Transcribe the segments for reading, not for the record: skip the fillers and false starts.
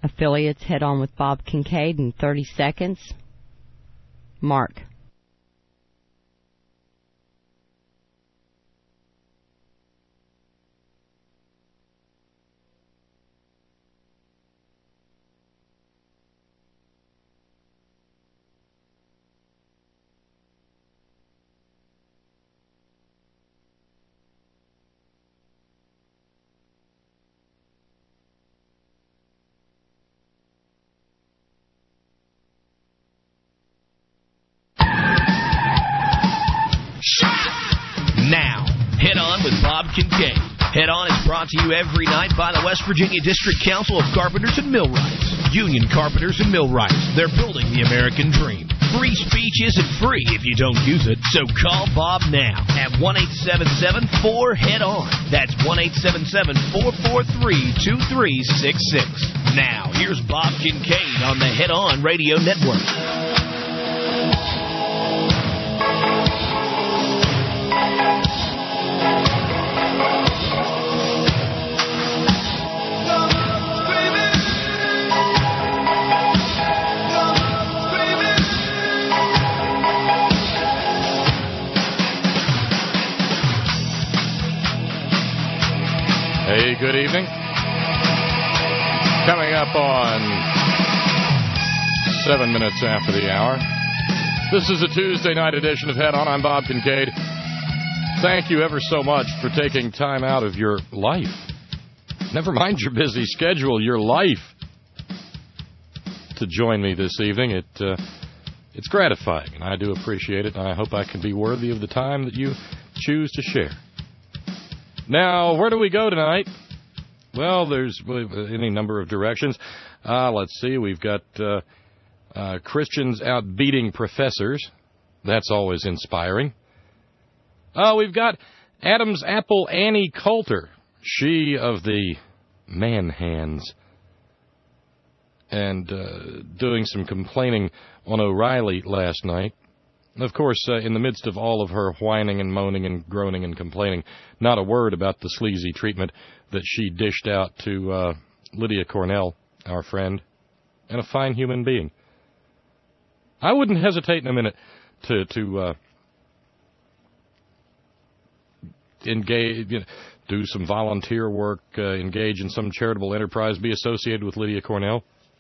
affiliates. Head on with Bob Kincaid in 30 seconds. Mark. Now, Head On with Bob Kincaid. Head On is brought to you every night by the West Virginia District Council of Carpenters and Millwrights. Union Carpenters and Millwrights. They're building the American dream. Free speech isn't free if you don't use it, so call Bob now at 1-877-4-HEAD-ON. That's 1-877-443-2366. Now, here's Bob Kincaid on the Head On Radio Network. Hey, good evening. Coming up on 7 minutes after the hour. This is a Tuesday night edition of Head On. I'm Bob Kincaid. Thank you ever so much for taking time out of your life. Never mind your busy schedule, your life, to join me this evening. It's gratifying, and I do appreciate it, and I hope I can be worthy of the time that you choose to share. Now, where do we go tonight? Well, there's any number of directions. Let's see. We've got Christians out beating professors. That's always inspiring. We've got Adam's apple Annie Coulter, she of the man hands, and doing some complaining on O'Reilly last night. Of course, in the midst of all of her whining and moaning and groaning and complaining, not a word about the sleazy treatment that she dished out to Lydia Cornell, our friend, and a fine human being. I wouldn't hesitate in a minute to engage, do some volunteer work, engage in some charitable enterprise, be associated with Lydia Cornell.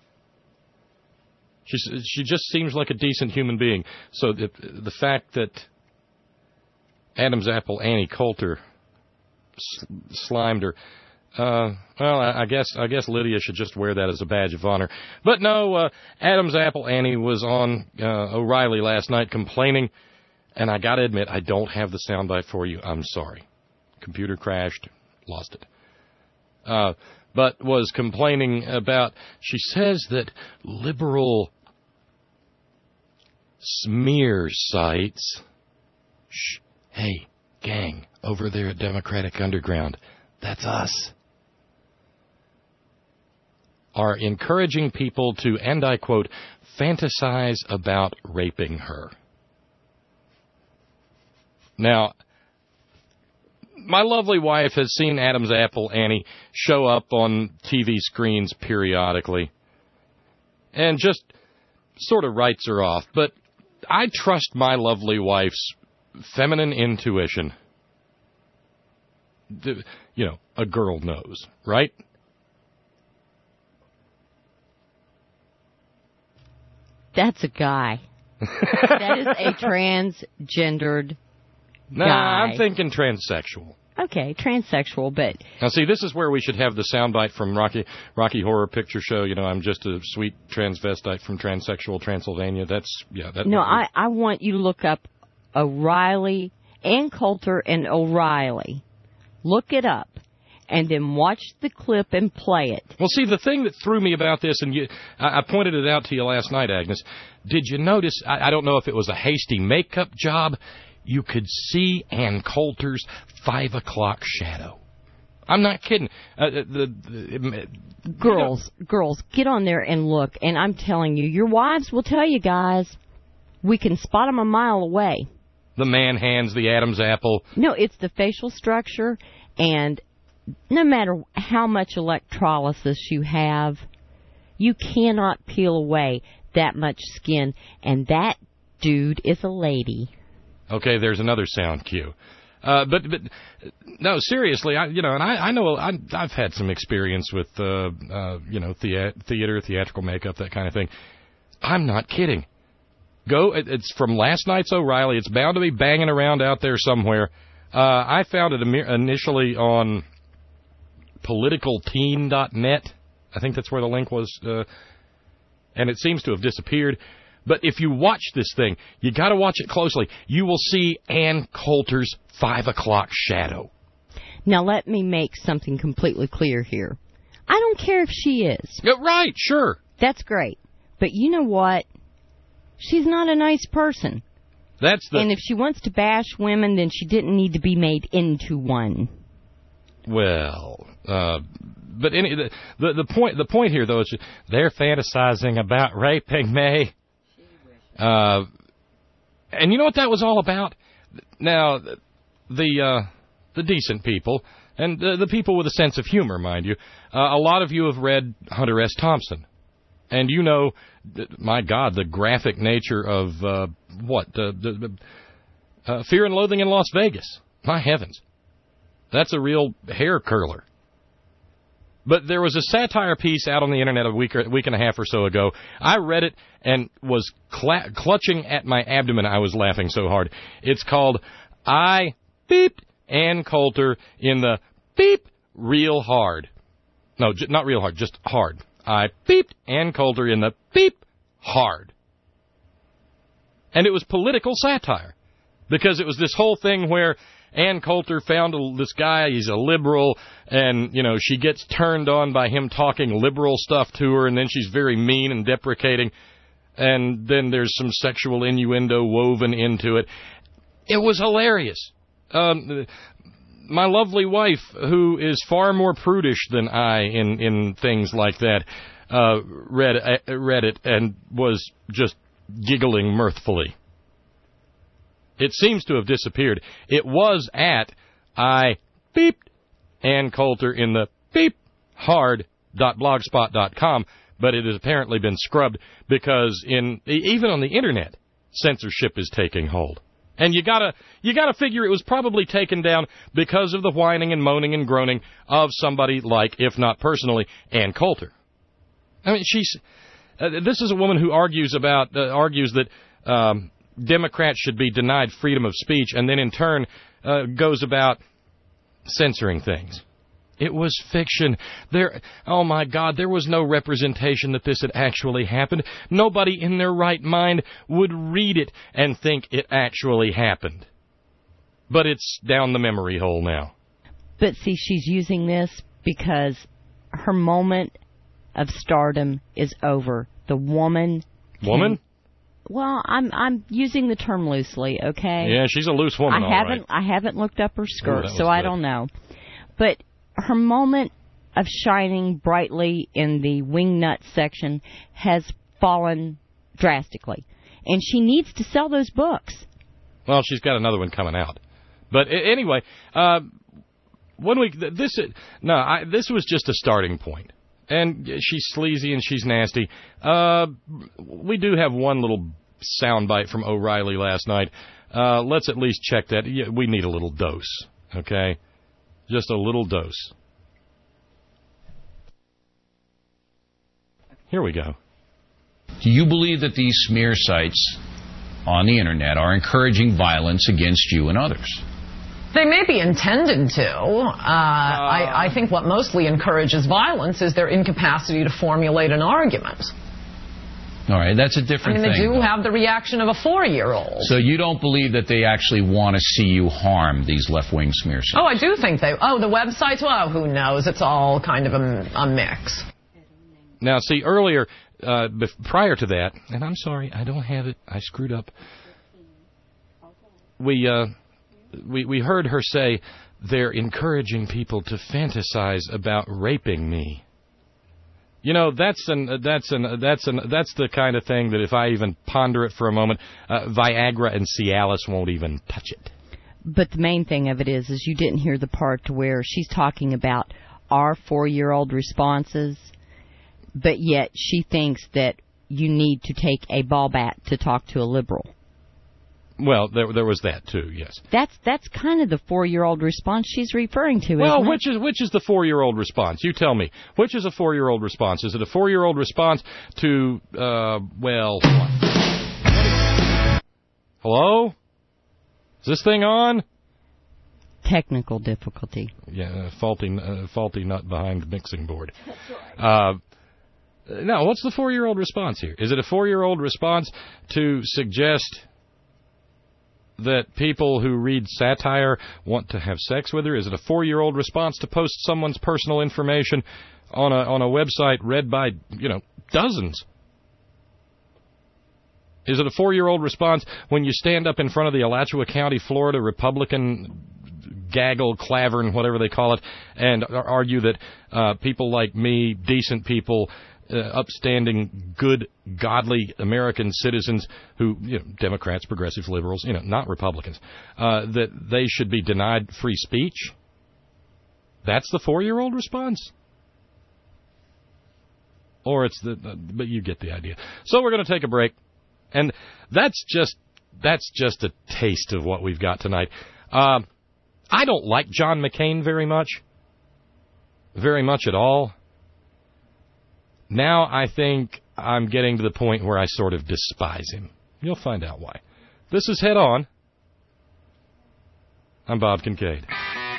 She just seems like a decent human being. So the fact that Adam's apple Annie Coulter slimed her, well, I guess Lydia should just wear that as a badge of honor. But no, Adam's apple Annie was on O'Reilly last night complaining, and I got to admit, I don't have the soundbite for you. I'm sorry. Computer crashed, lost it. But was complaining about, she says that liberal smear sites, hey, gang, over there at Democratic Underground, that's us, are encouraging people to, and I quote, fantasize about raping her. Now, my lovely wife has seen Adam's apple Annie show up on TV screens periodically and just sort of writes her off. But I trust my lovely wife's feminine intuition. A girl knows, right? That's a guy. That is a transgendered guy. Nah, I'm thinking transsexual. Okay, transsexual, but... Now, see, this is where we should have the soundbite from Rocky Horror Picture Show. I'm just a sweet transvestite from transsexual Transylvania. No, I want you to look up O'Reilly, Ann Coulter and O'Reilly. Look it up, and then watch the clip and play it. Well, see, the thing that threw me about this, and I pointed it out to you last night, Agnes, did you notice, I don't know if it was a hasty makeup job, you could see Ann Coulter's 5 o'clock shadow. I'm not kidding. Girls, get on there and look. And I'm telling you, your wives will tell you, guys, we can spot them a mile away. The man hands, the Adam's apple. No, it's the facial structure. And no matter how much electrolysis you have, You cannot peel away that much skin, and that dude is a lady. Okay, there's another sound cue. But no, seriously, I know I've had some experience with theatrical makeup, that kind of thing. I'm not kidding. It's from last night's O'Reilly. It's bound to be banging around out there somewhere. I found it initially on politicalteen.net. I think that's where the link was, and it seems to have disappeared. But if you watch this thing, you got to watch it closely. You will see Ann Coulter's 5 o'clock shadow. Now let me make something completely clear here. I don't care if she is. Yeah, right, sure. That's great. But you know what? She's not a nice person. And if she wants to bash women, then she didn't need to be made into one. Well, but the point here, though, is they're fantasizing about raping me. And you know what that was all about? Now, the decent people, and the people with a sense of humor, mind you, a lot of you have read Hunter S. Thompson. And you know, my God, the graphic nature of, Fear and Loathing in Las Vegas. My heavens. That's a real hair curler. But there was a satire piece out on the internet a week and a half or so ago. I read it and was clutching at my abdomen. I was laughing so hard. It's called I Beeped Ann Coulter in the Beep Real Hard. No, not real hard, just hard. I beeped Ann Coulter in the Beep Hard. And it was political satire. Because it was this whole thing where Ann Coulter found this guy, he's a liberal, and, she gets turned on by him talking liberal stuff to her, and then she's very mean and deprecating, and then there's some sexual innuendo woven into it. It was hilarious. My lovely wife, who is far more prudish than I in things like that, read it and was just giggling mirthfully. It seems to have disappeared. It was at I beeped Ann Coulter in the beephard.blogspot.com, but it has apparently been scrubbed because even on the internet, censorship is taking hold. And you gotta figure it was probably taken down because of the whining and moaning and groaning of somebody like, if not personally, Ann Coulter. I mean, this is a woman who argues that Democrats should be denied freedom of speech, and then in turn goes about censoring things. It was fiction. Oh my God, there was no representation that this had actually happened. Nobody in their right mind would read it and think it actually happened. But it's down the memory hole now. But see, she's using this because her moment of stardom is over. The woman? Well, I'm using the term loosely, okay? Yeah, she's a loose woman, I haven't looked up her skirt, so I don't know. But her moment of shining brightly in the wingnut section has fallen drastically. And she needs to sell those books. Well, she's got another one coming out. But anyway, this was just a starting point. And she's sleazy and she's nasty. We do have one little soundbite from O'Reilly last night. Let's at least check that. Yeah, we need a little dose, okay? Just a little dose. Here we go. Do you believe that these smear sites on the internet are encouraging violence against you and others? They may be intended to. I think what mostly encourages violence is their incapacity to formulate an argument. All right, that's a different thing. They do have the reaction of a 4-year-old. So you don't believe that they actually want to see you harm, these left-wing smear sites? Oh, I do think they... Oh, the websites? Well, who knows? It's all kind of a mix. Now, see, earlier, prior to that, and I'm sorry, I don't have it. I screwed up. We heard her say they're encouraging people to fantasize about raping me. You know, that's the kind of thing that if I even ponder it for a moment, Viagra and Cialis won't even touch it. But the main thing of it is you didn't hear the part to where she's talking about our 4-year-old responses. but yet she thinks that you need to take a ball bat to talk to a liberal. Well, there was that too. Yes. That's kind of the 4-year-old response she's referring to. Well, isn't it? which is the 4-year-old response? You tell me. Which is a 4-year-old response? Is it a 4-year-old response to what? Hello? Is this thing on? Technical difficulty. Yeah, faulty nut behind mixing board. That's right. Now, what's the 4-year-old response here? Is it a 4-year-old response to suggest that people who read satire want to have sex with her? Is it a 4-year-old response to post someone's personal information on a website read by, dozens? Is it a 4-year-old response when you stand up in front of the Alachua County, Florida Republican gaggle, clavern, whatever they call it, and argue that people like me, decent people, upstanding, good, godly American citizens who, Democrats, progressives, liberals, not Republicans, that they should be denied free speech? That's the 4-year-old response? Or it's but you get the idea. So we're going to take a break, and that's just a taste of what we've got tonight. I don't like John McCain very much at all. Now I think I'm getting to the point where I sort of despise him. You'll find out why. This is Head On. I'm Bob Kincaid.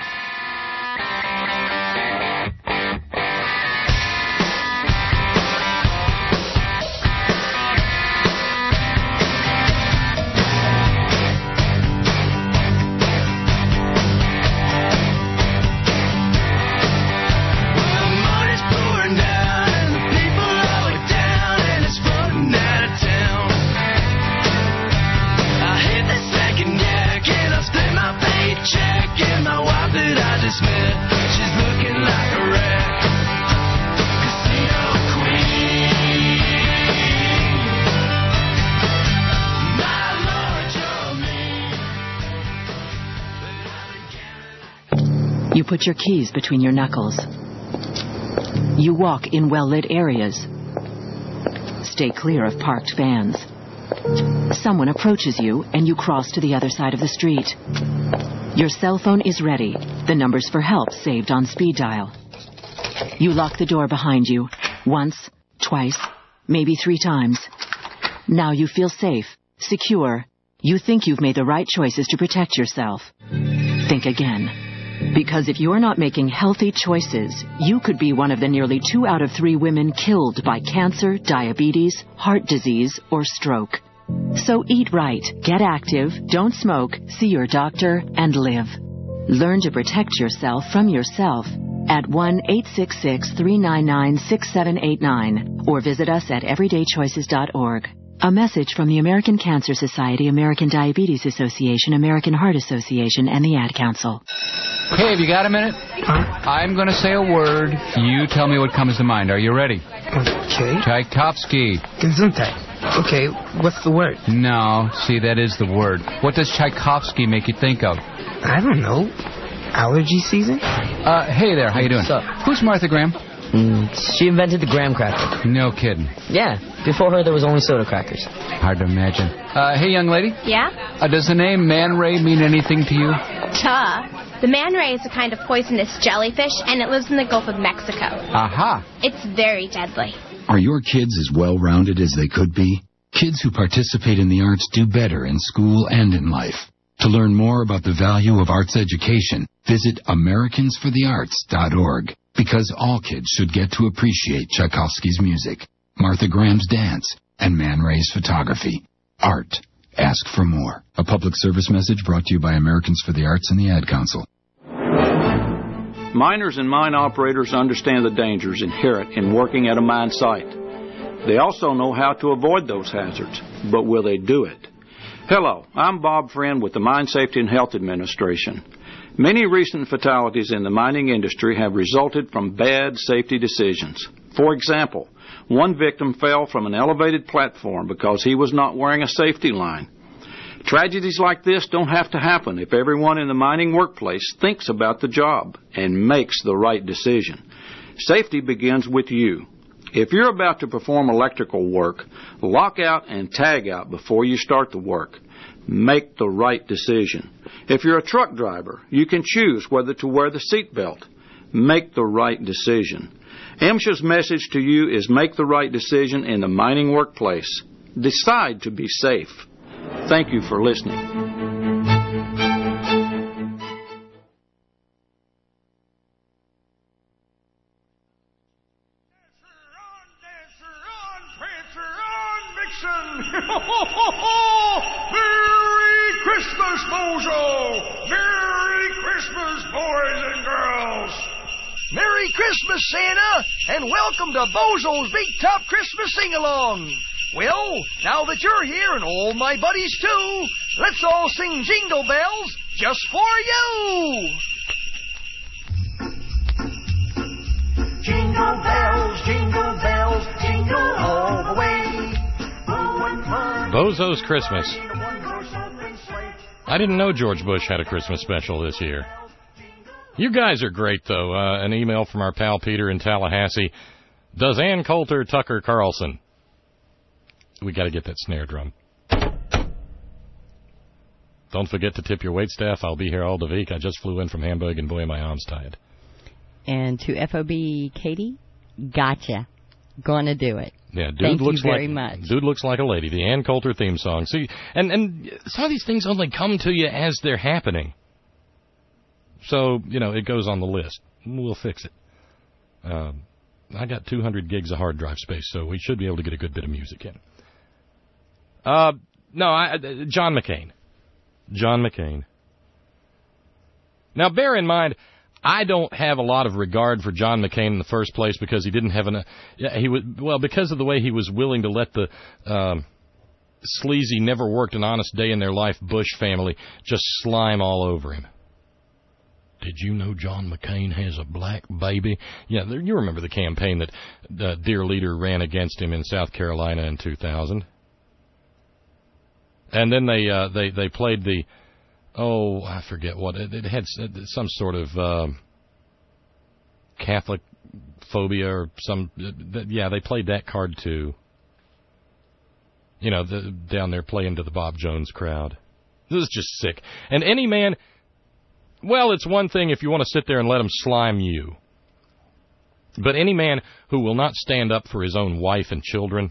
You put your keys between your knuckles. You walk in well-lit areas. Stay clear of parked vans. Someone approaches you and you cross to the other side of the street. Your cell phone is ready. The numbers for help saved on speed dial. You lock the door behind you. Once, twice, maybe 3 times. Now you feel safe, secure. You think you've made the right choices to protect yourself. Think again. Because if you're not making healthy choices, you could be one of the nearly 2 out of 3 women killed by cancer, diabetes, heart disease, or stroke. So eat right, get active, don't smoke, see your doctor, and live. Learn to protect yourself from yourself at 1-866-399-6789 or visit us at everydaychoices.org. A message from the American Cancer Society, American Diabetes Association, American Heart Association, and the Ad Council. Okay, have you got a minute? I'm going to say a word. You tell me what comes to mind. Are you ready? Okay. Tchaikovsky. Gesundheit. Okay, what's the word? No, see, that is the word. What does Tchaikovsky make you think of? I don't know. Allergy season? Hey there, how you doing? What's up? Who's Martha Graham? She invented the graham cracker. No kidding. Yeah, before her there was only soda crackers. Hard to imagine. Hey, young lady? Yeah? Does the name Man Ray mean anything to you? The man ray is a kind of poisonous jellyfish, and it lives in the Gulf of Mexico. Aha. It's very deadly. Are your kids as well-rounded as they could be? Kids who participate in the arts do better in school and in life. To learn more about the value of arts education, visit AmericansForTheArts.org. Because all kids should get to appreciate Tchaikovsky's music, Martha Graham's dance, and Man Ray's photography. Art. Ask for more. A public service message brought to you by Americans for the Arts and the Ad Council. Miners and mine operators understand the dangers inherent in working at a mine site. They also know how to avoid those hazards, but will they do it? Hello, I'm Bob Friend with the Mine Safety and Health Administration. Many recent fatalities in the mining industry have resulted from bad safety decisions. For example, one victim fell from an elevated platform because he was not wearing a safety line. Tragedies like this don't have to happen if everyone in the mining workplace thinks about the job and makes the right decision. Safety begins with you. If you're about to perform electrical work, lock out and tag out before you start the work. Make the right decision. If you're a truck driver, you can choose whether to wear the seatbelt. Make the right decision. MSHA's message to you is make the right decision in the mining workplace. Decide to be safe. Thank you for listening. Merry Christmas, Bozo! Merry Christmas, boys and girls! Merry Christmas, Santa, and welcome to Bozo's Big Top Christmas Sing-Along. Well, now that you're here and all my buddies too, let's all sing Jingle Bells just for you! Jingle bells, jingle all the way. Bozo's Christmas. I didn't know George Bush had a Christmas special this year. You guys are great, though. An email from our pal Peter in Tallahassee. Does Ann Coulter Tucker Carlson? We got to get that snare drum. Don't forget to tip your waitstaff. I'll be here all the week. I just flew in from Hamburg, and boy, my arm's tired. And to FOB Katie, gotcha. Gonna do it. Yeah, Thank you very much. Dude looks like a lady. The Ann Coulter theme song. See, and some of these things only come to you as they're happening. So, it goes on the list. We'll fix it. I got 200 gigs of hard drive space, so we should be able to get a good bit of music in. John McCain. John McCain. Now, bear in mind, I don't have a lot of regard for John McCain in the first place because he didn't have because of the way he was willing to let the sleazy, never worked an honest day in their life Bush family just slime all over him. Did you know John McCain has a black baby? Yeah, you remember the campaign that Dear Leader ran against him in South Carolina in 2000. And then they played the, I forget what, it had some sort of Catholic phobia or some, they played that card too. Down there playing to the Bob Jones crowd. This is just sick. And any man, well, it's one thing if you want to sit there and let him slime you. But any man who will not stand up for his own wife and children,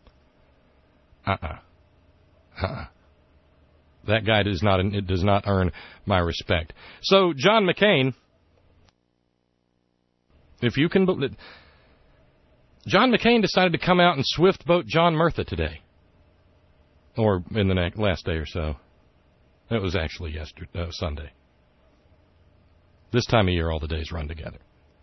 that guy does not earn my respect. So, John McCain, if you can believe, John McCain decided to come out and swift boat John Murtha today. Or in the last day or so. It was actually Sunday. This time of year, all the days run together.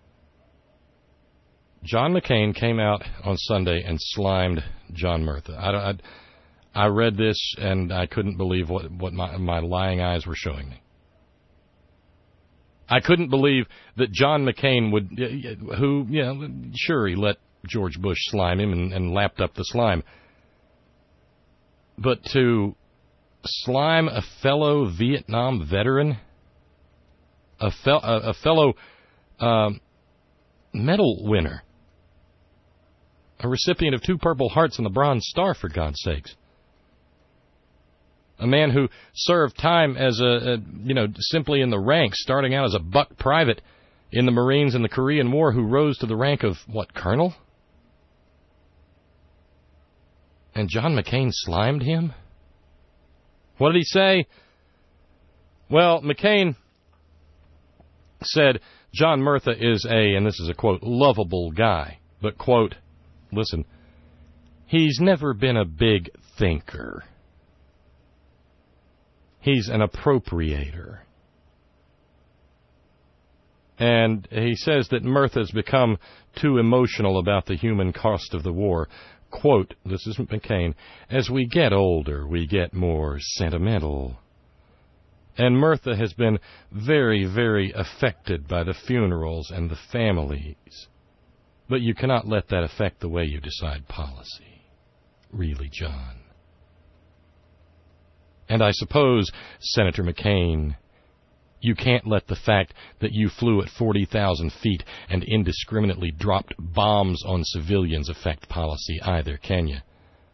John McCain came out on Sunday and slimed John Murtha. I read this, and I couldn't believe what my lying eyes were showing me. I couldn't believe that John McCain sure, he let George Bush slime him and lapped up the slime. But to slime a fellow Vietnam veteran, a fellow medal winner, a recipient of 2 Purple Hearts and the Bronze Star, for God's sakes. A man who served time as simply in the ranks, starting out as a buck private in the Marines in the Korean War, who rose to the rank of, colonel? And John McCain slimed him? What did he say? Well, McCain said John Murtha is and this is a quote, lovable guy. But, quote, listen, he's never been a big thinker. He's an appropriator. And he says that Murtha's become too emotional about the human cost of the war. Quote, this is McCain, as we get older, we get more sentimental. And Murtha has been very, very affected by the funerals and the families. But you cannot let that affect the way you decide policy. Really, John. And I suppose, Senator McCain, You can't let the fact that you flew at 40,000 feet and indiscriminately dropped bombs on civilians affect policy either, can you?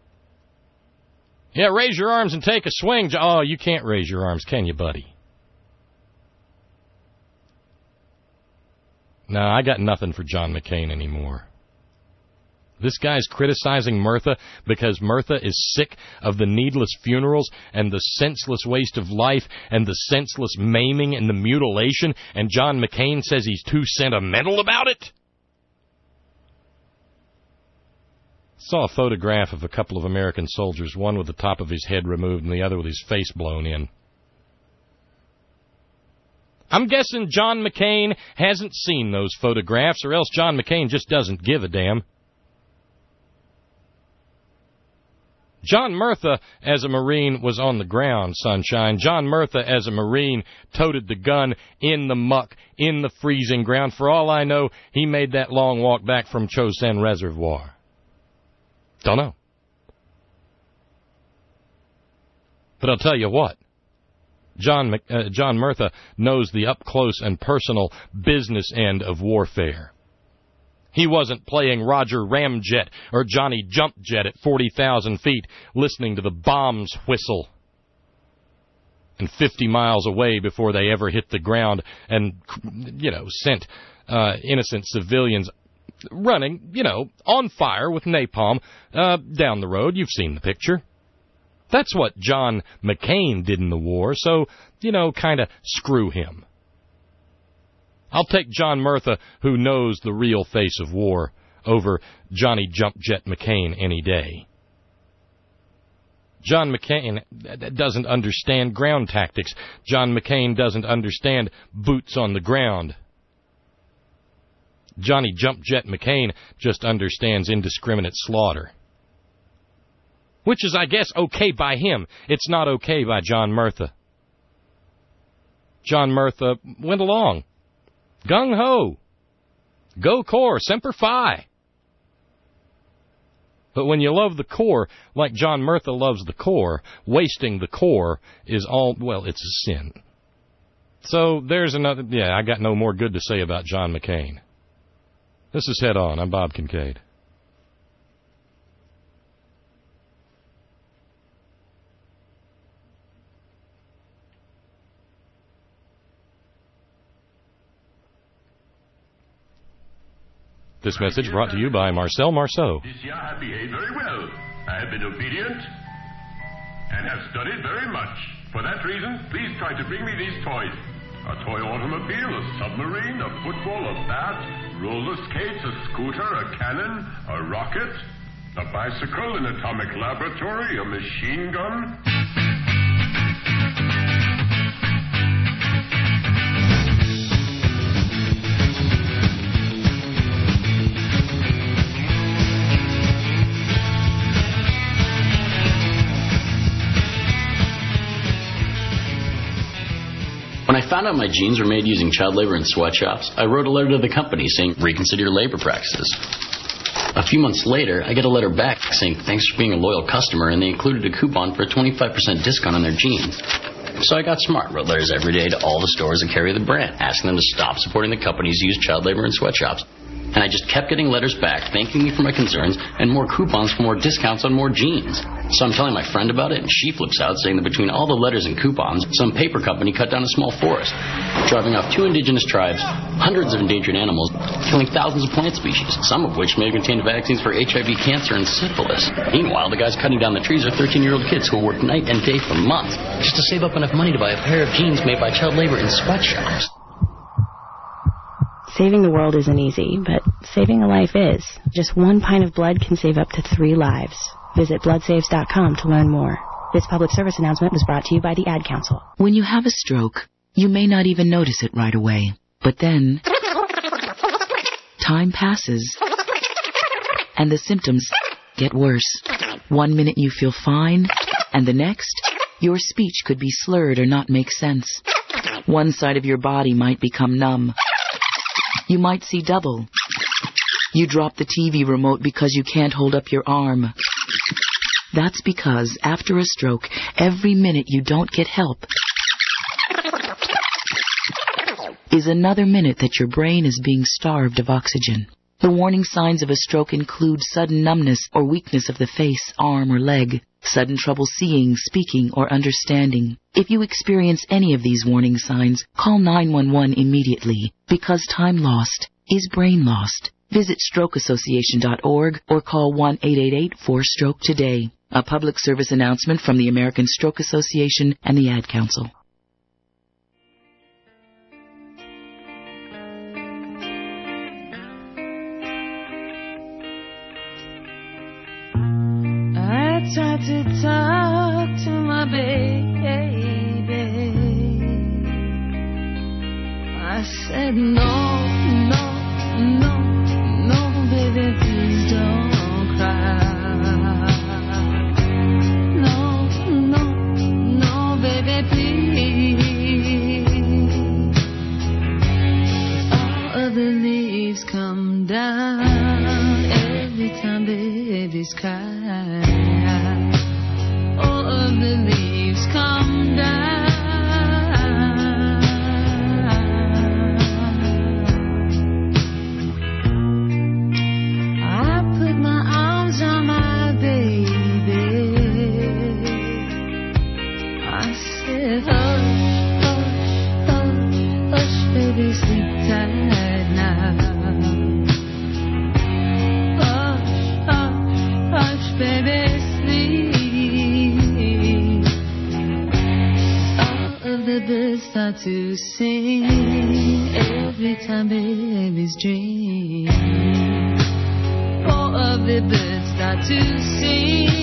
Yeah, raise your arms and take a swing. Oh, you can't raise your arms, can you, buddy? No, I got nothing for John McCain anymore. This guy's criticizing Murtha because Murtha is sick of the needless funerals and the senseless waste of life and the senseless maiming and the mutilation, and John McCain says he's too sentimental about it? Saw a photograph of a couple of American soldiers, one with the top of his head removed and the other with his face blown in. I'm guessing John McCain hasn't seen those photographs, or else John McCain just doesn't give a damn. John Murtha, as a Marine, was on the ground, sunshine. John Murtha, as a Marine, toted the gun in the muck, in the freezing ground. For all I know, he made that long walk back from Chosin Reservoir. Don't know. But I'll tell you what. John Murtha knows the up-close and personal business end of warfare. He wasn't playing Roger Ramjet or Johnny Jumpjet at 40,000 feet, listening to the bombs whistle. And 50 miles away before they ever hit the ground and, sent innocent civilians running, on fire with napalm down the road. You've seen the picture. That's what John McCain did in the war, so, kind of screw him. I'll take John Murtha, who knows the real face of war, over Johnny Jumpjet McCain any day. John McCain doesn't understand ground tactics. John McCain doesn't understand boots on the ground. Johnny Jumpjet McCain just understands indiscriminate slaughter. Which is, I guess, okay by him. It's not okay by John Murtha. John Murtha went along. Gung-ho. Go Corps, Semper Fi. But when you love the Corps, like John Murtha loves the Corps, wasting the Corps is it's a sin. So there's another, I got no more good to say about John McCain. This is Head On. I'm Bob Kincaid. This message brought to you by Marcel Marceau. This year I have behaved very well. I have been obedient and have studied very much. For that reason, please try to bring me these toys. A toy automobile, a submarine, a football, a bat, roller skates, a scooter, a cannon, a rocket, a bicycle, an atomic laboratory, a machine gun. When I found out my jeans were made using child labor in sweatshops, I wrote a letter to the company saying, reconsider your labor practices. A few months later, I get a letter back saying, thanks for being a loyal customer, and they included a coupon for a 25% discount on their jeans. So I got smart, wrote letters every day to all the stores that carry the brand, asking them to stop supporting the companies who use child labor in sweatshops. And I just kept getting letters back, thanking me for my concerns, and more coupons for more discounts on more jeans. So I'm telling my friend about it, and she flips out, saying that between all the letters and coupons, some paper company cut down a small forest, driving off 2 indigenous tribes, hundreds of endangered animals, killing thousands of plant species, some of which may contain vaccines for HIV, cancer, and syphilis. Meanwhile, the guys cutting down the trees are 13-year-old kids who will work night and day for months just to save up enough money to buy a pair of jeans made by child labor in sweatshops. Saving the world isn't easy, but saving a life is. Just 1 pint of blood can save up to 3 lives. Visit bloodsaves.com to learn more. This public service announcement was brought to you by the Ad Council. When you have a stroke, you may not even notice it right away. But then, time passes, and the symptoms get worse. 1 minute you feel fine, and the next, your speech could be slurred or not make sense. One side of your body might become numb. You might see double. You drop the TV remote because you can't hold up your arm. That's because after a stroke, every minute you don't get help is another minute that your brain is being starved of oxygen. The warning signs of a stroke include sudden numbness or weakness of the face, arm, or leg, sudden trouble seeing, speaking, or understanding. If you experience any of these warning signs, call 911 immediately, because time lost is brain lost. Visit strokeassociation.org or call 1-888-4-STROKE today. A public service announcement from the American Stroke Association and the Ad Council. I tried to talk to my baby. I said no, baby, please don't cry. No, baby, please. All of the leaves come down every time babies cry. All of the leaves come down. I put my arms on my baby. I said, hush, baby, sleep tight now. Hush, baby, sleep. All of the birds start to sing every time babies dream. All of the birds start to sing.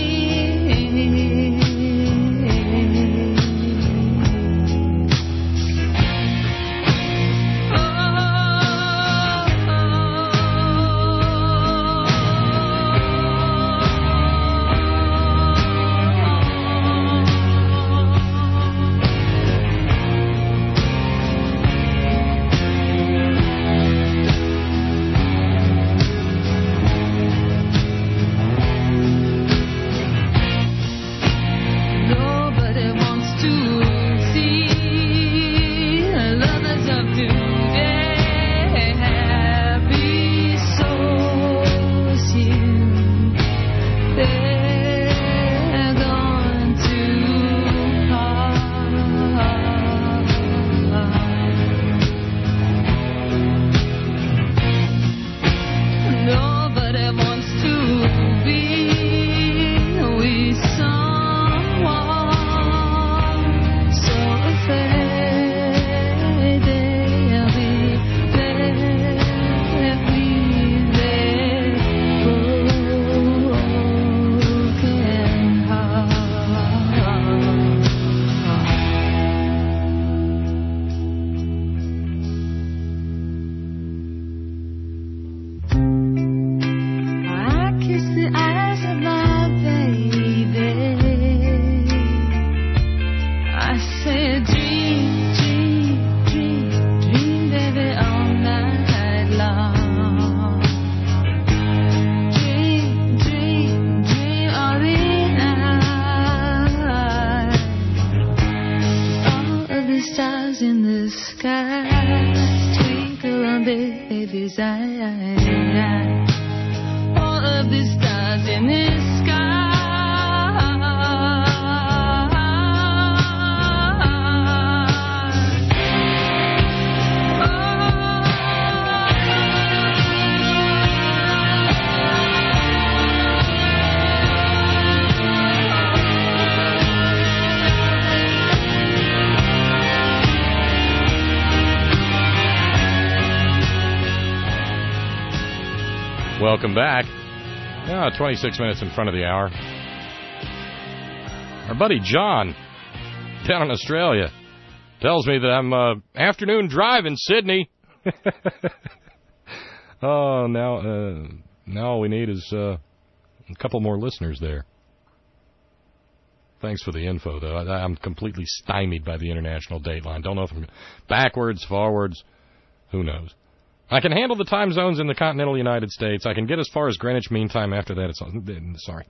Welcome back. 26 minutes in front of the hour. Our buddy John, down in Australia, tells me that I'm afternoon drive in Sydney. Oh, now all we need is a couple more listeners there. Thanks for the info, though. I'm completely stymied by the international dateline. Don't know if I'm backwards, forwards, who knows. I can handle the time zones in the continental United States. I can get as far as Greenwich Mean Time. After that, sorry.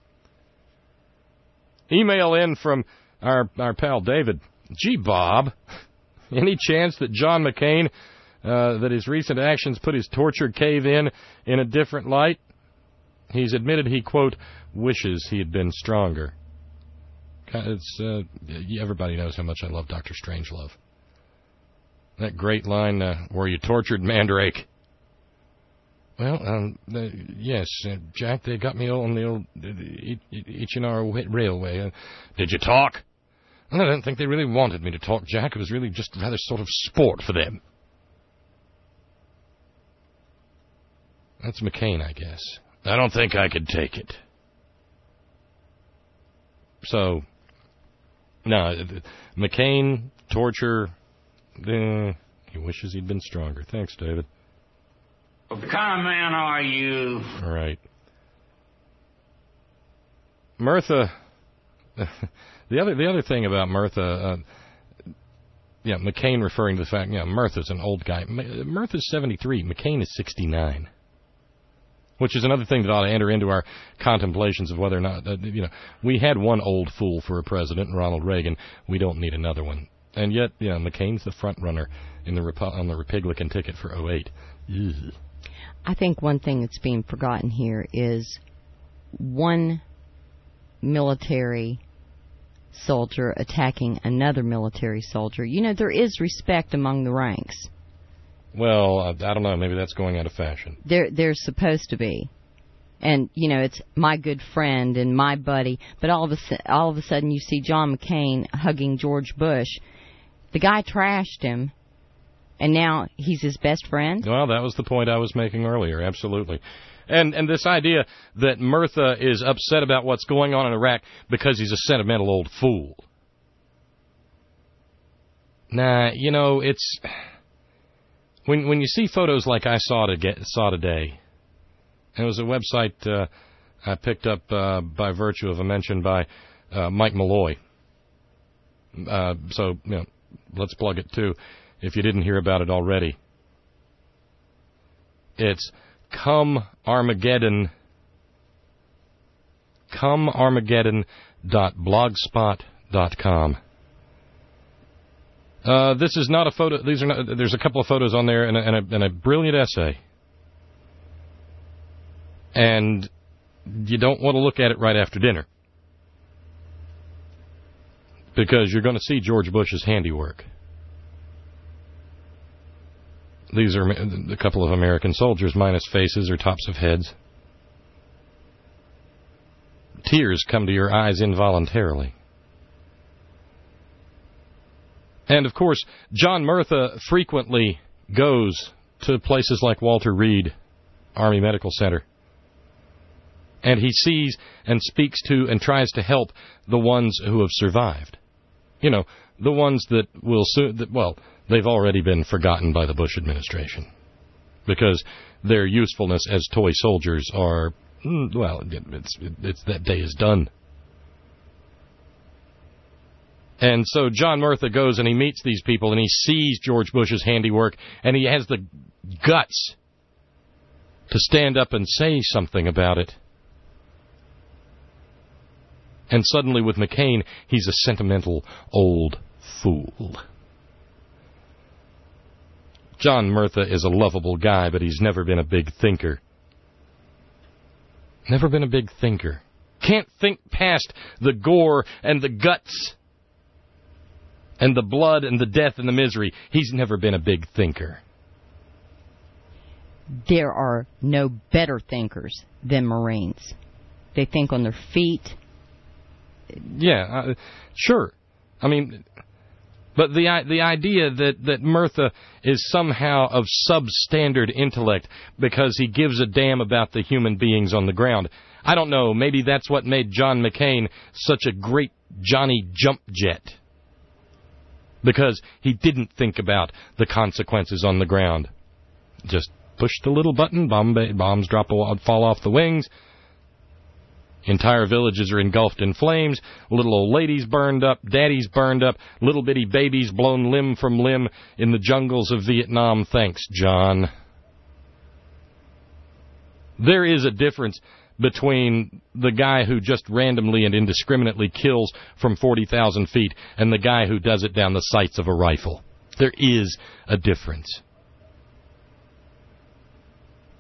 Email in from our pal David. Gee, Bob, any chance that John McCain that his recent actions put his tortured cave-in a different light. He's admitted he, quote, wishes he had been stronger. Everybody knows how much I love Dr. Strangelove. That great line, where you tortured Mandrake. Well, yes, Jack, they got me on the old H&R Railway. Did you talk? Well, I don't think they really wanted me to talk, Jack. It was really just rather sort of sport for them. That's McCain, I guess. I don't think I could take it. So, no, McCain, torture, he wishes he'd been stronger. Thanks, David. What kind of man are you? All right. Mirtha, the other thing about Mirtha, McCain referring to the fact, Mirtha's an old guy. Mirtha's 73, McCain is 69. Which is another thing that ought to enter into our contemplations of whether or not, we had one old fool for a president, Ronald Reagan. We don't need another one. And yet, McCain's the front runner on the Republican ticket for 08. Ugh. I think one thing that's being forgotten here is one military soldier attacking another military soldier. There is respect among the ranks. Well, I don't know. Maybe that's going out of fashion. There's supposed to be. And, it's my good friend and my buddy. But all of a sudden you see John McCain hugging George Bush. The guy trashed him, and now he's his best friend? Well, that was the point I was making earlier. Absolutely. And this idea that Mirtha is upset about what's going on in Iraq because he's a sentimental old fool. Nah, it's... When you see photos like I saw today, it was a website I picked up by virtue of a mention by Mike Malloy. So, let's plug it too, if you didn't hear about it already. It's comearmageddon.blogspot.com. This is not a photo. There's a couple of photos on there and a brilliant essay. And you don't want to look at it right after dinner, because you're going to see George Bush's handiwork. These are a couple of American soldiers minus faces or tops of heads. Tears come to your eyes involuntarily. And, of course, John Mirtha frequently goes to places like Walter Reed Army Medical Center. And he sees and speaks to and tries to help the ones who have survived. The ones that will soon... they've already been forgotten by the Bush administration. Because their usefulness as toy soldiers are... it's that day is done. And so John Mirtha goes and he meets these people and he sees George Bush's handiwork and he has the guts to stand up and say something about it. And suddenly with McCain, he's a sentimental old fool. John Mirtha is a lovable guy, but he's never been a big thinker. Never been a big thinker. Can't think past the gore and the guts and the blood and the death and the misery. He's never been a big thinker. There are no better thinkers than Marines. They think on their feet. Yeah, sure. I mean, but the idea that Mirtha is somehow of substandard intellect because he gives a damn about the human beings on the ground. I don't know. Maybe that's what made John McCain such a great Johnny Jump Jet. Because he didn't think about the consequences on the ground. Just push the little button, bombs fall off the wings. Entire villages are engulfed in flames. Little old ladies burned up, daddies burned up, little bitty babies blown limb from limb in the jungles of Vietnam. Thanks, John. There is a difference between the guy who just randomly and indiscriminately kills from 40,000 feet and the guy who does it down the sights of a rifle. There is a difference.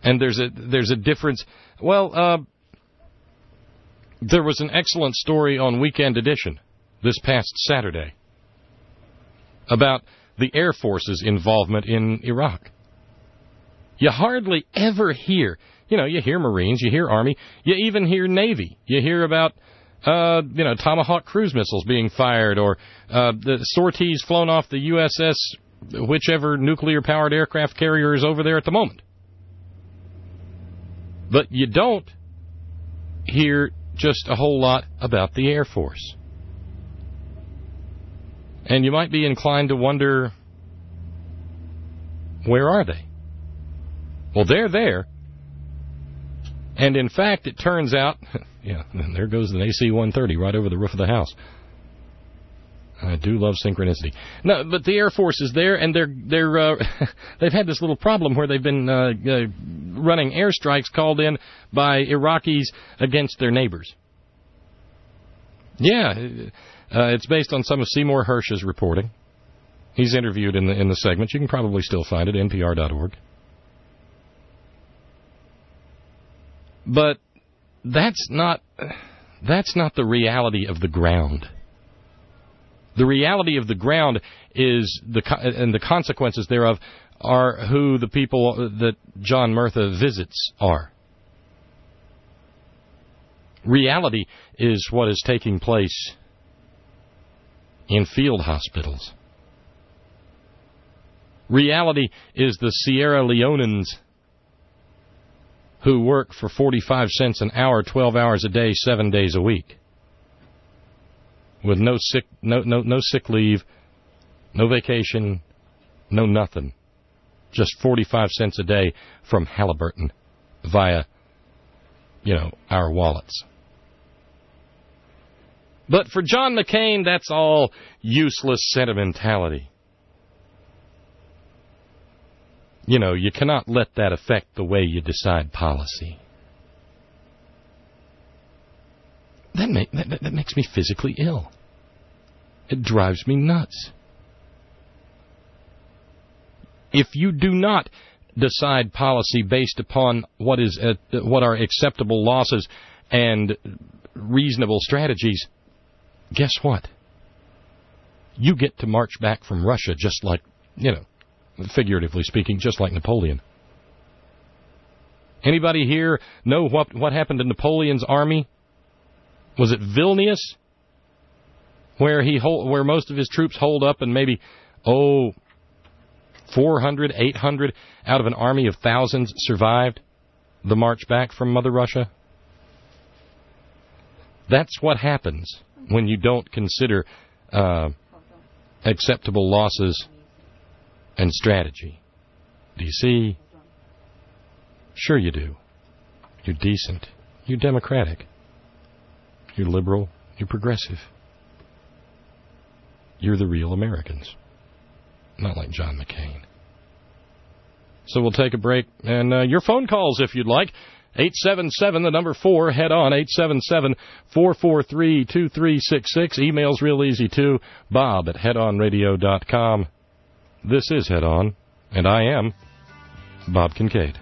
And there's a difference. Well, there was an excellent story on Weekend Edition this past Saturday about the Air Force's involvement in Iraq. You hardly ever hear, you hear Marines, you hear Army, you even hear Navy. You hear about, Tomahawk cruise missiles being fired, or the sorties flown off the USS, whichever nuclear-powered aircraft carrier is over there at the moment. But you don't hear just a whole lot about the Air Force. And you might be inclined to wonder, where are they? Well, they're there. And in fact, it turns out, there goes an AC-130 right over the roof of the house. I do love synchronicity. No, but the Air Force is there, and they've had this little problem where they've been running airstrikes called in by Iraqis against their neighbors. Yeah, it's based on some of Seymour Hersh's reporting. He's interviewed in the segment. You can probably still find it, npr.org. But that's not the reality of the ground. The reality of the ground is and the consequences thereof are who the people that John Murtha visits are. Reality is what is taking place in field hospitals. Reality is the Sierra Leoneans who work for 45 cents an hour, 12 hours a day, 7 days a week, with no sick leave, no vacation, no nothing. Just 45 cents a day from Halliburton via, our wallets. But for John McCain, that's all useless sentimentality. You cannot let that affect the way you decide policy. That makes me physically ill. It drives me nuts. If you do not decide policy based upon what are acceptable losses and reasonable strategies, guess what? You get to march back from Russia just like, figuratively speaking, just like Napoleon. Anybody here know what happened to Napoleon's army? Was it Vilnius, where most of his troops holed up, and maybe 400, 800 out of an army of thousands survived the march back from Mother Russia? That's what happens when you don't consider acceptable losses and strategy. Do you see? Sure you do. You're decent. You're democratic. You're liberal. You're progressive. You're the real Americans. Not like John McCain. So we'll take a break, and your phone calls if you'd like. 877, the number 4, head on, 877-443-2366. Email's real easy, too, bob@headonradio.com. This is Head On, and I am Bob Kincaid.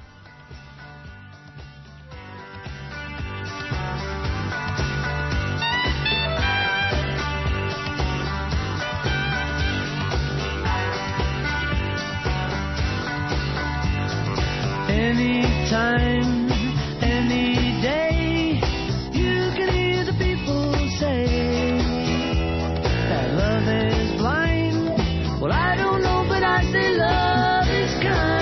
Anytime, any day, you can hear the people say that love is blind. Well, I don't know, but I say love is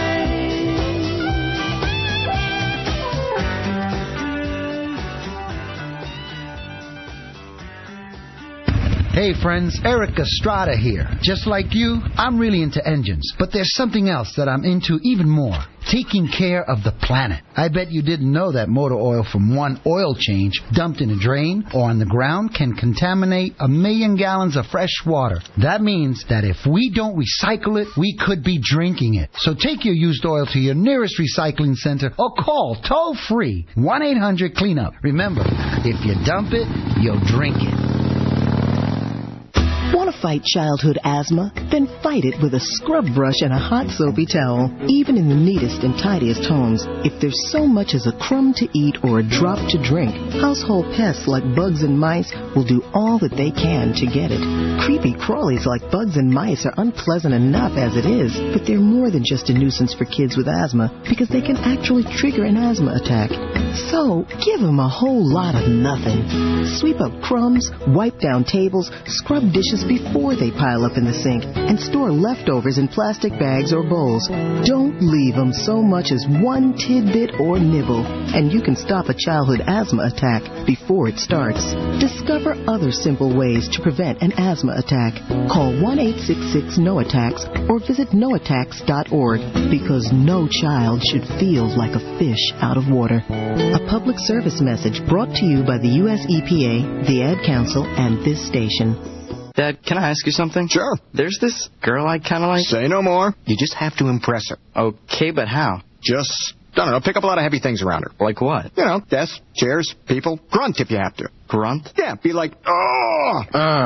kind. Hey friends, Eric Estrada here. Just like you, I'm really into engines, but there's something else that I'm into even more. Taking care of the planet. I bet you didn't know that motor oil from one oil change dumped in a drain or on the ground can contaminate 1 million gallons of fresh water. That means that if we don't recycle it, we could be drinking it. So take your used oil to your nearest recycling center or call toll-free 1-800-CLEANUP. Remember, if you dump it, you'll drink it. Want Want to fight childhood asthma? Then fight it with a scrub brush and a hot soapy towel. Even in the neatest and tidiest homes, if there's so much as a crumb to eat or a drop to drink, household pests like bugs and mice will do all that they can to get it. Creepy crawlies like bugs and mice are unpleasant enough as it is, but they're more than just a nuisance for kids with asthma because they can actually trigger an asthma attack. So, give them a whole lot of nothing. Sweep up crumbs, wipe down tables, scrub dishes before they pile up in the sink, and store leftovers in plastic bags or bowls. Don't leave them so much as one tidbit or nibble, and you can stop a childhood asthma attack before it starts. Discover other simple ways to prevent an asthma attack. Call 1-866-NO-ATTACKS or visit noattacks.org, because no child should feel like a fish out of water. A public service message brought to you by the U.S. EPA, the Ad Council, and this station. Dad, can I ask you something? Sure. There's this girl I kind of like. Say no more. You just have to impress her. Okay, but how? Just, I don't know, pick up a lot of heavy things around her. Like what? You know, desks, chairs, people. Grunt if you have to. Grunt? Yeah, be like, oh!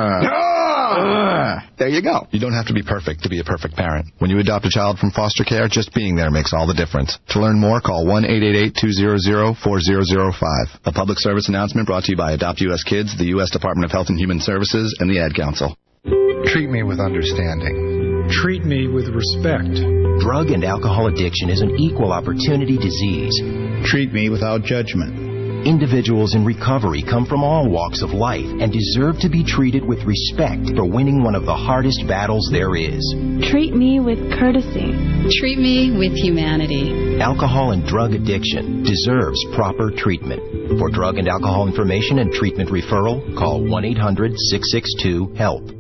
There you go. You don't have to be perfect to be a perfect parent. When you adopt a child from foster care, just being there makes all the difference. To learn more, call 1-888-200-4005. A public service announcement brought to you by Adopt U.S. Kids, the U.S. Department of Health and Human Services, and the Ad Council. Treat me with understanding. Treat me with respect. Drug and alcohol addiction is an equal opportunity disease. Treat me without judgment. Individuals in recovery come from all walks of life and deserve to be treated with respect for winning one of the hardest battles there is. Treat me with courtesy. Treat me with humanity. Alcohol and drug addiction deserves proper treatment. For drug and alcohol information and treatment referral, call 1-800-662-HELP.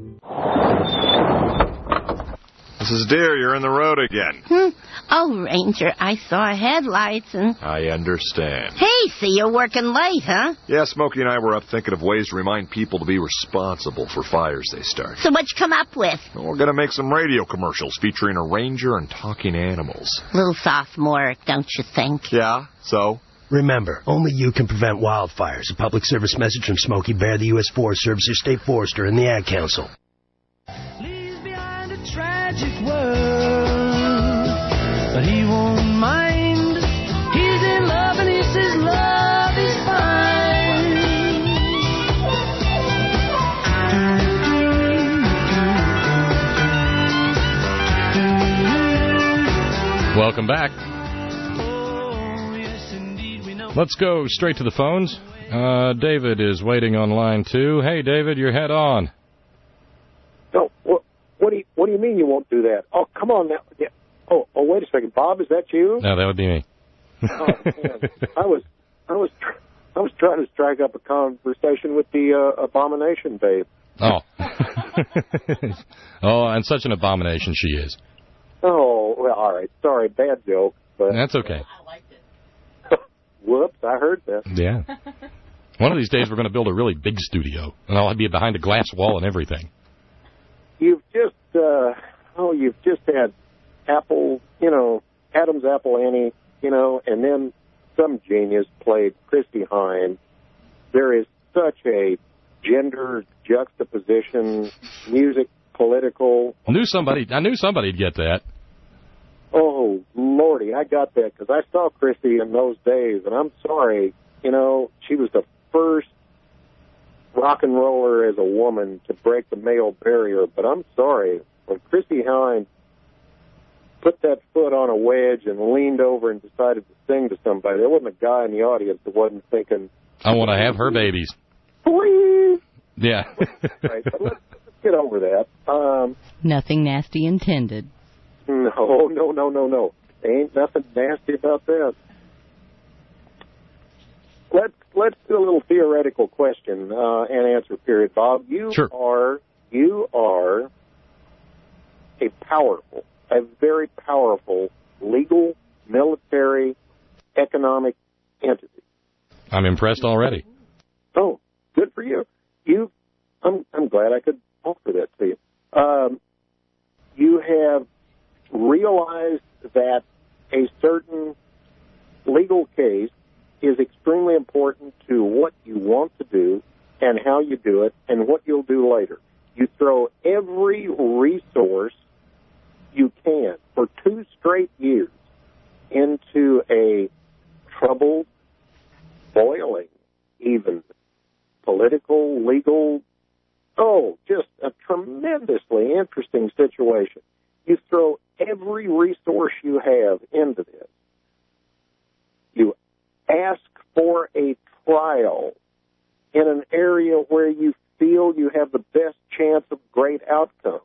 Mrs. Deere, you're in the road again. Oh, Ranger, I saw headlights and... I understand. Hey, see, you're working late, huh? Yeah, Smokey and I were up thinking of ways to remind people to be responsible for fires they start. So what you come up with? Well, we're going to make some radio commercials featuring a ranger and talking animals. Little sophomoric, don't you think? Yeah, so? Remember, only you can prevent wildfires. A public service message from Smokey Bear, the U.S. Forest Service, your state forester, and the Ad Council. Tragic world, but he won't mind. He's in love and he says love is fine. Welcome back. Let's go straight to the phones. David is waiting on line 2. Hey, David, you're head on. No, what do you mean you won't do that? Oh, come on now. Yeah. Oh, wait a second, Bob, is that you? No, that would be me. Oh, man. I was trying to strike up a conversation with the abomination babe. Oh. Oh, and such an abomination she is. Oh, well, all right. Sorry, bad joke, but that's okay. I liked it. Whoops, I heard that. Yeah. One of these days we're going to build a really big studio, and I'll be behind a glass wall and everything. You've just had Adam's Apple Annie, and then some genius played Christy Hynde. There is such a gender juxtaposition, music, political. I knew somebody'd get that. Oh, Lordy, I got that because I saw Christy in those days, and I'm sorry, she was the first rock and roller as a woman to break the male barrier, but I'm sorry, when Christy Hynde put that foot on a wedge and leaned over and decided to sing to somebody, there wasn't a guy in the audience that wasn't thinking, I want to have her babies. Please. Yeah. Right, but let's get over that. Nothing nasty intended. No. Ain't nothing nasty about that. Let's do a little theoretical question and answer period, Bob. You are a very powerful legal, military, economic entity. I'm impressed already. Oh, good for you. I'm glad I could offer that to you. You have realized that a certain legal case is extremely important to what you want to do and how you do it and what you'll do later. You throw every resource you can for 2 straight years into a troubled, boiling, even political, legal, just a tremendously interesting situation. You throw every resource you have into this. You ask for a trial in an area where you feel you have the best chance of great outcome.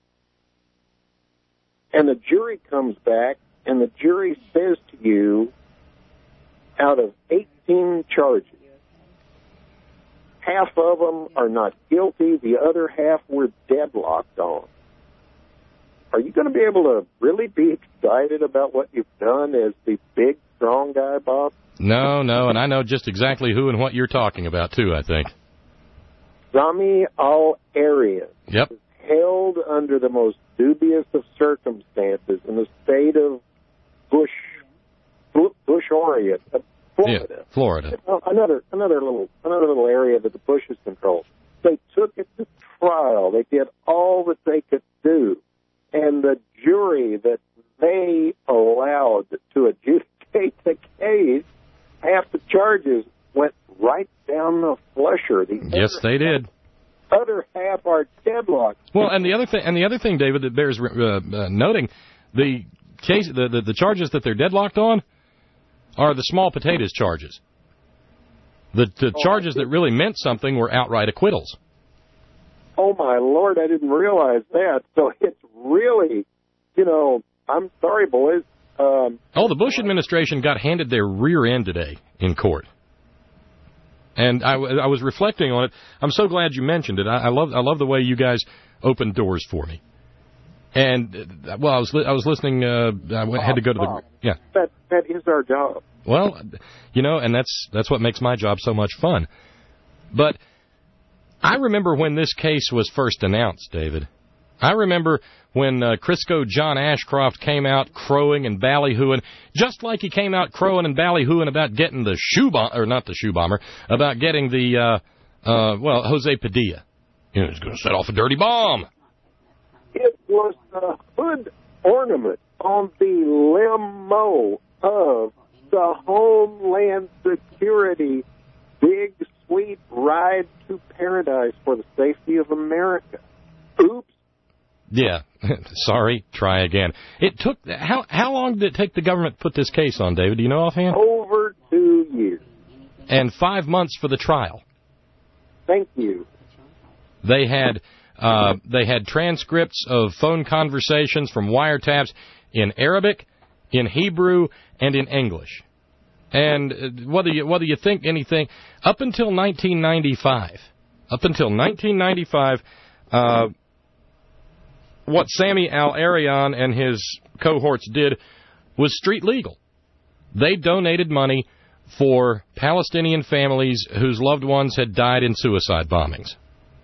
And the jury comes back, and the jury says to you, out of 18 charges, half of them are not guilty, the other half were deadlocked on. Are you going to be able to really be excited about what you've done as the big, strong guy, Bob? No, and I know just exactly who and what you're talking about, too, I think. Sami Al-Arian Yep. is held under the most dubious of circumstances in the state of Bush-Orion, Florida. Yeah, Florida. Another little area that the Bushes control. They took it to trial. They did all that they could do. And the jury that they allowed to adjudicate the case, half the charges went right down the flusher. Yes, they did. Other half are deadlocked. Well, and the other thing, David, that bears noting, the case, the charges that they're deadlocked on are the small potatoes charges. The charges that really meant something were outright acquittals. Oh, my Lord, I didn't realize that. So it's really, I'm sorry, boys. The Bush administration got handed their rear end today in court. And I was reflecting on it. I'm so glad you mentioned it. I love the way you guys opened doors for me. And I was listening. I had to go to the That is our job. Well, and that's what makes my job so much fun. But I remember when this case was first announced, David. I remember when Crisco John Ashcroft came out crowing and ballyhooing, just like he came out crowing and ballyhooing about getting the about getting the Jose Padilla. He's going to set off a dirty bomb. It was the hood ornament on the limo of the Homeland Security big, sweet ride to paradise for the safety of America. Oops. Yeah. Sorry. Try again. It took... How long did it take the government to put this case on, David? Do you know offhand? Over 2 years. And 5 months for the trial. Thank you. They had transcripts of phone conversations from wiretaps in Arabic, in Hebrew, and in English. And whether you think anything, up until 1995, what Sami Al-Arian and his cohorts did was street legal. They donated money for Palestinian families whose loved ones had died in suicide bombings.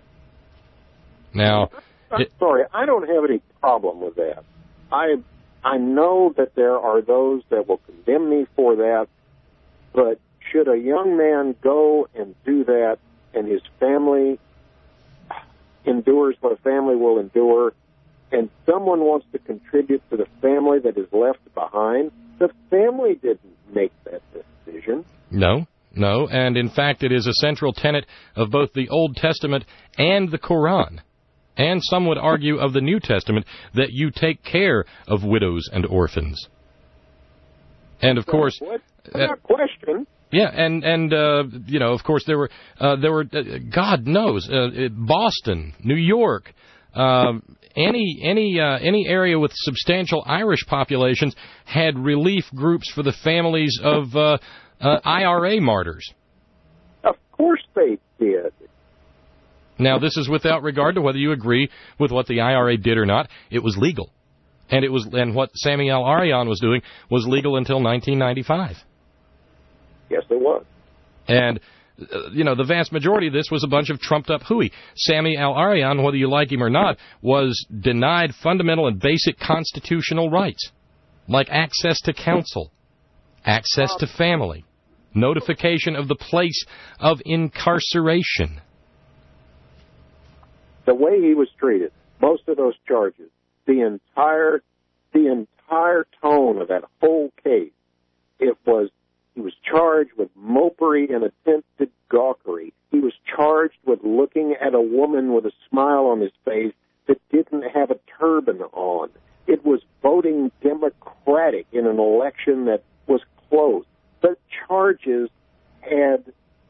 Now, I'm sorry, I don't have any problem with that. I know that there are those that will condemn me for that, but should a young man go and do that and his family endures what a family will endure, and someone wants to contribute to the family that is left behind, the family didn't make that decision. No, and in fact it is a central tenet of both the Old Testament and the Quran, and some would argue of the New Testament, that you take care of widows and orphans. And of course... Without question. Yeah, and of course there were God knows, Boston, New York, any area with substantial Irish populations had relief groups for the families of IRA martyrs. Of course they did. Now, this is without regard to whether you agree with what the IRA did or not. It was legal, and what Sami Al-Arian was doing was legal until 1995. Yes, it was. And the vast majority of this was a bunch of trumped-up hooey. Sami Al-Arian, whether you like him or not, was denied fundamental and basic constitutional rights, like access to counsel, access to family, notification of the place of incarceration. the way he was treated, most of those charges, the entire tone of that whole case, he was charged with mopery and attempted gawkery. He was charged with looking at a woman with a smile on his face that didn't have a turban on. It was voting Democratic in an election that was close. The charges had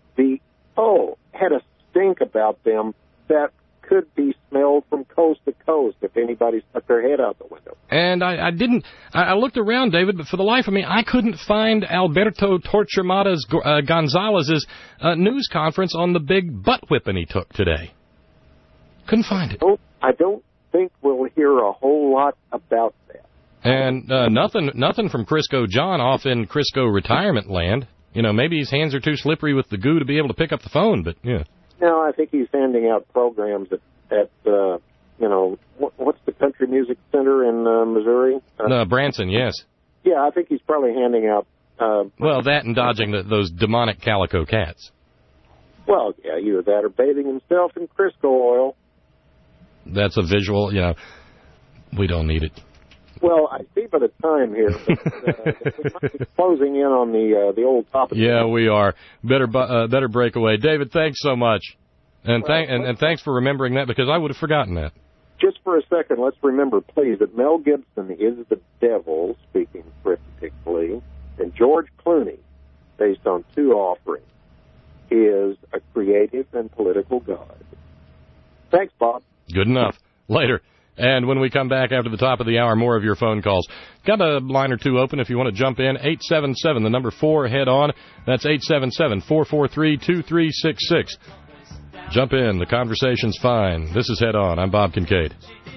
a stink about them that could be smelled from coast to coast if anybody stuck their head out the window. And I looked around, David, but for the life of me, I couldn't find Alberto Torquemada's Gonzalez's news conference on the big butt whipping he took today. Couldn't find it. I don't think we'll hear a whole lot about that. And nothing from Crisco John off in Crisco retirement land. You know, maybe his hands are too slippery with the goo to be able to pick up the phone, but yeah. No, I think he's handing out programs at what's the Country Music Center in Missouri? Branson, yes. Yeah, I think he's probably handing out... that and dodging those demonic calico cats. Well, yeah, either that or bathing himself in Crisco oil. That's a visual, we don't need it. Well, I see by the time here, we might be closing in on the old topic. Yeah, we are. Better break away. David, thanks so much. And thanks for remembering that, because I would have forgotten that. Just for a second, let's remember, please, that Mel Gibson is the devil, speaking cryptically, and George Clooney, based on 2 offerings, is a creative and political god. Thanks, Bob. Good enough. Later. And when we come back after the top of the hour, more of your phone calls. Got a line or two open if you want to jump in. 877, the number 4, head on. That's 877-443-2366. Jump in. The conversation's fine. This is Head On. I'm Bob Kincaid.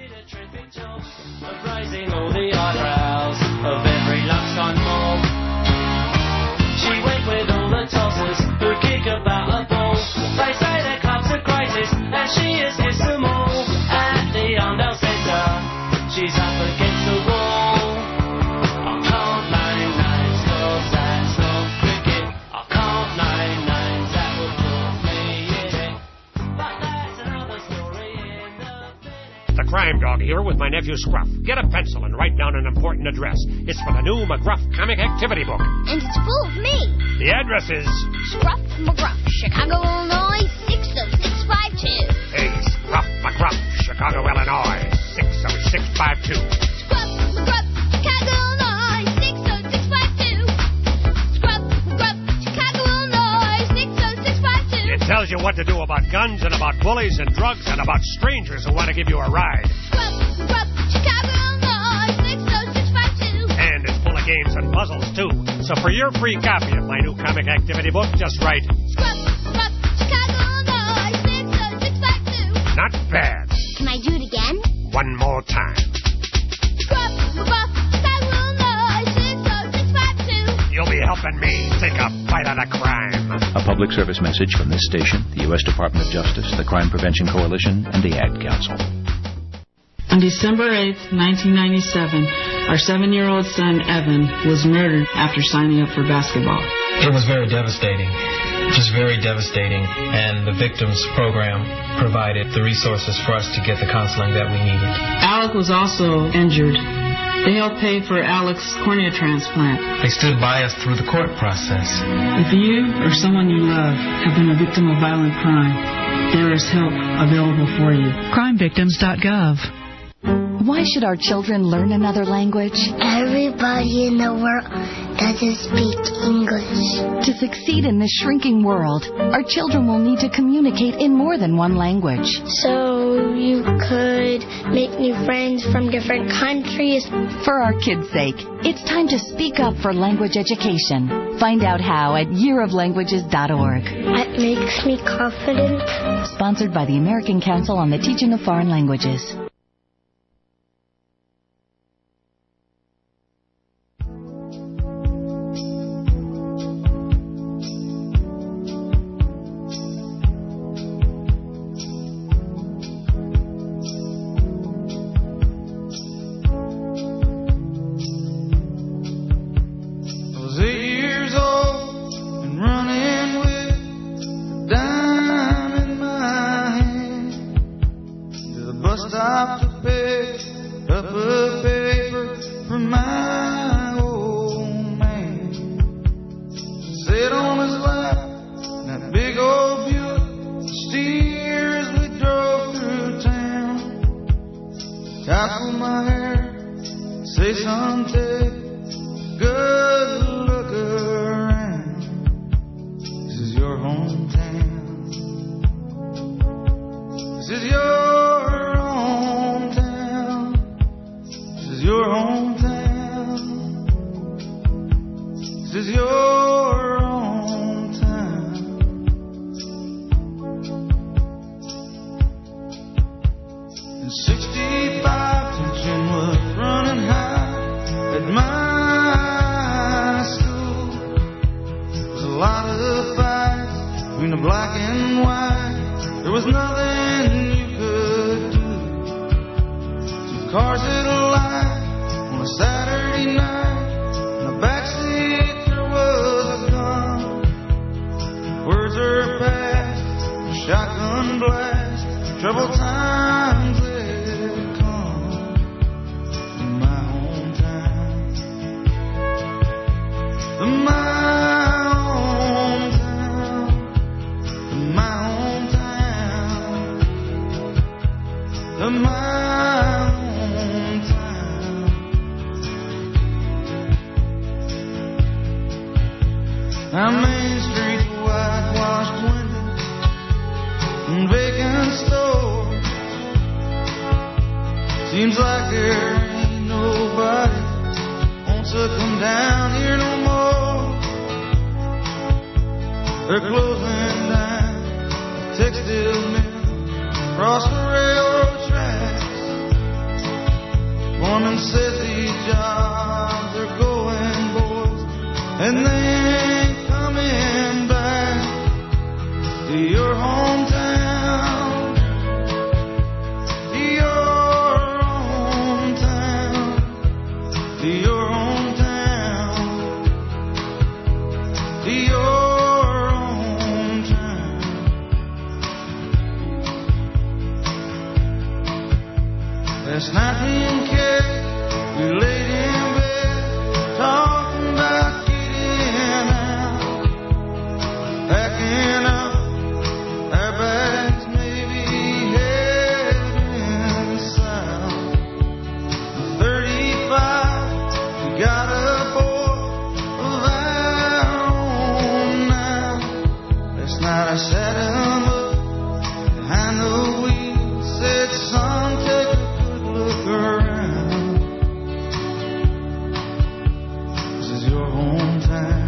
She went with all the tossers who kick about a ball. They say their club's a crisis, and she has kissed them all. At the Arndale Centre, she's up against the wall. I can't name names, 'cause that's not cricket. I can't name names, that would put me in it. But that's another story in the... The Crime Dog here with my nephew Scruff. Get a pencil and write down an important address. It's for the new McGruff comic activity book. And it's full of me. The address is... Scruff McGruff, Chicago, Illinois, 60652. Hey, Scruff McGruff, Chicago, Illinois, 60652. Scruff McGruff, Chicago, Illinois, 60652. Scruff McGruff, Chicago, Illinois, 60652. It tells you what to do about guns and about bullies and drugs and about strangers who want to give you a ride. Scruff McGruff, Chicago, Illinois, 60652. And it's full of games and puzzles, too. So for your free copy of my new comic activity book, just write... Scruff McGruff, Chicago, Illinois, 60652. Not bad. Can I do it again? One more time. Scruff McGruff, Chicago, Illinois, 60652. You'll be helping me take a bite out of crime. A public service message from this station, the U.S. Department of Justice, the Crime Prevention Coalition, and the Ad Council. On December 8th, 1997, our 7-year-old son, Evan, was murdered after signing up for basketball. It was very devastating, just very devastating, and the victims program provided the resources for us to get the counseling that we needed. Alec was also injured. They helped pay for Alec's cornea transplant. They stood by us through the court process. If you or someone you love have been a victim of violent crime, there is help available for you. CrimeVictims.gov. Why should our children learn another language? Everybody in the world doesn't speak English. To succeed in this shrinking world, our children will need to communicate in more than one language. So you could make new friends from different countries. For our kids' sake, it's time to speak up for language education. Find out how at yearoflanguages.org. That makes me confident. Sponsored by the American Council on the Teaching of Foreign Languages. bus stop to pick up a paper for my old man. Sit on his lap in that big old Buick, steer as we drove through town. Tassel my hair, say son, take a good look around. This is your hometown. This is your hometown. This is your hometown. This is your hometown. In 65, tension was running high at my school. There was a lot of fights between the black and white. There was nothing you could do. Two cars at a light on a Saturday night. In the backseat there was a gun. Words are passed, a shotgun blast. Troubled times had come in my hometown. In my hometown. In my hometown. In my hometown. Our main streets, whitewashed windows and vacant stores. Seems like there ain't nobody wants to come down here no more. They're closing down the textile mill across the railroad tracks. Woman says these jobs are going, boys, and they ain't coming back to your hometown. To your hometown. To your hometown. To your hometown. Last night me and Kay, we laid in bed talking about getting out, packing up our bags, maybe heading south. 35, we got a boy of our own now. Last night I sat him up behind the wheel, said, son, take a good look around. This is your hometown.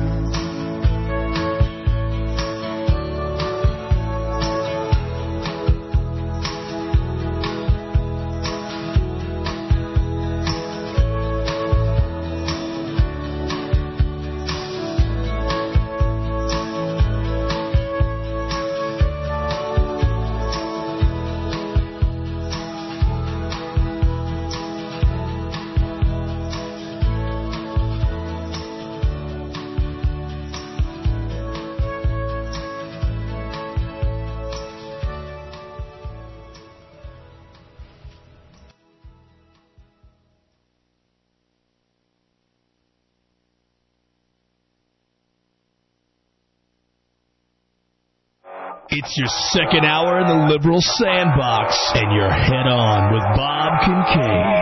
It's your second hour in the Liberal Sandbox, and you're head on with Bob Kincaid.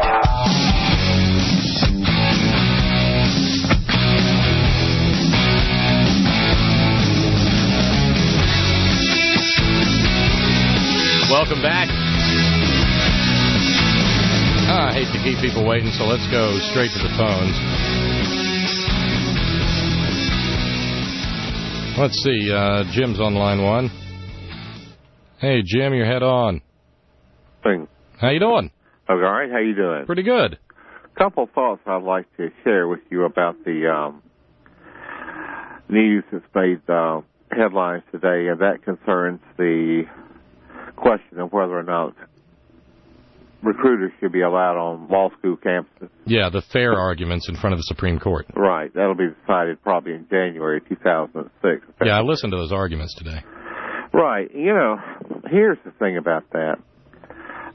Welcome back. I hate to keep people waiting, so let's go straight to the phones. Let's see. Jim's on line one. Hey, Jim, you're head on. Thing. How you doing? Okay, all right. How you doing? Pretty good. Couple thoughts I'd like to share with you about the news that's made headlines today, and that concerns the question of whether or not recruiters should be allowed on law school campuses. Yeah, the fair arguments in front of the Supreme Court. Right. That'll be decided probably in January 2006. Yeah, I listened to those arguments today. Right. You know, here's the thing about that.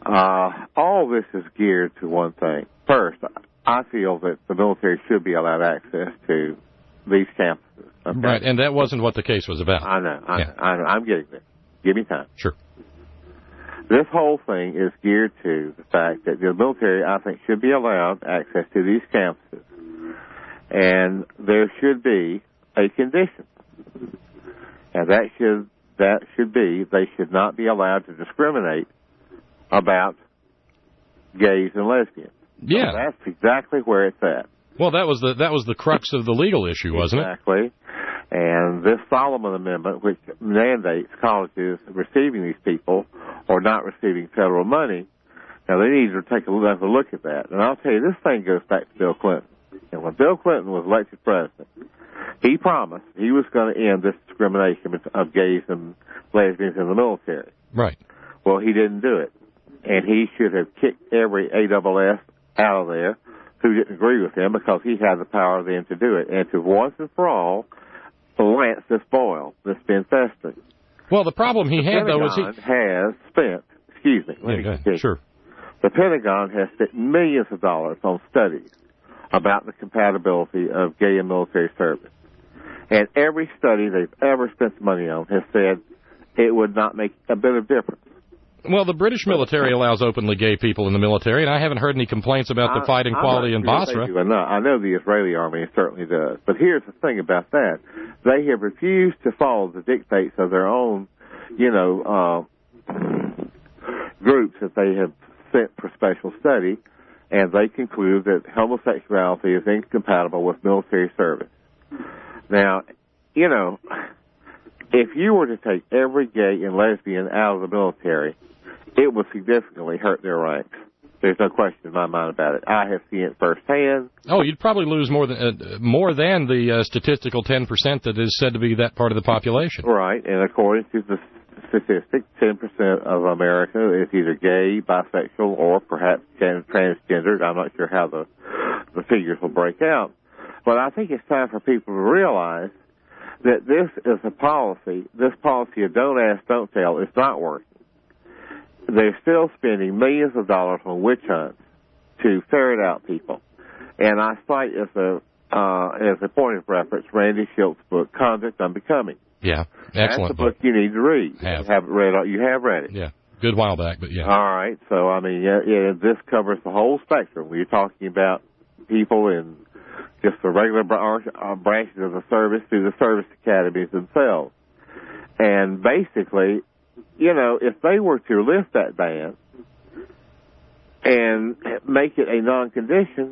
all this is geared to one thing. First, I feel that the military should be allowed access to these campuses. Okay? Right, and that wasn't what the case was about. I know. I'm getting there. Give me time. Sure. This whole thing is geared to the fact that the military, I think, should be allowed access to these campuses. And there should be a condition. And that should be they should not be allowed to discriminate about gays and lesbians. Yeah. So that's exactly where it's at. Well, that was the crux of the legal issue, wasn't it? Exactly. And this Solomon Amendment, which mandates colleges receiving these people or not receiving federal money, now they need to take a look at that. And I'll tell you, this thing goes back to Bill Clinton. And when Bill Clinton was elected president, he promised he was going to end this discrimination of gays and lesbians in the military. Right. Well, he didn't do it. And he should have kicked every ASS out of there who didn't agree with him, because he had the power then to do it. And to once and for all lance this boil that's been festering. Well, the problem he had, though, was has spent, excuse me, let me continue. Sure. The Pentagon has spent millions of dollars on studies about the compatibility of gay and military service. And every study they've ever spent money on has said it would not make a bit of difference. Well, the British military allows openly gay people in the military, and I haven't heard any complaints about the fighting quality in Basra. I know the Israeli army certainly does. But here's the thing about that. They have refused to follow the dictates of their own, groups that they have sent for special study, and they conclude that homosexuality is incompatible with military service. Now, if you were to take every gay and lesbian out of the military, it would significantly hurt their ranks. There's no question in my mind about it. I have seen it firsthand. Oh, you'd probably lose more than the statistical 10% that is said to be that part of the population. Right, and according to the statistic, 10% of America is either gay, bisexual, or perhaps transgendered. I'm not sure how the figures will break out. But I think it's time for people to realize that this is a policy, this policy of don't ask, don't tell, is not working. They're still spending millions of dollars on witch hunts to ferret out people. And I cite as a point of reference Randy Schilt's book, Conduct Unbecoming. Yeah, excellent. That's the book you need to read. You have read it. Yeah, good while back, but yeah. All right, so I mean, this covers the whole spectrum. We're talking about people in just the regular branches of the service through the service academies themselves. And basically, if they were to lift that ban and make it a non-condition,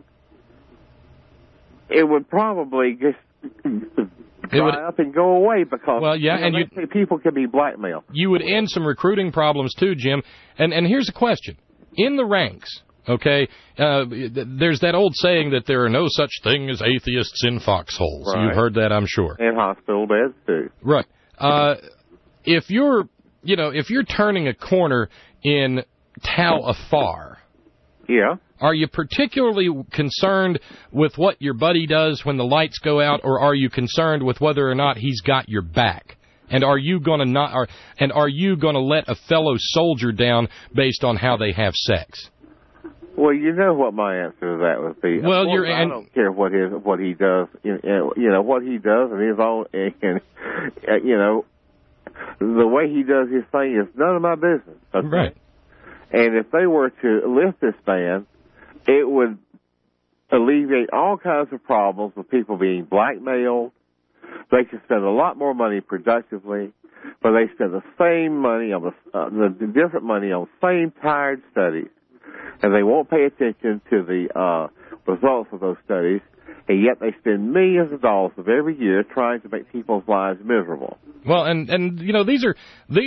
it would probably just dry up and go away, because people can be blackmailed. You would end some recruiting problems too, Jim. And here's a question. In the ranks, okay, there's that old saying that there are no such thing as atheists in foxholes. Right. You've heard that, I'm sure. And hospital beds too. Right. If you're turning a corner in Tal Afar, yeah, are you particularly concerned with what your buddy does when the lights go out, or are you concerned with whether or not he's got your back? And are you going to let a fellow soldier down based on how they have sex? Well, you know what my answer to that would be. Well, I don't care what he does. What he does and his own, the way he does his thing is none of my business. Okay? Right. And if they were to lift this ban, it would alleviate all kinds of problems with people being blackmailed. They could spend a lot more money productively, but they spend the same money on the different money on same tired studies, and they won't pay attention to the results of those studies, and yet they spend millions of dollars of every year trying to make people's lives miserable. Well, and these are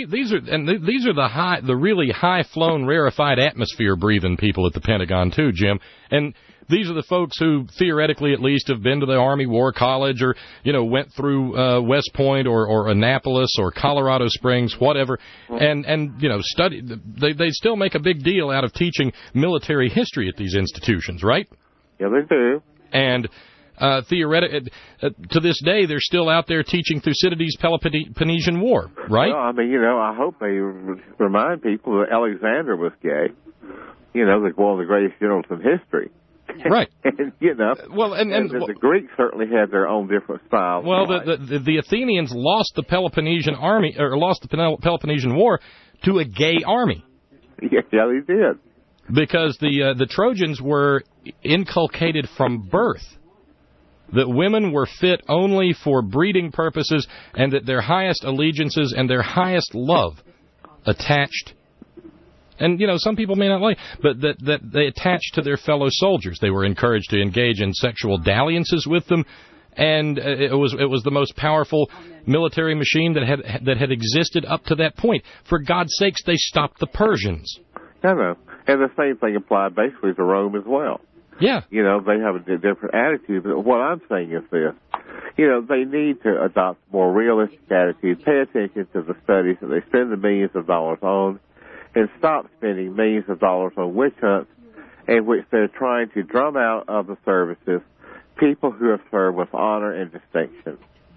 the really high-flown, rarefied atmosphere breathing people at the Pentagon too, Jim. And these are the folks who theoretically at least have been to the Army War College, or went through West Point or Annapolis or Colorado Springs, whatever, and study. They still make a big deal out of teaching military history at these institutions, right? Yeah, they do. And to this day, they're still out there teaching Thucydides' Peloponnesian War, right? Well, I mean, I hope they remind people that Alexander was gay. One of the greatest generals in history. Right. And, well, and the Greeks certainly had their own different styles. Well, the Athenians lost the Peloponnesian army, or lost the Peloponnesian War to a gay army. Yeah, they did. Because the Trojans were inculcated from birth that women were fit only for breeding purposes, and that their highest allegiances and their highest love attached. And, some people may not like, but that they attached to their fellow soldiers. They were encouraged to engage in sexual dalliances with them, and it was the most powerful military machine that had existed up to that point. For God's sakes, they stopped the Persians. I know. And the same thing applied basically to Rome as well. Yeah. They have a different attitude. But what I'm saying is this. They need to adopt more realistic attitudes, pay attention to the studies that they spend the millions of dollars on, and stop spending millions of dollars on witch hunts in which they're trying to drum out of the services people who have served with honor and distinction.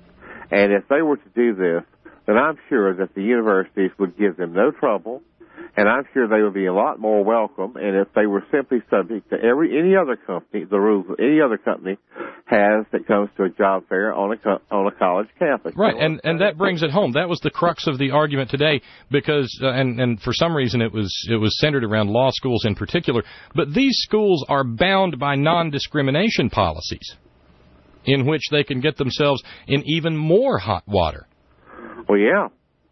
And if they were to do this, then I'm sure that the universities would give them no trouble, and I'm sure they would be a lot more welcome. And if they were simply subject to any other company, the rules that any other company has that comes to a job fair on a college campus. Right, and that brings it home. That was the crux of the argument today, because and for some reason it was centered around law schools in particular. But these schools are bound by non-discrimination policies, in which they can get themselves in even more hot water. Well, yeah.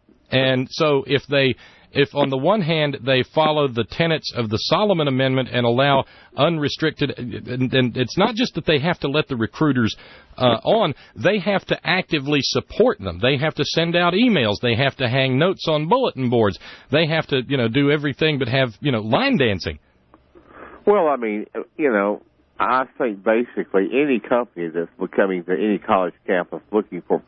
And so if on the one hand they follow the tenets of the Solomon Amendment and allow unrestricted, and it's not just that they have to let the recruiters on, they have to actively support them. They have to send out emails. They have to hang notes on bulletin boards. They have to, do everything but have, line dancing. Well, I mean, I think basically any company that's coming to any college campus looking for,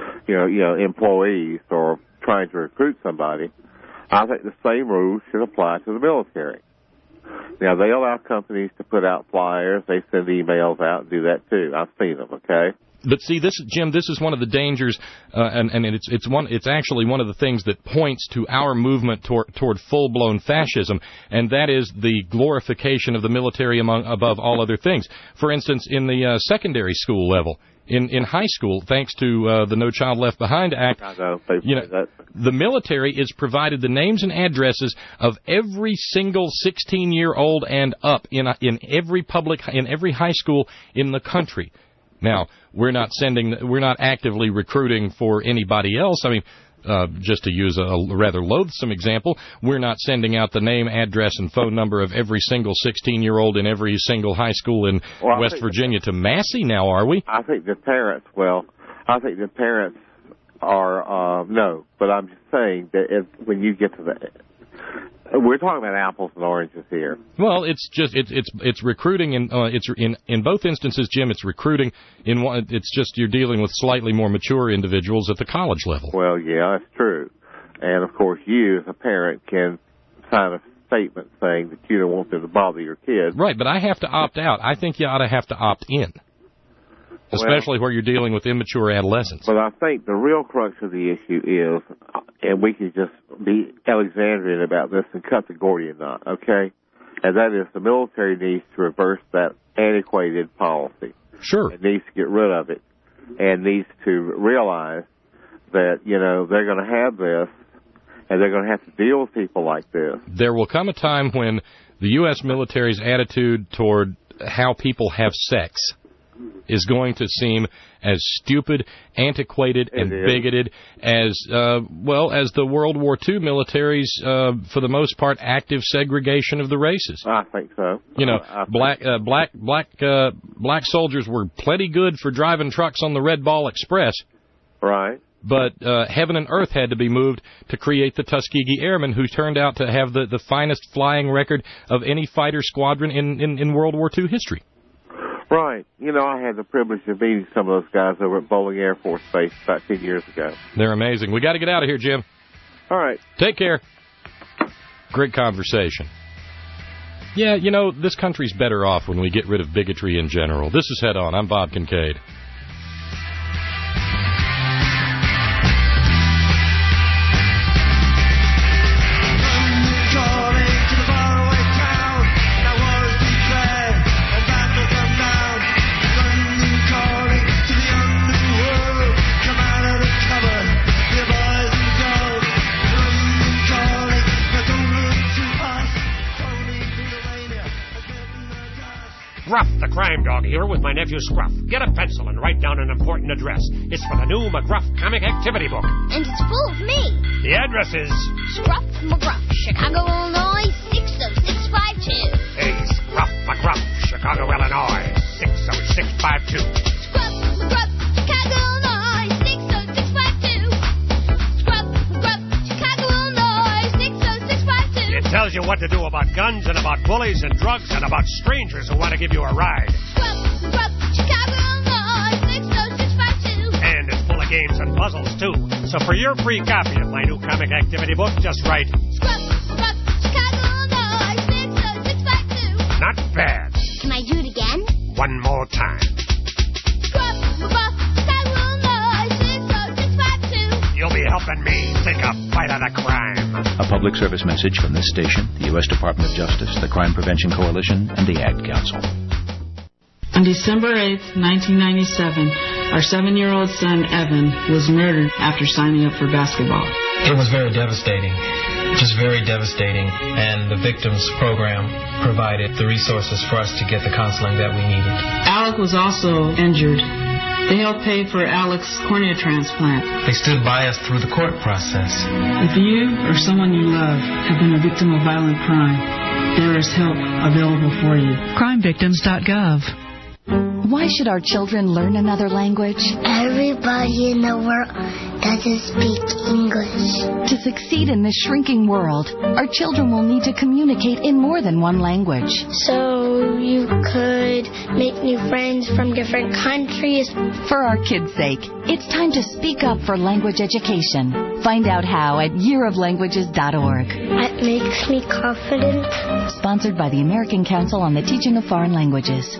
employees or trying to recruit somebody, I think the same rules should apply to the military. Now, they allow companies to put out flyers. They send emails out and do that, too. I've seen them, okay? But see, Jim, this is one of the dangers, and it's actually one of the things that points to our movement toward full-blown fascism, and that is the glorification of the military above all other things. For instance, in the secondary school level, in high school, thanks to the No Child Left Behind Act, the military is provided the names and addresses of every single 16-year-old and up in every high school in the country. Now, we're not actively recruiting for anybody else. I mean, just to use a rather loathsome example, we're not sending out the name, address, and phone number of every single 16-year-old in every single high school in West Virginia to Massey now, are we? I think the parents are, no, but I'm just saying that when you get to we're talking about apples and oranges here. Well, it's recruiting in both instances, Jim. It's recruiting in one. It's just you're dealing with slightly more mature individuals at the college level. Well, yeah, that's true. And of course, you as a parent can sign a statement saying that you don't want them to bother your kids. Right, but I have to opt out. I think you ought to have to opt in, especially where you're dealing with immature adolescents. But I think the real crux of the issue is, and we can just be Alexandrian about this and cut the Gordian knot, okay? And that is the military needs to reverse that antiquated policy. Sure. It needs to get rid of it and needs to realize that, they're going to have this and they're going to have to deal with people like this. There will come a time when the U.S. military's attitude toward how people have sex is going to seem as stupid, antiquated, and bigoted as the World War II military's, for the most part, active segregation of the races. I think so. Black soldiers were plenty good for driving trucks on the Red Ball Express. Right. But heaven and earth had to be moved to create the Tuskegee Airmen, who turned out to have the finest flying record of any fighter squadron in World War II history. Right. I had the privilege of meeting some of those guys over at Bolling Air Force Base about 10 years ago. They're amazing. We got to get out of here, Jim. All right. Take care. Great conversation. Yeah, you know, this country's better off when we get rid of bigotry in general. This is Head On. I'm Bob Kincaid. Gruff, the crime dog here with my nephew Scruff. Get a pencil and write down an important address. It's for the new McGruff comic activity book. And it's full of me. The address is Scruff McGruff, Chicago, Illinois, 60652. Hey, Scruff McGruff, Chicago, Illinois, 60652. Scruff McGruff, Chicago, Illinois, 60652. Scruff McGruff, Chicago, Illinois, 60652. It tells you what to do about guns and about bullies and drugs and about strangers who want to give you a ride. Scruff McGruff, Chicago, Illinois, 60652. And it's full of games and puzzles, too. So for your free copy of my new comic activity book, just write Scruff McGruff, Chicago, Illinois, 60652. Not bad. Can I do it again? One more time. Scruff McGruff, Chicago, Illinois, 60652. You'll be helping me take a bite of the crime. A public service message from this station, the U.S. Department of Justice, the Crime Prevention Coalition, and the Ad Council. On December 8th, 1997, our 7-year-old son, Evan, was murdered after signing up for basketball. It was very devastating, just very devastating, and the victims program provided the resources for us to get the counseling that we needed. Alec was also injured. They helped pay for Alec's cornea transplant. They stood by us through the court process. If you or someone you love have been a victim of violent crime, there is help available for you. CrimeVictims.gov. Why should our children learn another language? Everybody in the world doesn't speak English. To succeed in this shrinking world, our children will need to communicate in more than one language. So you could make new friends from different countries. For our kids' sake, it's time to speak up for language education. Find out how at yearoflanguages.org. That makes me confident. Sponsored by the American Council on the Teaching of Foreign Languages.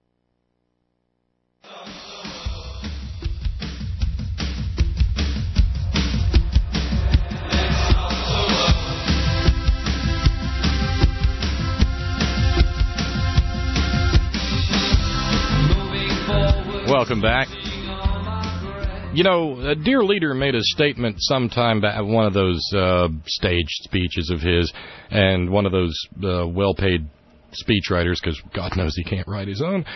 Welcome back. You know, Dear Leader made a statement sometime back, one of those staged speeches of his, and one of those well-paid speechwriters, because God knows he can't write his own,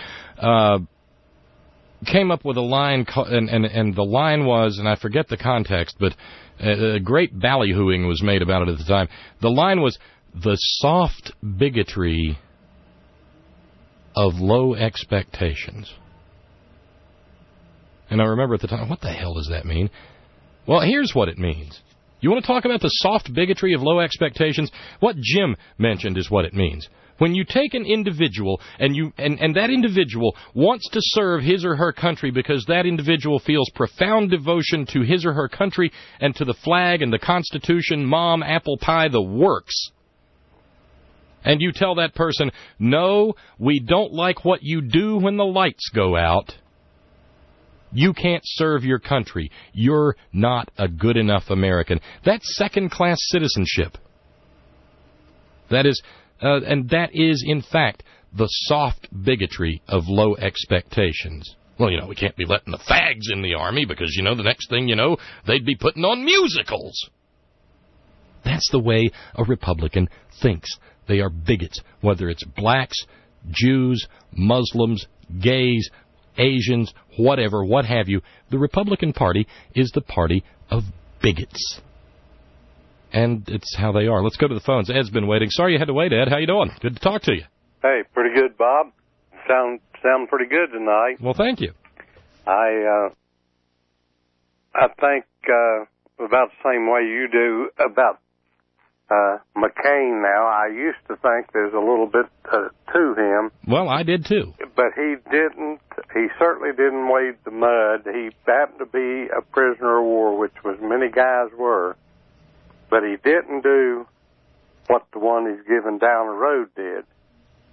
came up with a line, and the line was, and I forget the context, but a great ballyhooing was made about it at the time. The line was, the soft bigotry of low expectations. And I remember at the time, what the hell does that mean? Well, here's what it means. You want to talk about the soft bigotry of low expectations? What Jim mentioned is what it means. When you take an individual and that individual wants to serve his or her country because that individual feels profound devotion to his or her country and to the flag and the Constitution, mom, apple pie, the works. And you tell that person, no, we don't like what you do when the lights go out. You can't serve your country. You're not a good enough American. That's second-class citizenship. That is, and that is, in fact, the soft bigotry of low expectations. Well, you know, we can't be letting the fags in the Army because, you know, the next thing you know, they'd be putting on musicals. That's the way a Republican thinks. They are bigots, whether it's blacks, Jews, Muslims, gays, Asians, whatever, what have you. The Republican Party is the party of bigots. And it's how they are. Let's go to the phones. Ed's been waiting. Sorry you had to wait, Ed. How you doing? Good to talk to you. Hey, pretty good, Bob. Sound pretty good tonight. Well, thank you. I think about the same way you do about McCain now. I used to think there's a little bit to him. Well, I did too. But he certainly didn't wade the mud. He happened to be a prisoner of war, which was many guys were. But he didn't do what the one he's given down the road did.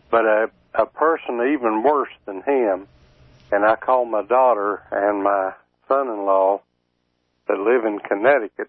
But a person even worse than him, and I called my daughter and my son-in-law that live in Connecticut,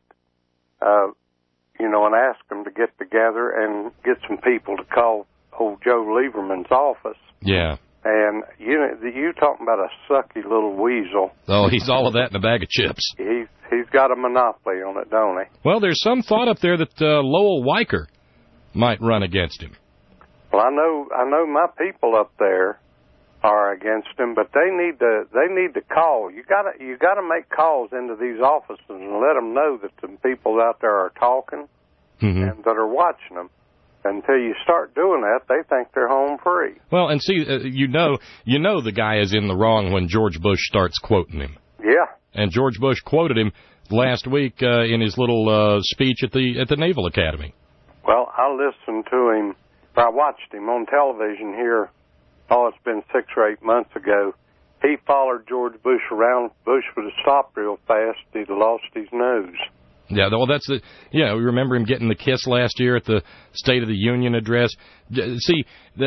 and asked them to get together and get some people to call old Joe Lieberman's office. Yeah. And, you talking about a sucky little weasel. Oh, he's all of that in a bag of chips. He's got a monopoly on it, don't he? Well, there's some thought up there that Lowell Weicker might run against him. Well, I know my people up there are against him, but they need to call. You gotta make calls into these offices and let them know that some people out there are talking and that are watching them. Until you start doing that, they think they're home free. Well, and see, you know the guy is in the wrong when George Bush starts quoting him. Yeah. And George Bush quoted him last week in his little speech at the Naval Academy. Well, I listened to him. I watched him on television here. Oh, it's been 6 or 8 months ago. He followed George Bush around. Bush would have stopped real fast. He'd have lost his nose. Yeah, well, we remember him getting the kiss last year at the State of the Union address. See,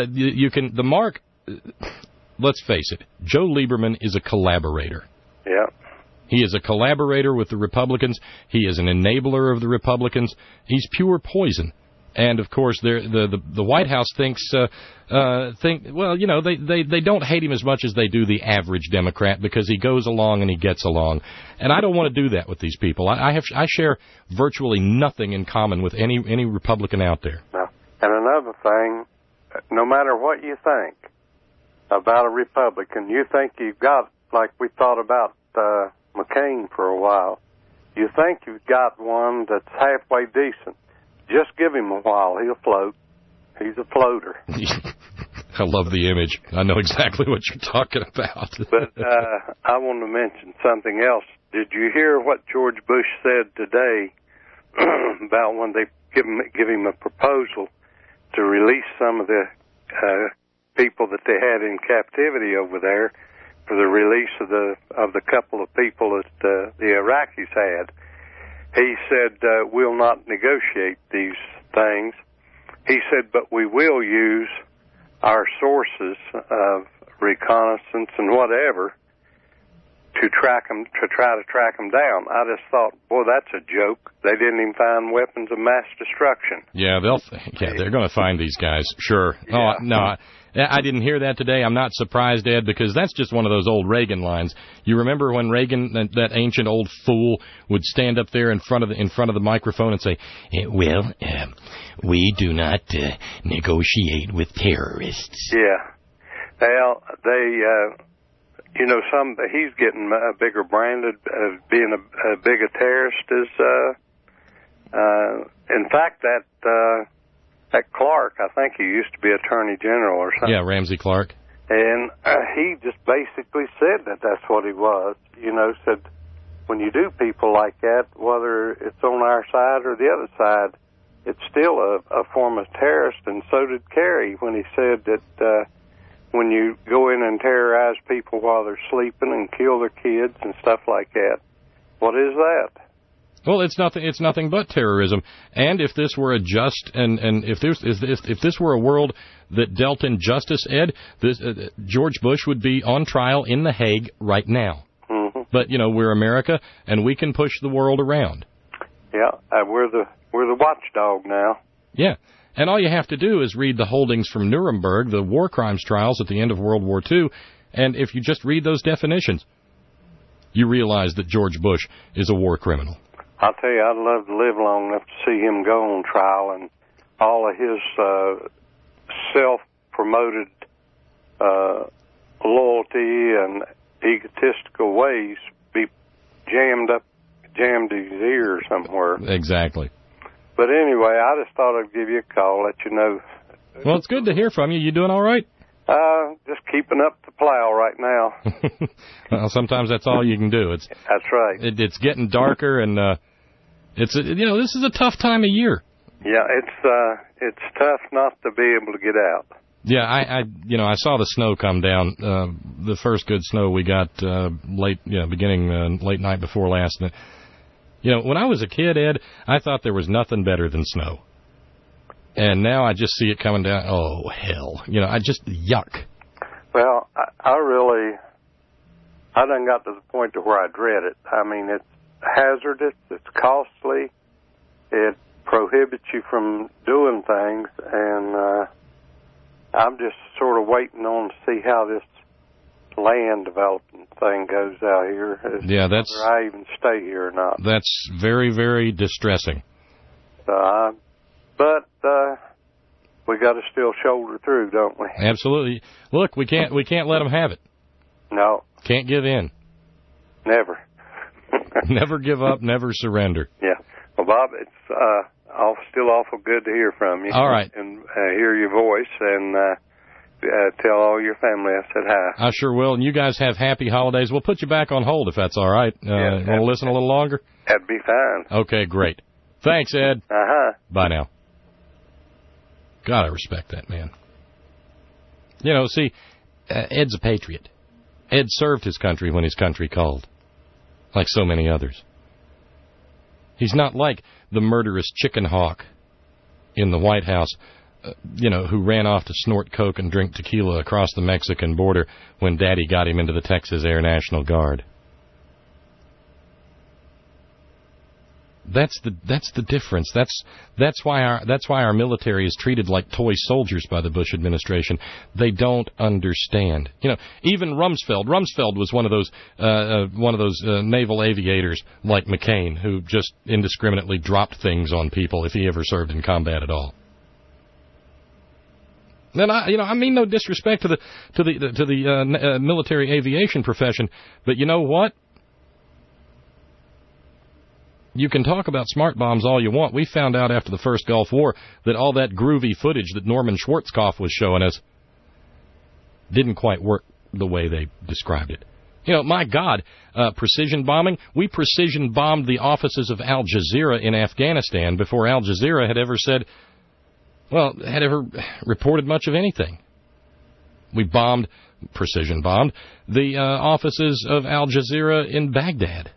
let's face it, Joe Lieberman is a collaborator. Yeah. He is a collaborator with the Republicans. He is an enabler of the Republicans. He's pure poison. And of course, the White House they don't hate him as much as they do the average Democrat because he goes along and he gets along. And I don't want to do that with these people. I share virtually nothing in common with any Republican out there. No. And another thing, no matter what you think about a Republican, you think you've got, like we thought about McCain for a while, you think you've got one that's halfway decent. Just give him a while. He'll float. He's a floater. I love the image. I know exactly what you're talking about. But I want to mention something else. Did you hear what George Bush said today about when they give him a proposal to release some of the people that they had in captivity over there for the release of the couple of people that the Iraqis had? He said, we'll not negotiate these things. He said, but we will use our sources of reconnaissance and whatever to try to track them down. I just thought, boy, that's a joke. They didn't even find weapons of mass destruction. Yeah, they're going to find these guys, sure. Yeah. Oh, no, I didn't hear that today. I'm not surprised, Ed, because that's just one of those old Reagan lines. You remember when Reagan, that ancient old fool, would stand up there in front of the microphone and say, we do not negotiate with terrorists. Yeah. Well, he's getting a bigger branded being a big a terrorist in fact, that Clark, I think he used to be Attorney General or something. Yeah, Ramsey Clark. And he just basically said that that's what he was. Said when you do people like that, whether it's on our side or the other side, it's still a form of terrorist. And so did Kerry when he said that when you go in and terrorize people while they're sleeping and kill their kids and stuff like that. What is that? Well, it's nothing but terrorism. And if this were a just and if this were a world that dealt in justice, Ed, George Bush would be on trial in The Hague right now. Mm-hmm. But we're America, and we can push the world around. Yeah, we're the watchdog now. Yeah. And all you have to do is read the holdings from Nuremberg, the war crimes trials at the end of World War II, and if you just read those definitions, you realize that George Bush is a war criminal. I'll tell you, I'd love to live long enough to see him go on trial and all of his self-promoted loyalty and egotistical ways be jammed his ear somewhere. Exactly. But anyway, I just thought I'd give you a call, let you know. Well, it's good to hear from you. You doing all right? Just keeping up the plow right now. Well, sometimes that's all you can do. That's right. It's getting darker, and this is a tough time of year. Yeah, it's tough not to be able to get out. Yeah, I saw the snow come down. The first good snow we got beginning late night before last night. When I was a kid, Ed, I thought there was nothing better than snow. And now I just see it coming down. Oh, hell. You know, I just, yuck. Well, I done got to the point to where I dread it. I mean, it's hazardous, it's costly, it prohibits you from doing things, and I'm just sort of waiting on to see how this land development thing goes out here. Yeah, that's... Whether I even stay here or not. That's very, very distressing. But we got to still shoulder through, don't we? Absolutely. Look, we can't let them have it. No. Can't give in. Never. Never give up, never surrender. Yeah. Well, Bob, it's still awful good to hear from you. All right. And hear your voice, and tell all your family I said hi. I sure will. And you guys have happy holidays. We'll put you back on hold if that's all right. Want to listen a little longer? That'd be fine. Okay, great. Thanks, Ed. Uh-huh. Bye now. God, I respect that man. You know, see, Ed's a patriot. Ed served his country when his country called, like so many others. He's not like the murderous chicken hawk in the White House, who ran off to snort coke and drink tequila across the Mexican border when Daddy got him into the Texas Air National Guard. That's the difference. That's why our military is treated like toy soldiers by the Bush administration. They don't understand. You know, even Rumsfeld was one of those naval aviators like McCain who just indiscriminately dropped things on people if he ever served in combat at all. And I mean no disrespect to the military aviation profession, but you know what? You can talk about smart bombs all you want. We found out after the first Gulf War that all that groovy footage that Norman Schwarzkopf was showing us didn't quite work the way they described it. You know, my God, precision bombing. We precision bombed the offices of Al Jazeera in Afghanistan before Al Jazeera had ever reported much of anything. We precision bombed the offices of Al Jazeera in Baghdad.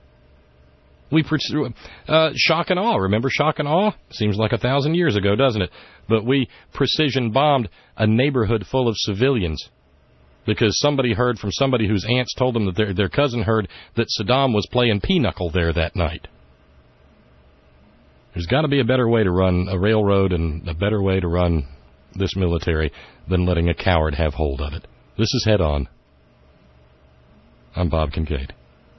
Shock and awe. Remember shock and awe? Seems like 1,000 years ago, doesn't it? But we precision bombed a neighborhood full of civilians because somebody heard from somebody whose aunts told them that their cousin heard that Saddam was playing pinochle there that night. There's got to be a better way to run a railroad and a better way to run this military than letting a coward have hold of it. This is Head On. I'm Bob Kincaid.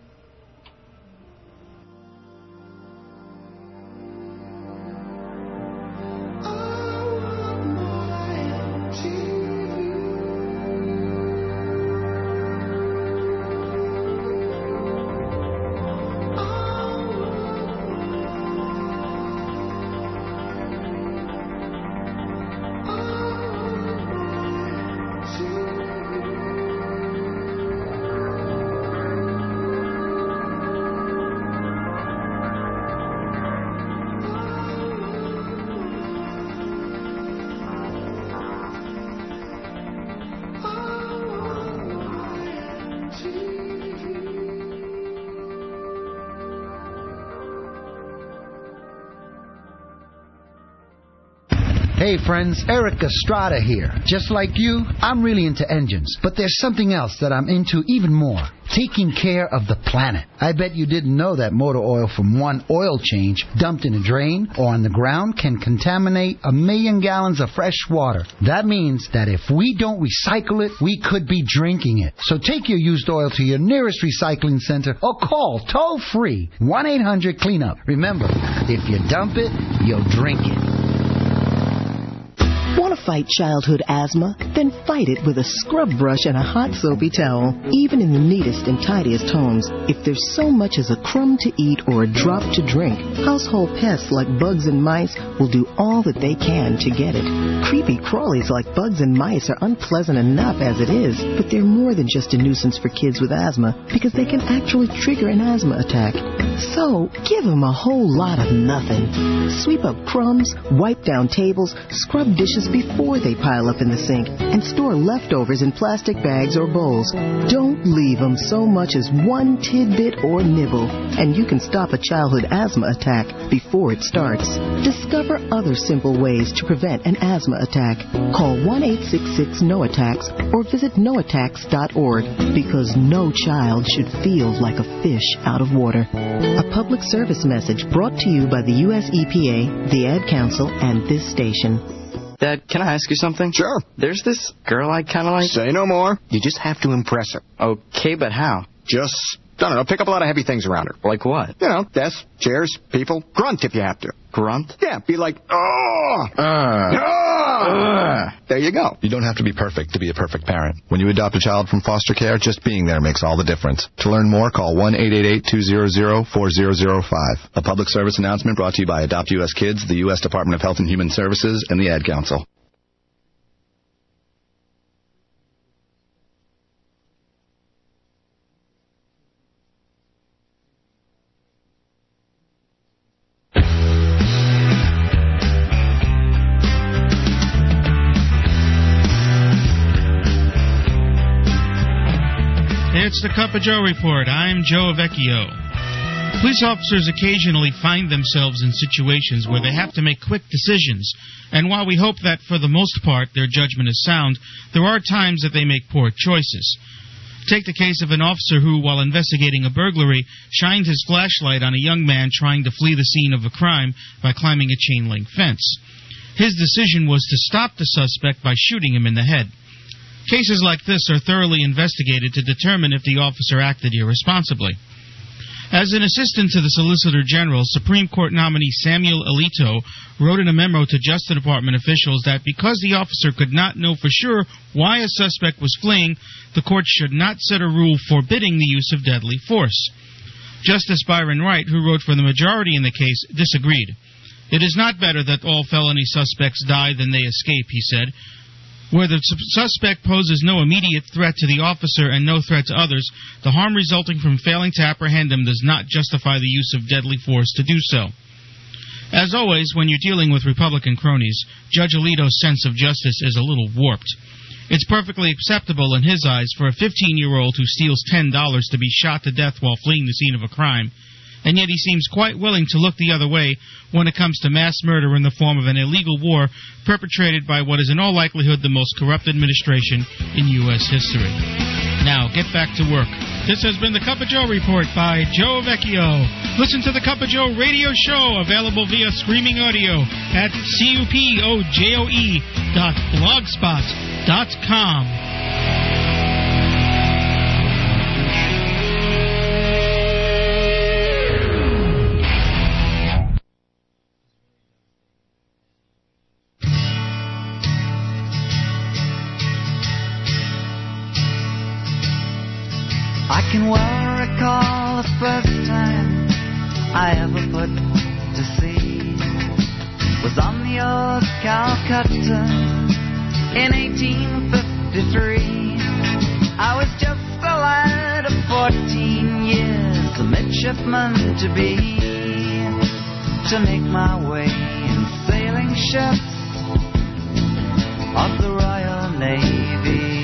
Hey friends, Eric Estrada here. Just like you, I'm really into engines, but there's something else that I'm into even more. Taking care of the planet. I bet you didn't know that motor oil from one oil change dumped in a drain or on the ground can contaminate 1 million gallons of fresh water. That means that if we don't recycle it, we could be drinking it. So take your used oil to your nearest recycling center or call toll-free 1-800-CLEANUP. Remember, if you dump it, you'll drink it. Want to fight childhood asthma? Then fight it with a scrub brush and a hot soapy towel, even in the neatest and tidiest homes. If there's so much as a crumb to eat or a drop to drink, household pests like bugs and mice will do all that they can to get it. Creepy crawlies like bugs and mice are unpleasant enough as it is, but they're more than just a nuisance for kids with asthma because they can actually trigger an asthma attack. So, give them a whole lot of nothing. Sweep up crumbs, wipe down tables, scrub dishes before before they pile up in the sink and store leftovers in plastic bags or bowls. Don't leave them so much as one tidbit or nibble, and you can stop a childhood asthma attack before it starts. Discover other simple ways to prevent an asthma attack. Call 1-866-NO-ATTACKS or visit noattacks.org, because no child should feel like a fish out of water. A public service message brought to you by the U.S. EPA, the Ad Council, and this station. Dad, can I ask you something? Sure. There's this girl I kind of like. Say no more. You just have to impress her. Okay, but how? Just, I don't know, pick up a lot of heavy things around her. Like what? You know, desks, chairs, people. Grunt if you have to. Grunt? Yeah, be like, There you go. You don't have to be perfect to be a perfect parent. When you adopt a child from foster care, just being there makes all the difference. To learn more, call 1-888-200-4005. A public service announcement brought to you by Adopt U.S. Kids, the U.S. Department of Health and Human Services, and the Ad Council. It's the Cup of Joe Report. I'm Joe Vecchio. Police officers occasionally find themselves in situations where they have to make quick decisions, and while we hope that for the most part their judgment is sound, there are times that they make poor choices. Take the case of an officer who, while investigating a burglary, shined his flashlight on a young man trying to flee the scene of a crime by climbing a chain-link fence. His decision was to stop the suspect by shooting him in the head. Cases like this are thoroughly investigated to determine if the officer acted irresponsibly. As an assistant to the Solicitor General, Supreme Court nominee Samuel Alito wrote in a memo to Justice Department officials that because the officer could not know for sure why a suspect was fleeing, the court should not set a rule forbidding the use of deadly force. Justice Byron Wright, who wrote for the majority in the case, disagreed. It is not better that all felony suspects die than they escape, he said. Where the suspect poses no immediate threat to the officer and no threat to others, the harm resulting from failing to apprehend him does not justify the use of deadly force to do so. As always, when you're dealing with Republican cronies, Judge Alito's sense of justice is a little warped. It's perfectly acceptable in his eyes for a 15-year-old who steals $10 to be shot to death while fleeing the scene of a crime, and yet he seems quite willing to look the other way when it comes to mass murder in the form of an illegal war perpetrated by what is in all likelihood the most corrupt administration in U.S. history. Now, get back to work. This has been the Cup of Joe Report by Joe Vecchio. Listen to the Cup of Joe radio show, available via streaming audio at cupojoe.blogspot.com. I can well recall the first time I ever put to sea was on the old Calcutta in 1853. I was just a lad of 14 years, a midshipman to be, to make my way in sailing ships of the Royal Navy.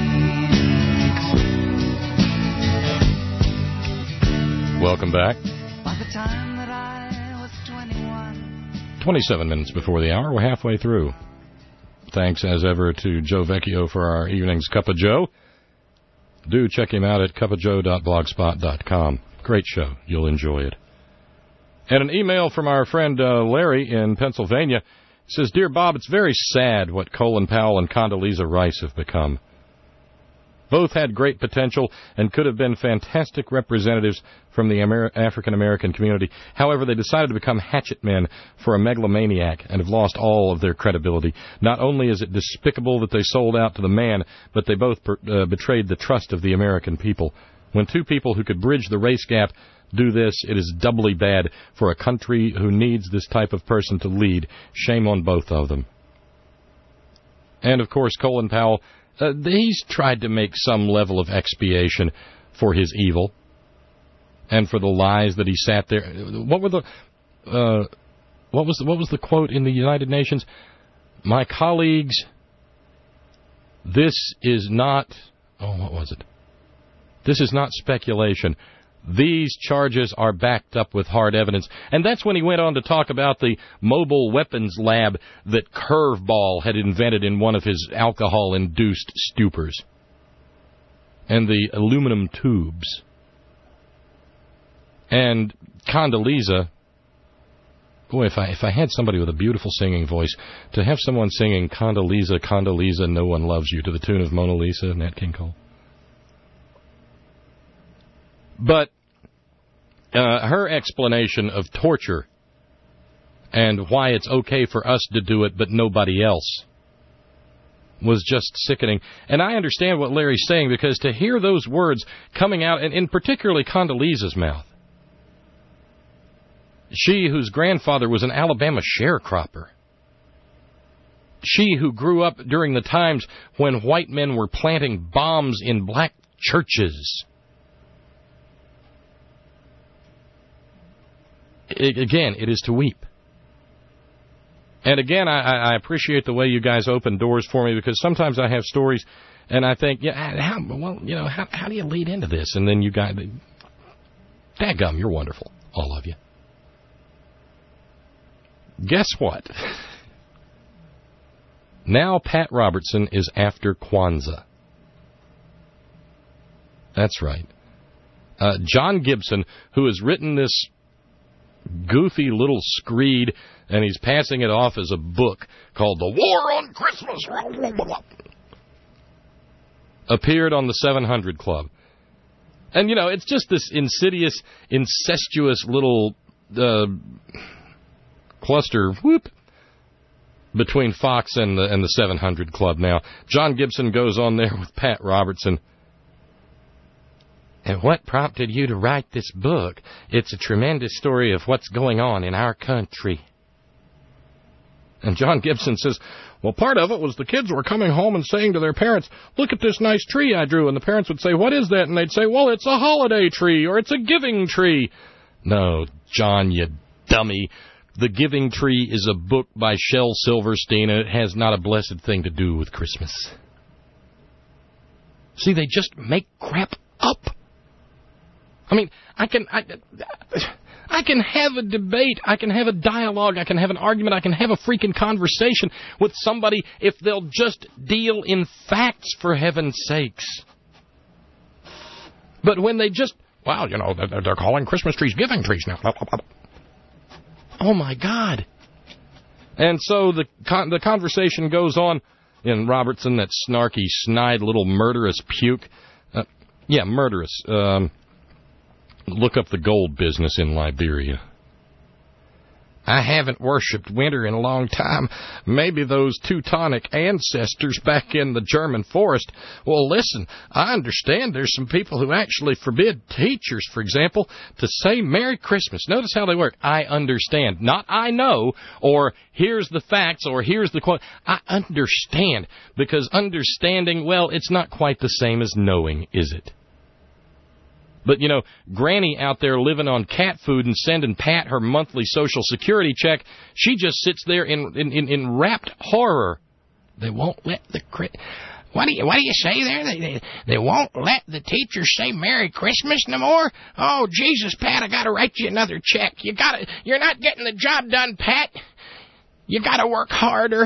Welcome back. By the time that I was 21. 27 minutes before the hour. We're halfway through. Thanks, as ever, to Joe Vecchio for our evening's Cup of Joe. Do check him out at cupojoe.blogspot.com. Great show. You'll enjoy it. And an email from our friend Larry in Pennsylvania. He says, Dear Bob, it's very sad what Colin Powell and Condoleezza Rice have become. Both had great potential and could have been fantastic representatives from the African-American community. However, they decided to become hatchet men for a megalomaniac and have lost all of their credibility. Not only is it despicable that they sold out to the man, but they both betrayed the trust of the American people. When two people who could bridge the race gap do this, it is doubly bad for a country who needs this type of person to lead. Shame on both of them. And, of course, Colin Powell, he's tried to make some level of expiation for his evil and for the lies that he sat there. What was the quote in the United Nations? My colleagues, this is not... Oh, what was it? This is not speculation. These charges are backed up with hard evidence. And that's when he went on to talk about the mobile weapons lab that Curveball had invented in one of his alcohol-induced stupors. And the aluminum tubes. And Condoleezza, boy, if I had somebody with a beautiful singing voice, to have someone singing Condoleezza, Condoleezza, no one loves you, to the tune of Mona Lisa, Nat King Cole. But her explanation of torture and why it's okay for us to do it but nobody else was just sickening. And I understand what Larry's saying, because to hear those words coming out, and in particularly Condoleezza's mouth, she whose grandfather was an Alabama sharecropper, she who grew up during the times when white men were planting bombs in black churches. Again, it is to weep. And again, I appreciate the way you guys open doors for me, because sometimes I have stories and I think, how do you lead into this? And then you guys, dadgum, you're wonderful, all of you. Guess what? Now Pat Robertson is after Kwanzaa. That's right. John Gibson, who has written this goofy little screed, and he's passing it off as a book called The War on Christmas, appeared on the 700 Club. And, it's just this insidious, incestuous little cluster whoop between Fox and the 700 Club now. John Gibson goes on there with Pat Robertson. And what prompted you to write this book? It's a tremendous story of what's going on in our country. And John Gibson says, well, part of it was the kids were coming home and saying to their parents, look at this nice tree I drew. And the parents would say, what is that? And they'd say, well, it's a holiday tree, or it's a giving tree. No, John, you dummy. The Giving Tree is a book by Shel Silverstein, and it has not a blessed thing to do with Christmas. See, they just make crap up. I mean, I can have a debate, I can have a dialogue, I can have an argument, I can have a freaking conversation with somebody if they'll just deal in facts, for heaven's sakes. But when they just, well, they're calling Christmas trees giving trees now. Oh, my God. And so the conversation goes on in Robertson, that snarky, snide little murderous puke. Murderous. Look up the gold business in Liberia. I haven't worshipped winter in a long time. Maybe those Teutonic ancestors back in the German forest. Well, listen, I understand there's some people who actually forbid teachers, for example, to say Merry Christmas. Notice how they work. I understand. Not I know, or here's the facts, or here's the quote. I understand, because understanding, well, it's not quite the same as knowing, is it? But, Granny out there living on cat food and sending Pat her monthly Social Security check, she just sits there in rapt horror. They won't let the... What do you say there? They won't let the teachers say Merry Christmas no more? Oh, Jesus, Pat, I got to write you another check. You're not getting the job done, Pat. You got to work harder.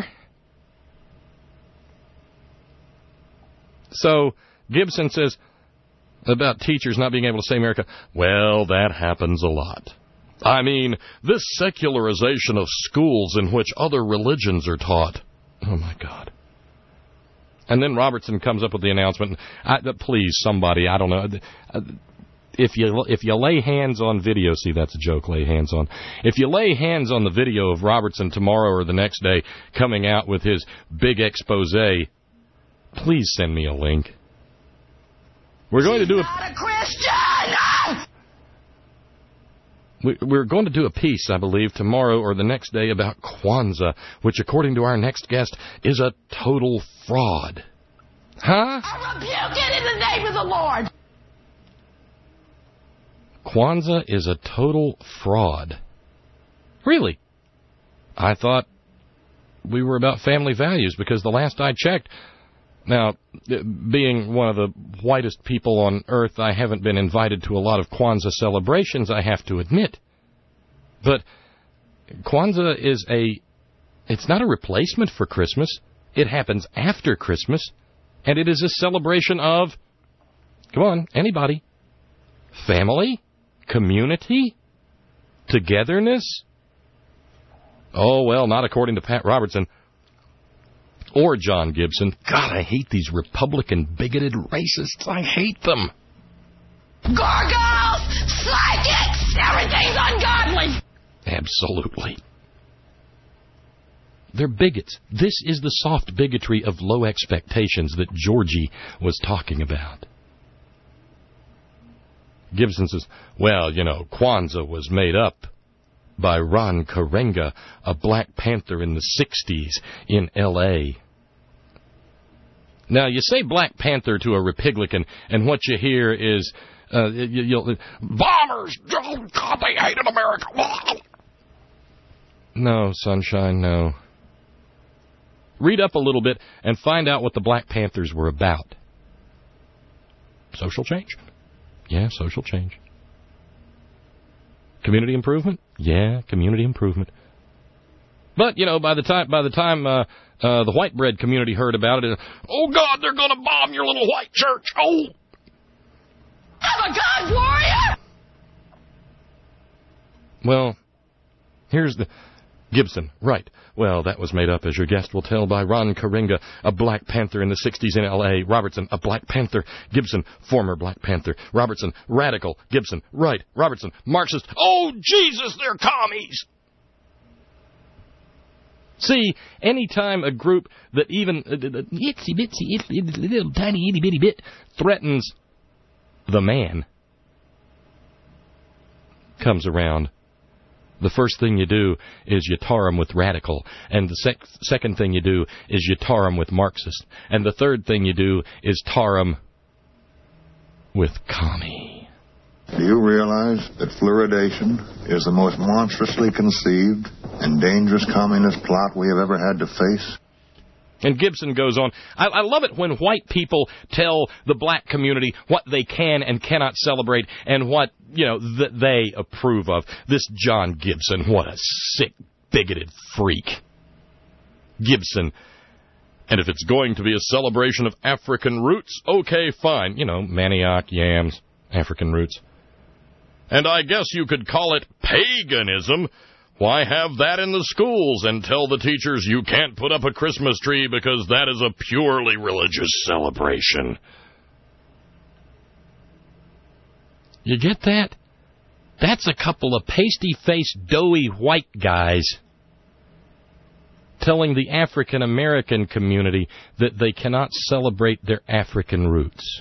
So Gibson says about teachers not being able to say America, well, that happens a lot. I mean, this secularization of schools in which other religions are taught. Oh, my God. And then Robertson comes up with the announcement, please, somebody, I don't know, if you lay hands on video, see, that's a joke, lay hands on. If you lay hands on the video of Robertson tomorrow or the next day coming out with his big expose, please send me a link. We're going to do We're going to do a piece, I believe, tomorrow or the next day about Kwanzaa, which, according to our next guest, is a total fraud. Huh? I rebuke it in the name of the Lord. Kwanzaa is a total fraud. Really? I thought we were about family values, because the last I checked, now, being one of the whitest people on earth, I haven't been invited to a lot of Kwanzaa celebrations, I have to admit. But Kwanzaa it's not a replacement for Christmas. It happens after Christmas, and it is a celebration of, come on, anybody, family, community, togetherness. Oh, well, not according to Pat Robertson or John Gibson. God, I hate these Republican bigoted racists. I hate them. Gargoyles! Psychics! Everything's ungodly! Absolutely. They're bigots. This is the soft bigotry of low expectations that Georgie was talking about. Gibson says, well, Kwanzaa was made up by Ron Karenga, a Black Panther in the 60s in L.A. Now, you say Black Panther to a Republican, and what you hear is, bombers! Oh, God, they hated America! No, sunshine, no. Read up a little bit and find out what the Black Panthers were about. Social change? Yeah, social change. Community improvement? Yeah, community improvement. But, by the time the white bread community heard about it, oh, God, they're going to bomb your little white church. Oh! I'm a God warrior! Well, here's the... Gibson, right. Well, that was made up, as your guest will tell, by Ron Karenga, a Black Panther in the 60s in L.A. Robertson, a Black Panther. Gibson, former Black Panther. Robertson, radical. Gibson, right. Robertson, Marxist. Oh, Jesus, they're commies! See, anytime a group that even itsy-bitsy, little tiny itty-bitty bit threatens the man comes around, the first thing you do is you tar them with radical. And the second thing you do is you tar them with Marxist. And the third thing you do is tar them with commie. Do you realize that fluoridation is the most monstrously conceived and dangerous communist plot we have ever had to face? And Gibson goes on, I love it when white people tell the black community what they can and cannot celebrate and what, that they approve of. This John Gibson, what a sick, bigoted freak. Gibson, and if it's going to be a celebration of African roots, okay, fine. Manioc, yams, African roots. And I guess you could call it paganism. Why have that in the schools and tell the teachers you can't put up a Christmas tree because that is a purely religious celebration? You get that? That's a couple of pasty-faced, doughy white guys telling the African-American community that they cannot celebrate their African roots.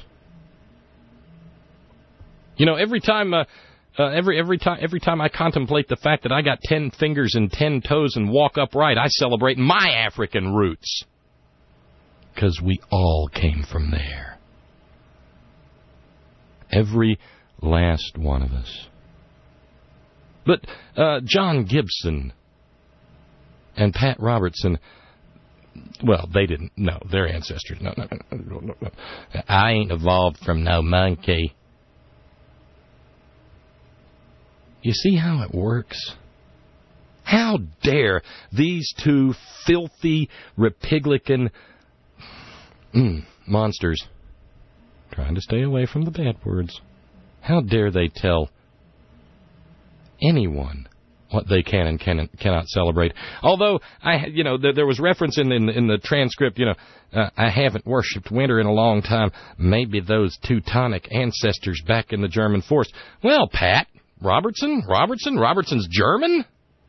Every time... Every time I contemplate the fact that I got 10 fingers and 10 toes and walk upright, I celebrate my African roots. 'Cause we all came from there. Every last one of us. But John Gibson and Pat Robertson, well, they didn't know. Their ancestors. No. I ain't evolved from no monkey. You see how it works? How dare these two filthy, Republican monsters, trying to stay away from the bad words, how dare they tell anyone what they can and cannot celebrate? Although, there was reference in the transcript, I haven't worshipped winter in a long time. Maybe those Teutonic ancestors back in the German forest. Well, Pat, Robertson's German?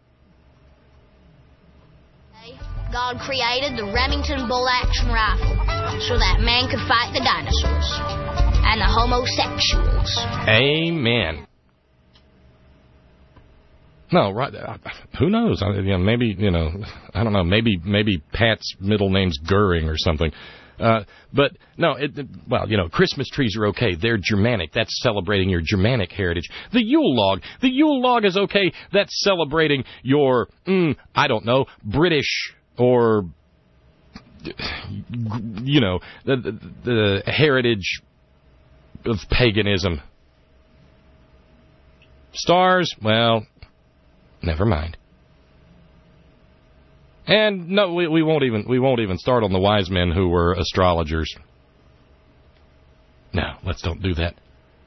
God created the Remington bolt-action rifle so that man could fight the dinosaurs and the homosexuals. Amen. No, right? Who knows? Maybe I don't know. Maybe Pat's middle name's Goering or something. But no, Christmas trees are okay. They're Germanic. That's celebrating your Germanic heritage. The Yule log is okay. That's celebrating your, British or, the heritage of paganism. Stars, well, never mind. And no, we won't even start on the wise men who were astrologers. No, let's don't do that.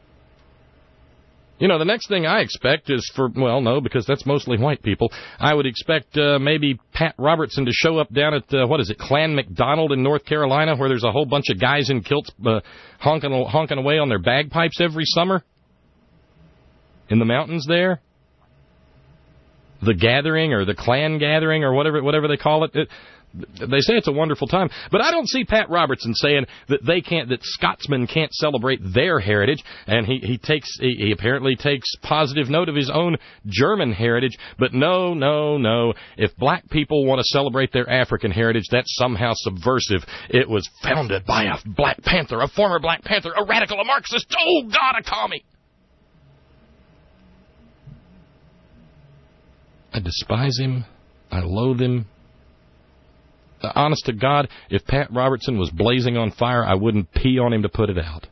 The next thing I expect is because that's mostly white people. I would expect maybe Pat Robertson to show up down at, Clan McDonald in North Carolina, where there's a whole bunch of guys in kilts honking away on their bagpipes every summer. In the mountains there. The gathering or the clan gathering or whatever they call it. They say it's a wonderful time, but I don't see Pat Robertson saying that Scotsmen can't celebrate their heritage, and he apparently takes positive note of his own German heritage. But no, if black people want to celebrate their African heritage, that's somehow subversive. It was founded by a Black Panther, a former Black Panther, a radical, a Marxist. Oh God, a commie! I despise him. I loathe him. Honest to God, if Pat Robertson was blazing on fire, I wouldn't pee on him to put it out.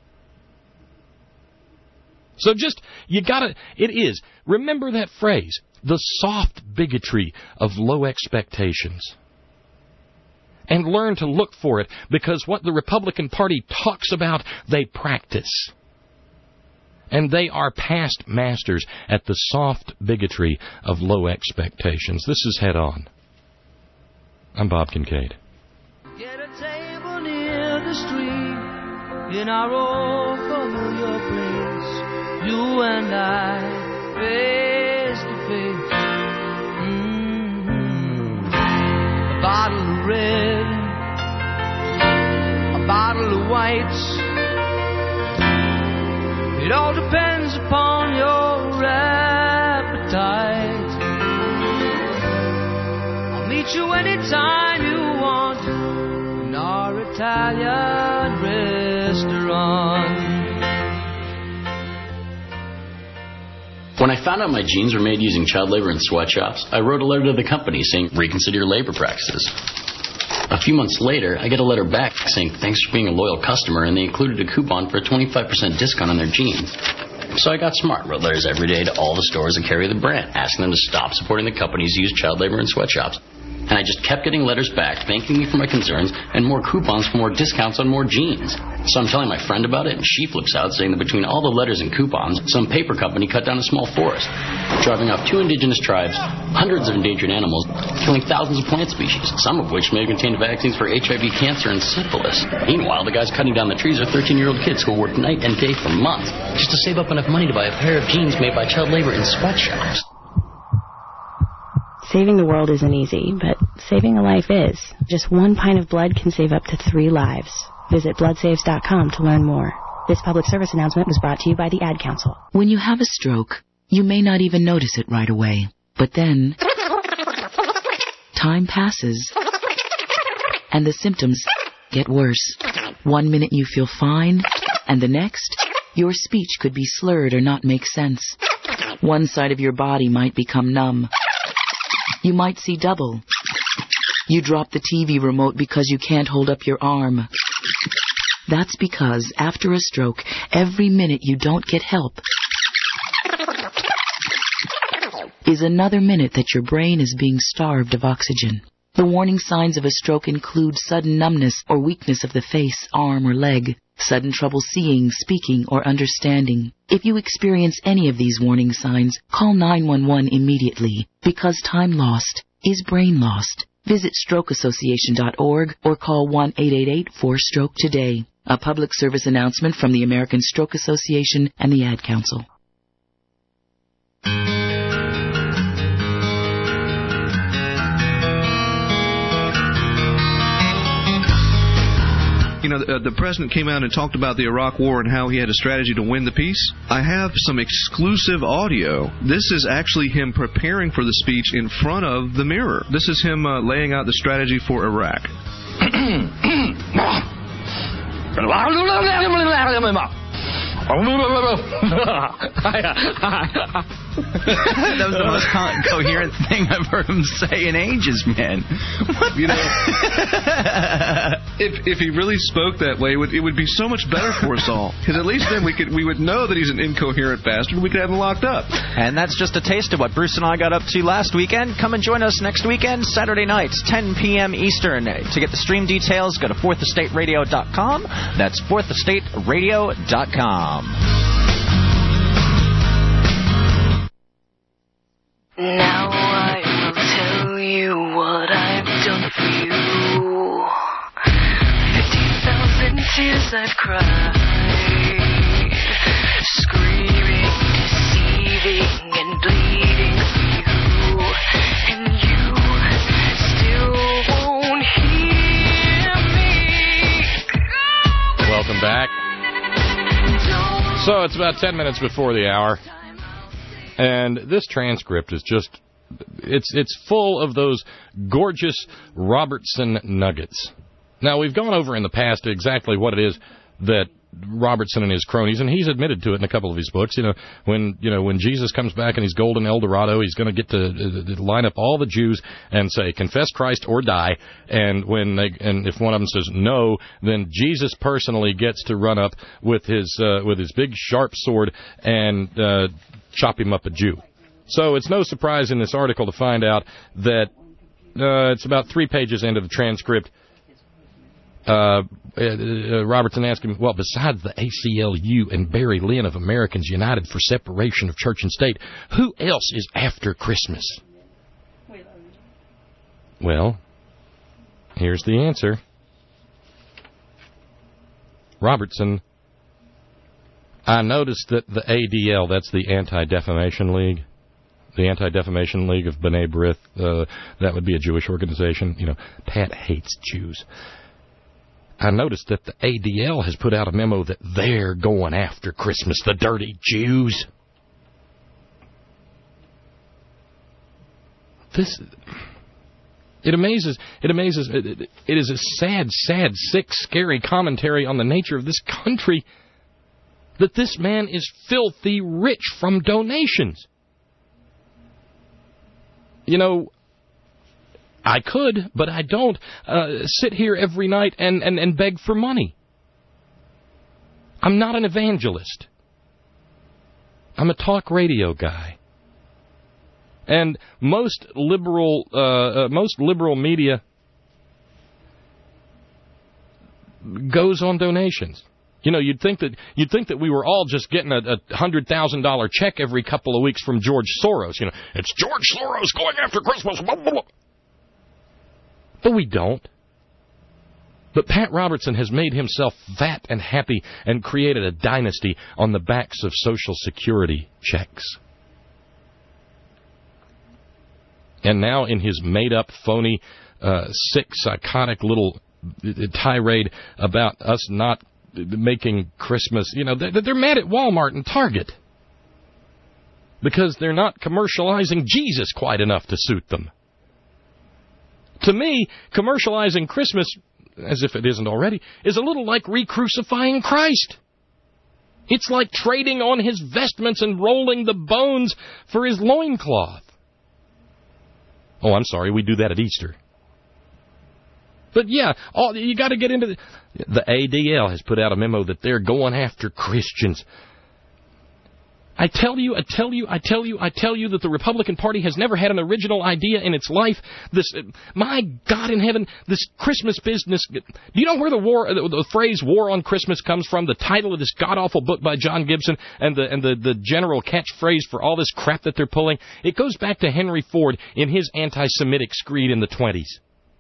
So remember that phrase, the soft bigotry of low expectations. And learn to look for it, because what the Republican Party talks about, they practice. And they are past masters at the soft bigotry of low expectations. This is Head On. I'm Bob Kincaid. Get a table near the street in our old familiar place. You and I, face to face. A bottle of red, a bottle of white. It all depends upon your appetite. I'll meet you anytime you want in our Italian restaurant. When I found out my jeans were made using child labor in sweatshops, I wrote a letter to the company saying, reconsider your labor practices. A few months later, I get a letter back saying thanks for being a loyal customer, and they included a coupon for a 25% discount on their jeans. So I got smart, wrote letters every day to all the stores that carry the brand, asking them to stop supporting the companies who use child labor in sweatshops. And I just kept getting letters back, thanking me for my concerns, and more coupons for more discounts on more jeans. So I'm telling my friend about it, and she flips out, saying that between all the letters and coupons, some paper company cut down a small forest, driving off 2 indigenous tribes, hundreds of endangered animals, killing thousands of plant species, some of which may have contained vaccines for HIV, cancer, and syphilis. Meanwhile, the guys cutting down the trees are 13-year-old kids who will work night and day for months just to save up enough money to buy a pair of jeans made by child labor in sweatshops. Saving the world isn't easy, but saving a life is. Just 1 pint of blood can save up to 3 lives. Visit bloodsaves.com to learn more. This public service announcement was brought to you by the Ad Council. When you have a stroke, you may not even notice it right away. But then, time passes, and the symptoms get worse. 1 minute you feel fine, and the next, your speech could be slurred or not make sense. One side of your body might become numb. You might see double. You drop the TV remote because you can't hold up your arm. That's because after a stroke, every minute you don't get help is another minute that your brain is being starved of oxygen. The warning signs of a stroke include sudden numbness or weakness of the face, arm, or leg, sudden trouble seeing, speaking, or understanding. If you experience any of these warning signs, call 911 immediately, because time lost is brain lost. Visit strokeassociation.org or call 1-888-4STROKE today. A public service announcement from the American Stroke Association and the Ad Council. You know, the president came out and talked about the Iraq War and how he had a strategy to win the peace. I have some exclusive audio. This is actually him preparing for the speech in front of the mirror. This is him laying out the strategy for Iraq. That was the most coherent thing I've heard him say in ages, man. What? You know, if he really spoke that way, it would be so much better for us all. Because at least then we would know that he's an incoherent bastard. We could have him locked up. And that's just a taste of what Bruce and I got up to last weekend. Come and join us next weekend, Saturday nights, 10 p.m. Eastern. To get the stream details, go to fourthestateradio.com. That's fourthestateradio.com. Now I will tell you what I've done for you. 50,000 tears I've cried, screaming, deceiving, and bleeding for you, and you still won't hear me. Welcome back. So it's about 10 minutes before the hour. And this transcript is just, it's full of those gorgeous Robertson nuggets. Now, we've gone over in the past exactly what it is that Robertson and his cronies, and he's admitted to it in a couple of his books, when Jesus comes back in his golden El Dorado, he's going to get to line up all the Jews and say, confess Christ or die, and if one of them says no, then Jesus personally gets to run up with his big sharp sword and chop him up a Jew. So it's no surprise in this article to find out that it's about 3 pages into the transcript. Robertson asked him, well, besides the ACLU and Barry Lynn of Americans United for Separation of Church and State, who else is after Christmas? Well, here's the answer. Robertson, I noticed that the ADL, that's the Anti-Defamation League, the Anti-Defamation League of B'nai B'rith, that would be a Jewish organization. Pat hates Jews. I noticed that the ADL has put out a memo that they're going after Christmas, the dirty Jews. It amazes. It is a sad, sick, scary commentary on the nature of this country that this man is filthy rich from donations. I could, but I don't, sit here every night and beg for money. I'm not an evangelist. I'm a talk radio guy. And most liberal media goes on donations. You'd think that we were all just getting a $100,000 check every couple of weeks from George Soros. It's George Soros going after Christmas. Blah, blah, blah. But we don't. But Pat Robertson has made himself fat and happy and created a dynasty on the backs of Social Security checks. And now in his made-up, phony, sick, psychotic little tirade about us not making Christmas, they're mad at Walmart and Target because they're not commercializing Jesus quite enough to suit them. To me, commercializing Christmas, as if it isn't already, is a little like re-crucifying Christ. It's like trading on his vestments and rolling the bones for his loincloth. Oh, I'm sorry, we do that at Easter. But yeah, you got to get into the ADL has put out a memo that they're going after Christians. I tell you that the Republican Party has never had an original idea in its life. My God in heaven, this Christmas business. Do you know where the phrase "war on Christmas" comes from? The title of this god-awful book by John Gibson and the general catchphrase for all this crap that they're pulling. It goes back to Henry Ford in his anti-Semitic screed in the 1920s.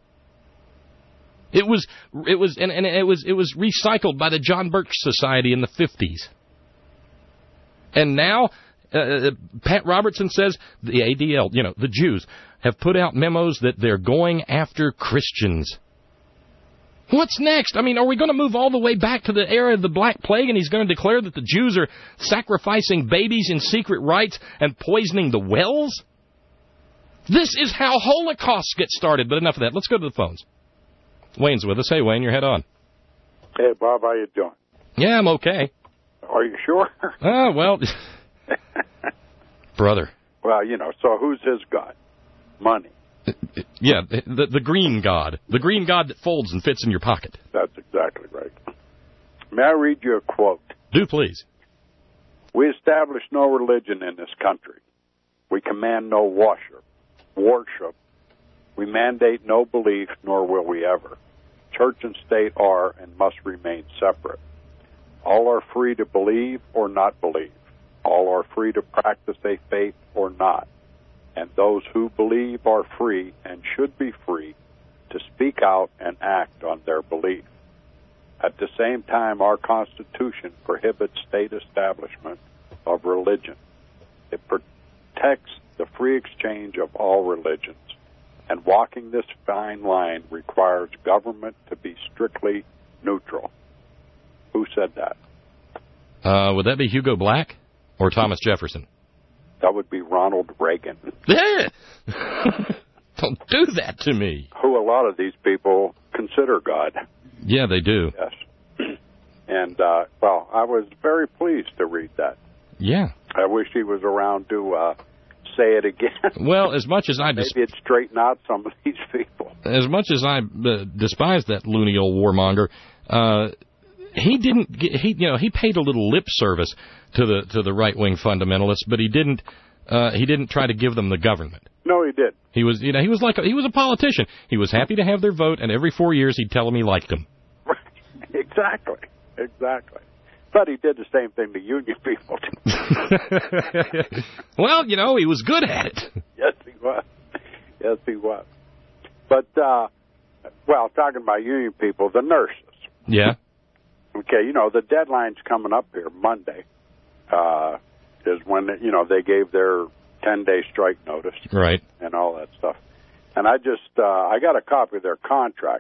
It was recycled by the John Birch Society in the 1950s. And now, Pat Robertson says the ADL, the Jews, have put out memos that they're going after Christians. What's next? Are we going to move all the way back to the era of the Black Plague and he's going to declare that the Jews are sacrificing babies in secret rites and poisoning the wells? This is how holocausts get started, but enough of that. Let's go to the phones. Wayne's with us. Hey, Wayne, your head on. Hey, Bob, how you doing? Yeah, I'm okay. Are you sure? Well, Brother. Well, you know, so who's his God? Money. Yeah, the green God. The green God that folds and fits in your pocket. That's exactly right. May I read you a quote? Do, please. We establish no religion in this country. We command no worship. We mandate no belief, nor will we ever. Church and state are and must remain separate. All are free to believe or not believe. All are free to practice a faith or not. And those who believe are free and should be free to speak out and act on their belief. At the same time, our Constitution prohibits state establishment of religion. It protects the free exchange of all religions, and walking this fine line requires government to be strictly neutral. Who said that? Would that be Hugo Black or Thomas Jefferson? That would be Ronald Reagan. Don't do that to me. Who a lot of these people consider God. Yeah, they do. Yes. And, well, I was very pleased to read that. Yeah. I wish he was around to say it again. Well, as much as I... Maybe it'd straighten out some of these people. As much as I despise that loony old warmonger, he didn't. He paid a little lip service to the right wing fundamentalists, but he didn't try to give them the government. No, he did. He was a politician. He was happy to have their vote, and every 4 years he'd tell them he liked them. Right. Exactly. But he did the same thing to union people. Well, he was good at it. Yes, he was. But, well, talking about union people, the nurses. Yeah. Okay, the deadline's coming up here, Monday, is when, they gave their 10-day strike notice. Right. And all that stuff. And I got a copy of their contract.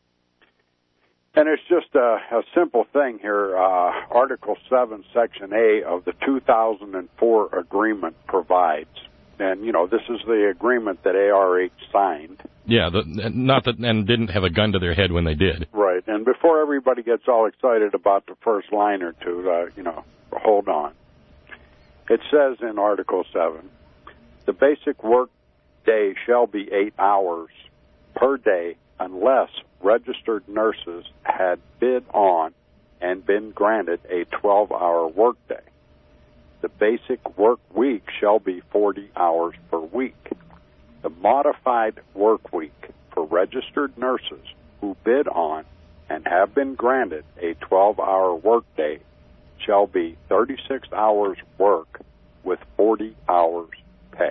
And it's just a simple thing here. Article 7, Section A of the 2004 agreement provides, and, this is the agreement that ARH signed. Yeah, and didn't have a gun to their head when they did. Right, and before everybody gets all excited about the first line or two, hold on. It says in Article 7, the basic work day shall be 8 hours per day unless registered nurses had bid on and been granted a 12-hour workday. The basic work week shall be 40 hours per week. The modified work week for registered nurses who bid on and have been granted a 12-hour workday shall be 36 hours work with 40 hours pay.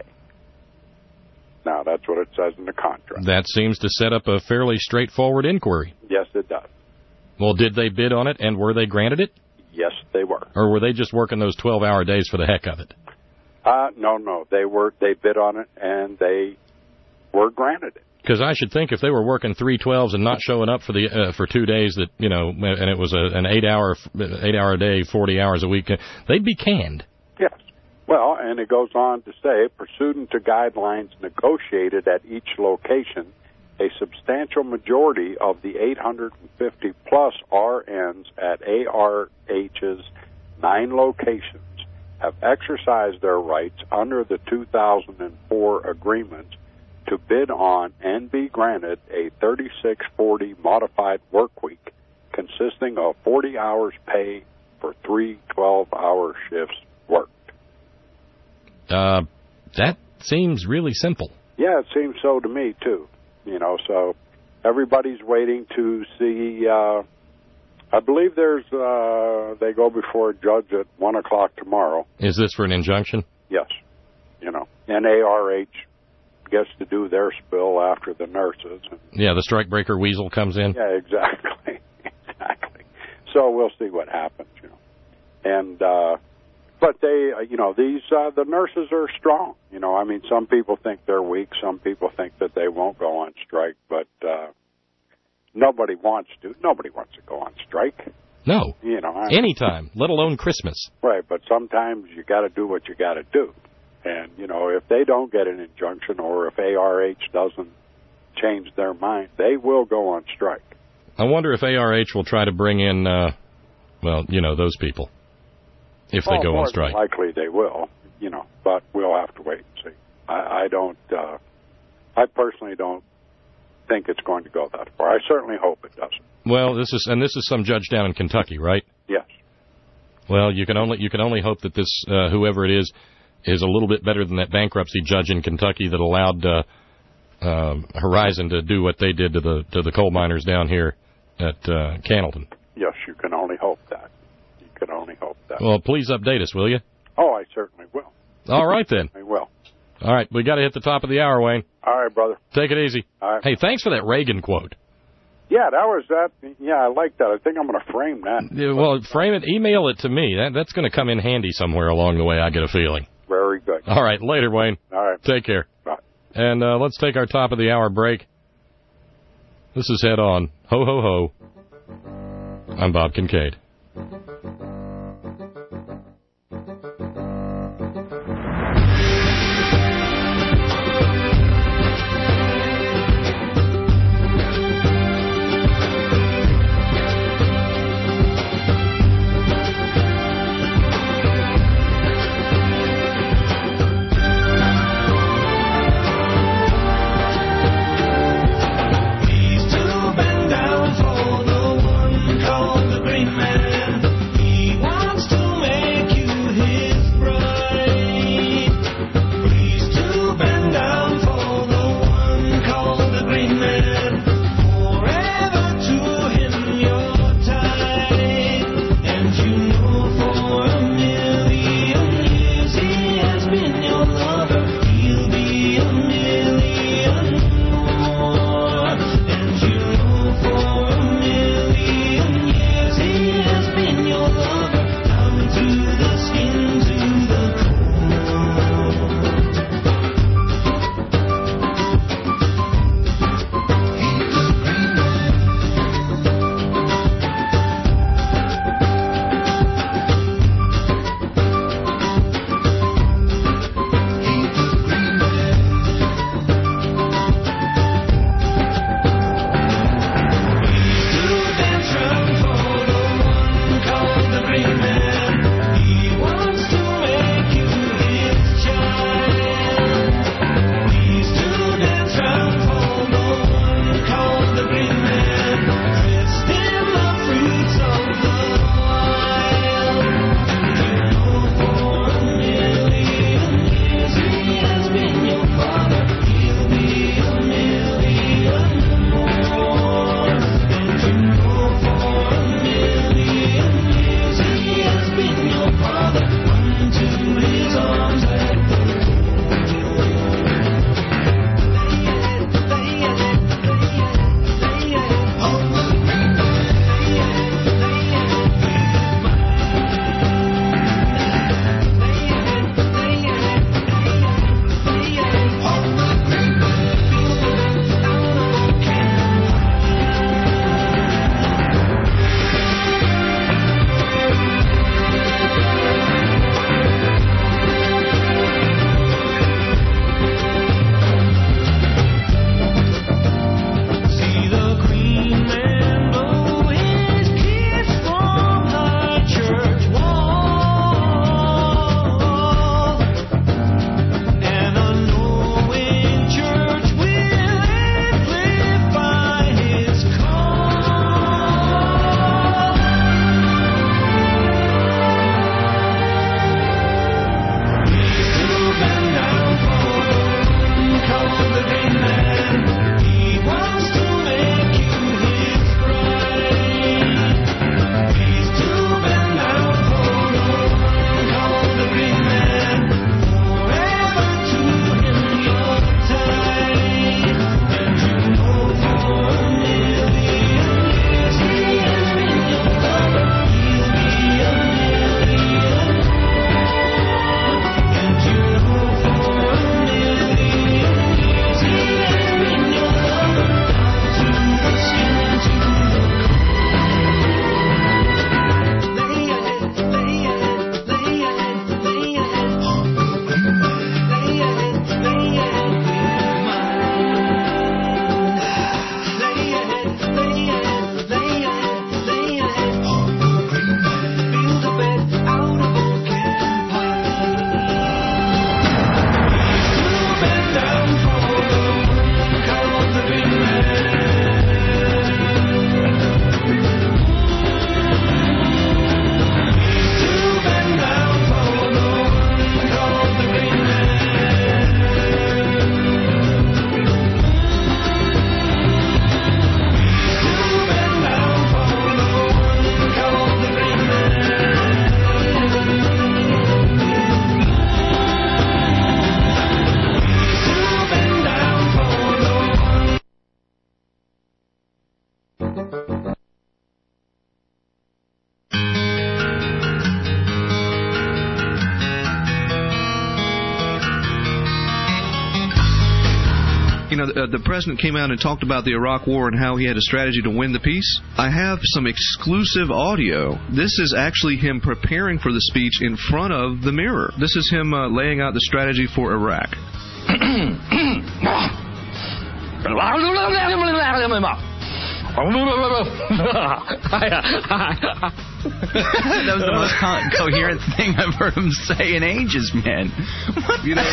Now, that's what it says in the contract. That seems to set up a fairly straightforward inquiry. Yes, it does. Well, did they bid on it, and were they granted it? Yes, they were. Or were they just working those 12-hour days for the heck of it? No. They bid on it, and they were granted it. Because I should think if they were working 3/12s and not showing up for 2 days and it was an 8-hour day, 40 hours a week, they'd be canned. Yes. Well, and it goes on to say, pursuant to guidelines negotiated at each location, a substantial majority of the 850-plus RNs at ARH's 9 locations have exercised their rights under the 2004 agreement to bid on and be granted a 36/40 modified work week consisting of 40 hours pay for 3 12-hour shifts worked. That seems really simple. Yeah, it seems so to me, too. So everybody's waiting to see, I believe they go before a judge at 1 o'clock tomorrow. Is this for an injunction? Yes. And ARH gets to do their spill after the nurses. Yeah, the strikebreaker weasel comes in. Yeah, exactly. So we'll see what happens, And, but they, the nurses are strong. Some people think they're weak. Some people think that they won't go on strike, but nobody wants to go on strike. No. Anytime, let alone Christmas. Right, but sometimes you got to do what you got to do. And, if they don't get an injunction or if ARH doesn't change their mind, they will go on strike. I wonder if ARH will try to bring in, those people if they go on strike. Likely they will. but we'll have to wait and see. I personally don't think it's going to go that far. I certainly hope it doesn't. Well, this is some judge down in Kentucky, right? Yes. Well, you can only hope that this whoever it is a little bit better than that bankruptcy judge in Kentucky that allowed Horizon to do what they did to the coal miners down here at Cannelton. Yes, you can only hope that. You can only hope that. Well, please update us, will you? Oh, I certainly will. All right, then. I will. All right, we got to hit the top of the hour, Wayne. All right, brother. Take it easy. All right. Hey, thanks for that Reagan quote. Yeah, that was that. Yeah, I like that. I think I'm going to frame that. Yeah, well, frame it, email it to me. That's going to come in handy somewhere along the way, I get a feeling. Very good. All right, later, Wayne. All right. Take care. Bye. And let's take our top of the hour break. This is Head On. Ho, ho, ho. I'm Bob Kincaid. Man. The president came out and talked about the Iraq War and how he had a strategy to win the peace. I have some exclusive audio. This is actually him preparing for the speech in front of the mirror. This is him laying out the strategy for Iraq. That was the most coherent thing I've heard him say in ages, man. What? You know,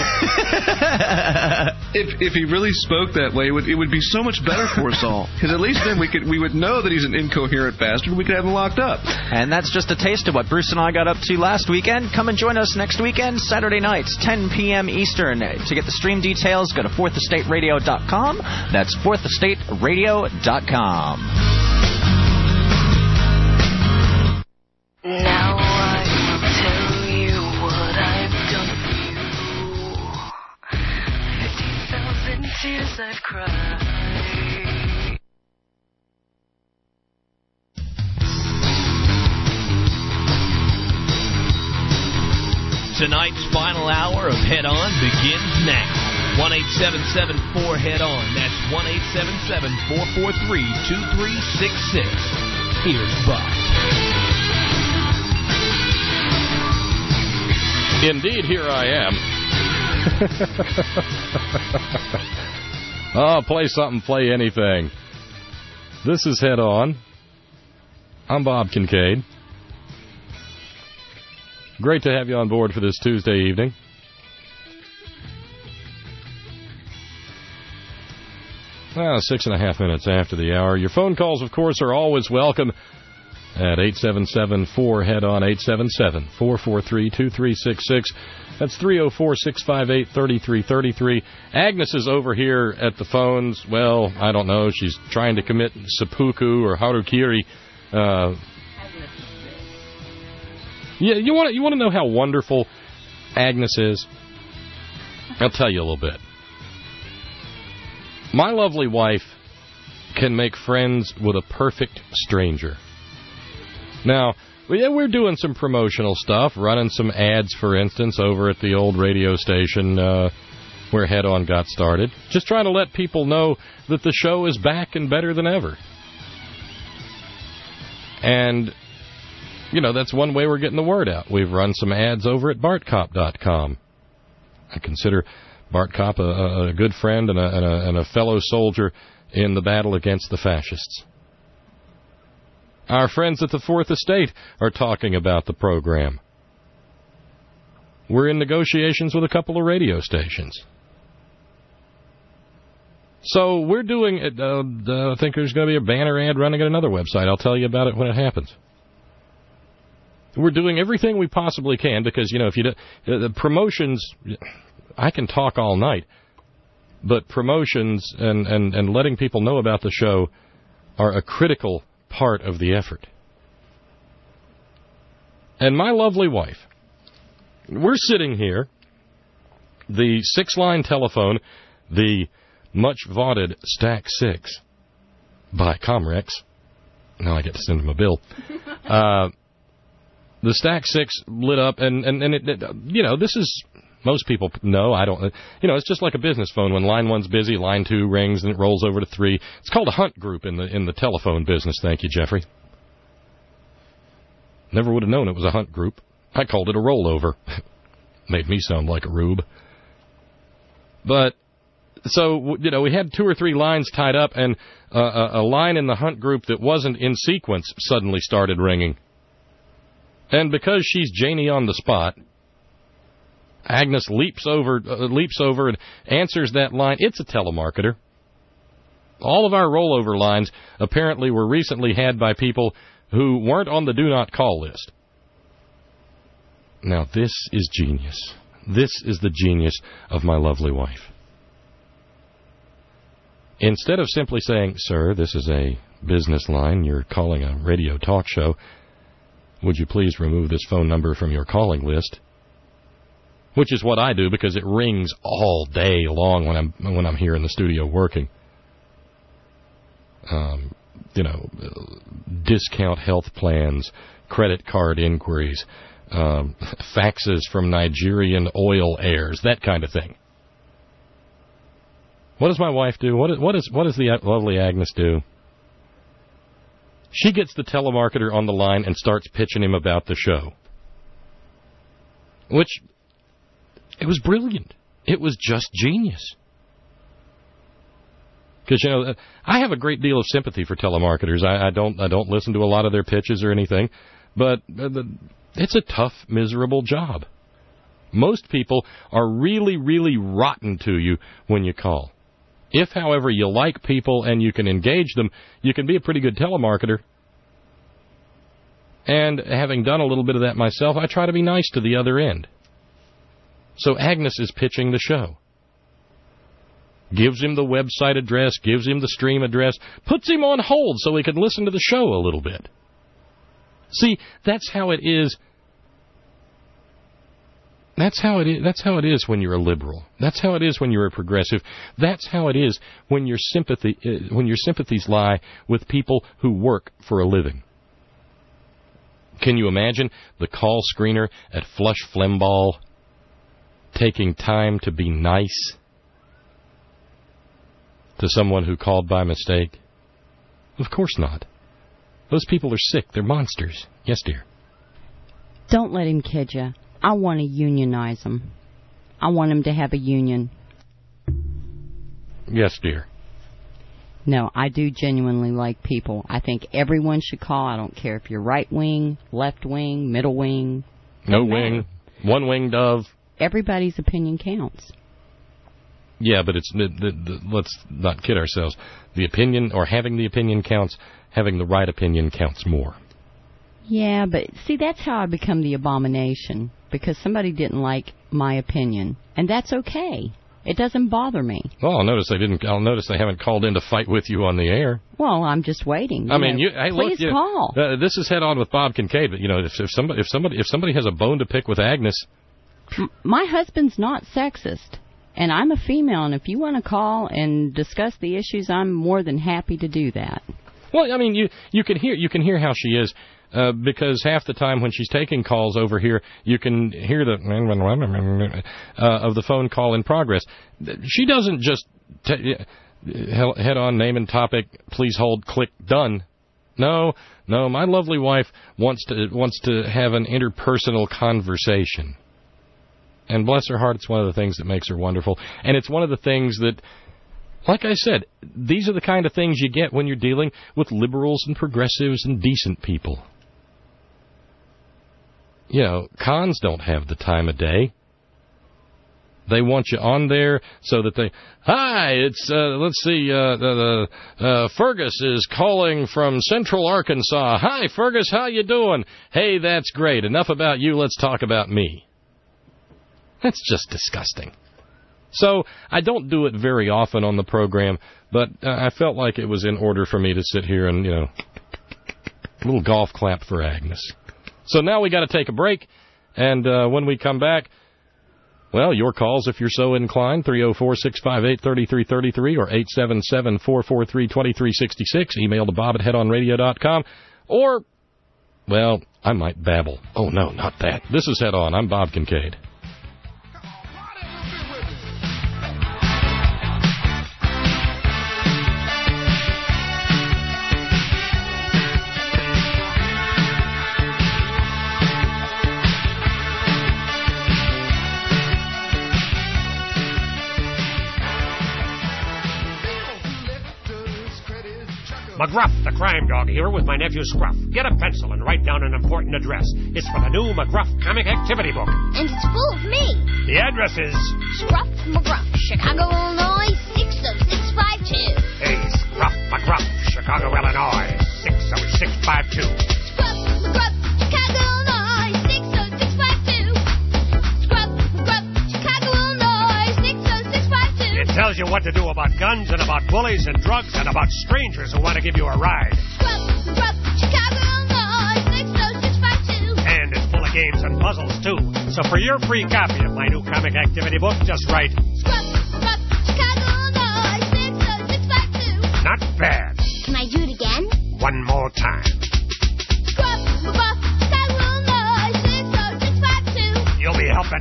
if he really spoke that way, it would be so much better for us all. Because at least then we would know that he's an incoherent bastard. We could have him locked up. And that's just a taste of what Bruce and I got up to last weekend. Come and join us next weekend, Saturday nights, 10 p.m. Eastern. To get the stream details, go to fourthestateradio.com. That's fourthestateradio.com. Now I will tell you what I've done for you. 50,000 tears I've cried. Tonight's final hour of Head On begins now. 1-877-4-HEAD-ON. That's 1-877-443-2366. Here's Buck. Indeed, here I am. Oh, play something, play anything. This is Head On. I'm Bob Kincaid. Great to have you on board for this Tuesday evening. Well, 6.5 minutes after the hour. Your phone calls, of course, are always welcome at 877-4-HEAD-ON, 877-443-2366. That's 304-658-3333. Agnes is over here at the phones. Well, I don't know. She's trying to commit seppuku or harukiri. Yeah, you want to know how wonderful Agnes is? I'll tell you a little bit. My lovely wife can make friends with a perfect stranger. Now, we're doing some promotional stuff, running some ads, for instance, over at the old radio station where Head On got started. Just trying to let people know that the show is back and better than ever. And, you know, that's one way we're getting the word out. We've run some ads over at BartCop.com. I consider Bart Kopp a good friend and a fellow soldier in the battle against the fascists. Our friends at the Fourth Estate are talking about the program. We're in negotiations with a couple of radio stations. So we're doing, I think there's going to be a banner ad running at another website. I'll tell you about it when it happens. We're doing everything we possibly can because, you know, if you do, the promotions, I can talk all night, but promotions and letting people know about the show are a critical part of the effort. And my lovely wife, we're sitting here, the 6-line telephone, the much-vaunted Stack 6 by Comrex. Now I get to send them a bill. The Stack 6 lit up, and it, you know, this is, most people know, I don't, you know, it's just like a business phone. When line 1's busy, line 2 rings, and it rolls over to 3. It's called a hunt group in the telephone business. Thank you, Jeffrey. Never would have known it was a hunt group. I called it a rollover. Made me sound like a rube. But, so, you know, we had 2 or 3 lines tied up, and a line in the hunt group that wasn't in sequence suddenly started ringing. And because she's Janie on the spot, Agnes leaps over and answers that line. It's a telemarketer. All of our rollover lines apparently were recently had by people who weren't on the do not call list. Now, this is genius. This is the genius of my lovely wife. Instead of simply saying, "Sir, this is a business line. You're calling a radio talk show. Would you please remove this phone number from your calling list?" Which is what I do because it rings all day long when I'm here in the studio working. You know, discount health plans, credit card inquiries, faxes from Nigerian oil heirs, that kind of thing. What does my wife do? What does the lovely Agnes do? She gets the telemarketer on the line and starts pitching him about the show. Which, it was brilliant. It was just genius. Because, you know, I have a great deal of sympathy for telemarketers. I don't listen to a lot of their pitches or anything, but it's a tough, miserable job. Most people are really, really rotten to you when you call. If, however, you like people and you can engage them, you can be a pretty good telemarketer. And having done a little bit of that myself, I try to be nice to the other end. So Agnes is pitching the show. Gives him the website address, gives him the stream address, puts him on hold so he can listen to the show a little bit. See, that's how it is. That's how it is when you're a liberal. That's how it is when you're a progressive. That's how it is when your sympathies lie with people who work for a living. Can you imagine the call screener at Flush Flemball taking time to be nice to someone who called by mistake? Of course not. Those people are sick. They're monsters. Yes, dear. Don't let him kid you. I want to unionize them. I want them to have a union. Yes, dear. No, I do genuinely like people. I think everyone should call. I don't care if you're right wing, left wing, middle wing. No wing. One wing dove. Everybody's opinion counts. Yeah, but it's let's not kid ourselves. The opinion, or having the opinion counts. Having the right opinion counts more. Yeah, but see, that's how I become the abomination, because somebody didn't like my opinion, and that's okay. It doesn't bother me. Well, I'll notice they haven't called in to fight with you on the air. Well, I'm just waiting. Please call. This is Head On with Bob Kincaid, but you know, if somebody has a bone to pick with Agnes, my husband's not sexist, and I'm a female, and if you want to call and discuss the issues, I'm more than happy to do that. Well, I mean, you can hear how she is. Because half the time when she's taking calls over here, you can hear the of the phone call in progress. She doesn't just head on, name and topic, please hold, click, done. No, my lovely wife wants to have an interpersonal conversation. And bless her heart, it's one of the things that makes her wonderful. And it's one of the things that, like I said, these are the kind of things you get when you're dealing with liberals and progressives and decent people. You know, cons don't have the time of day. They want you on there so that they... Hi, it's, let's see, Fergus is calling from Central Arkansas. Hi, Fergus, how you doing? Hey, that's great. Enough about you, let's talk about me. That's just disgusting. So, I don't do it very often on the program, but I felt like it was in order for me to sit here and, you know, a little golf clap for Agnes. So now we got to take a break, and when we come back, well, your calls, if you're so inclined, 304-658-3333 or 877-443-2366, email to bob@headonradio.com, or, well, I might babble. Oh, no, not that. This is Head On. I'm Bob Kincaid. McGruff, the crime dog, here with my nephew Scruff. Get a pencil and write down an important address. It's for the new McGruff comic activity book. And it's full of me. The address is... Scruff McGruff, Chicago, Illinois, 60652. Hey, Scruff McGruff, Chicago, Illinois, 60652. Scruff McGruff, Chicago, Illinois, 60652. Scruff McGruff, Chicago, Illinois, 60652. It tells you what to do about guns and about bullies and drugs and about strangers who want to give you a ride. Scruff McGruff, Chicago, Illinois, 60652. And it's full of games and puzzles, too. So for your free copy of my new comic activity book, just write... Scruff McGruff, Chicago, Illinois, 60652. Not bad. Can I do it again? One more time. Scruff McGruff, Chicago, Illinois, 60652. You'll be helping me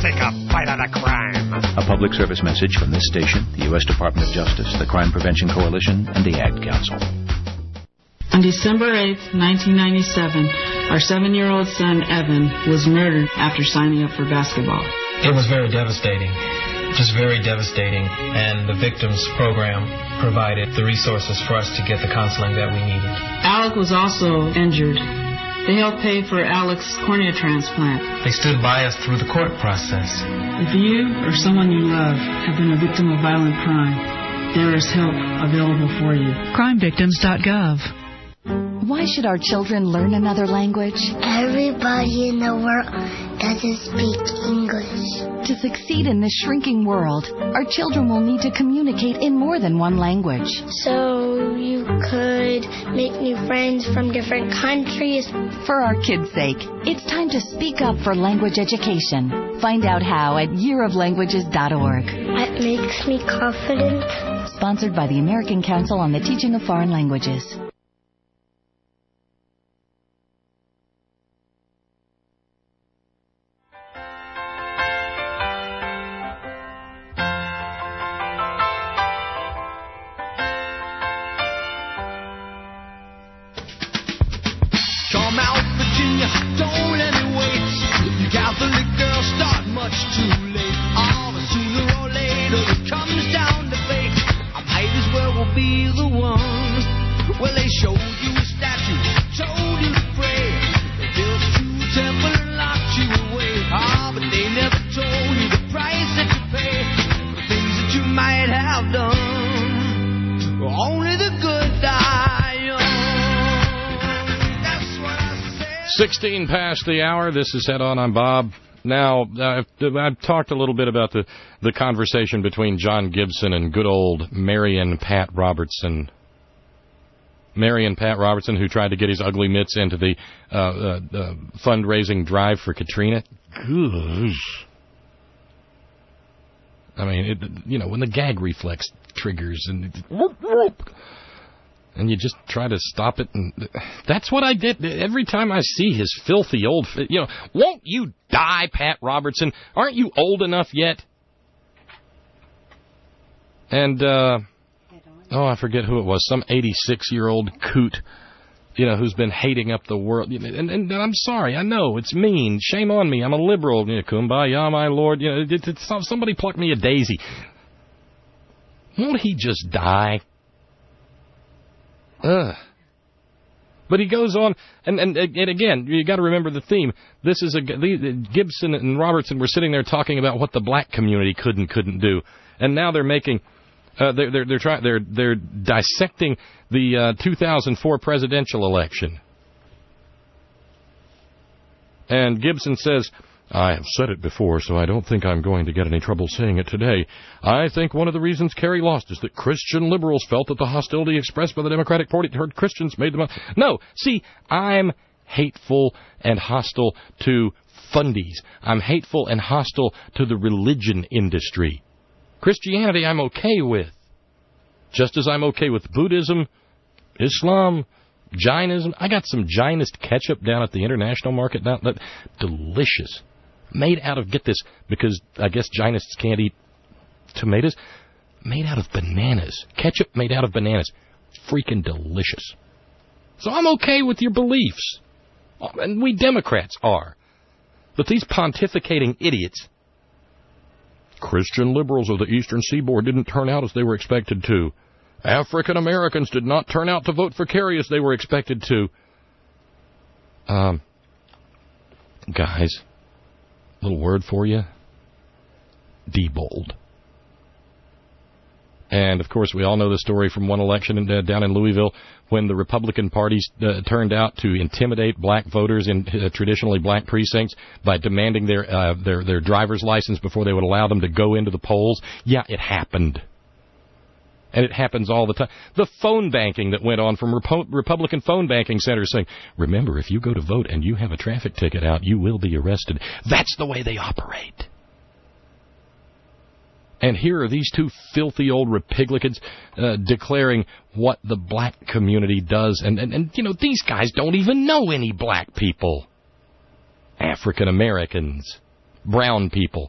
take a bite of the crime. A public service message from this station, the U.S. Department of Justice, the Crime Prevention Coalition, and the Ad Council. On December 8th, 1997, our 7-year-old son, Evan, was murdered after signing up for basketball. It was very devastating, just very devastating, and the victims program provided the resources for us to get the counseling that we needed. Alec was also injured. They helped pay for Alec's cornea transplant. They stood by us through the court process. If you or someone you love have been a victim of violent crime, there is help available for you. CrimeVictims.gov. Why should our children learn another language? Everybody in the world doesn't speak English. To succeed in this shrinking world, our children will need to communicate in more than one language. So you could make new friends from different countries. For our kids' sake, it's time to speak up for language education. Find out how at yearoflanguages.org. It makes me confident. Sponsored by the American Council on the Teaching of Foreign Languages. Come out, Virginia, don't any wait. You Catholic girls start much too late. Oh, but sooner or later it comes down to fate. I might as well be the one. Well, they showed you a statue, told you to pray. They built a true temple and locked you away. Ah, but they never told you the price that you pay for the things that you might have done. Only the good die young. 16 past the hour. This is Head On. I'm Bob. Now, I've talked a little bit about the conversation between John Gibson and good old Marion Pat Robertson. Marion Pat Robertson, who tried to get his ugly mitts into the fundraising drive for Katrina. Gosh. I mean, when the gag reflex triggers and you just try to stop it, and that's what I did. Every time I see his filthy old, won't you die, Pat Robertson? Aren't you old enough yet? And, I forget who it was, some 86-year-old coot, who's been hating up the world. And I'm sorry, I know, it's mean. Shame on me, I'm a liberal. Kumbaya, my lord. Somebody pluck me a daisy. Won't he just die? But he goes on, and again, you got to remember the theme. This is Gibson and Robertson were sitting there talking about what the black community could and couldn't do, and now they're making, they're dissecting the 2004 presidential election. And Gibson says, I have said it before, so I don't think I'm going to get any trouble saying it today. I think one of the reasons Kerry lost is that Christian liberals felt that the hostility expressed by the Democratic Party toward Christians made them... No, see, I'm hateful and hostile to fundies. I'm hateful and hostile to the religion industry. Christianity I'm okay with. Just as I'm okay with Buddhism, Islam, Jainism. I got some Jainist ketchup down at the international market. Delicious. Made out of, get this, because I guess Jainists can't eat tomatoes. Made out of bananas. Ketchup made out of bananas. Freaking delicious. So I'm okay with your beliefs. And we Democrats are. But these pontificating idiots, Christian liberals of the Eastern Seaboard didn't turn out as they were expected to. African Americans did not turn out to vote for Kerry as they were expected to. Guys, little word for you. Diebold. And, of course, we all know the story from one election down in Louisville when the Republican parties turned out to intimidate black voters in traditionally black precincts by demanding their driver's license before they would allow them to go into the polls. Yeah, it happened. And it happens all the time. The phone banking that went on from Republican phone banking centers saying, remember, if you go to vote and you have a traffic ticket out, you will be arrested. That's the way they operate. And here are these two filthy old Republicans declaring what the black community does. And these guys don't even know any black people. African Americans. brown people.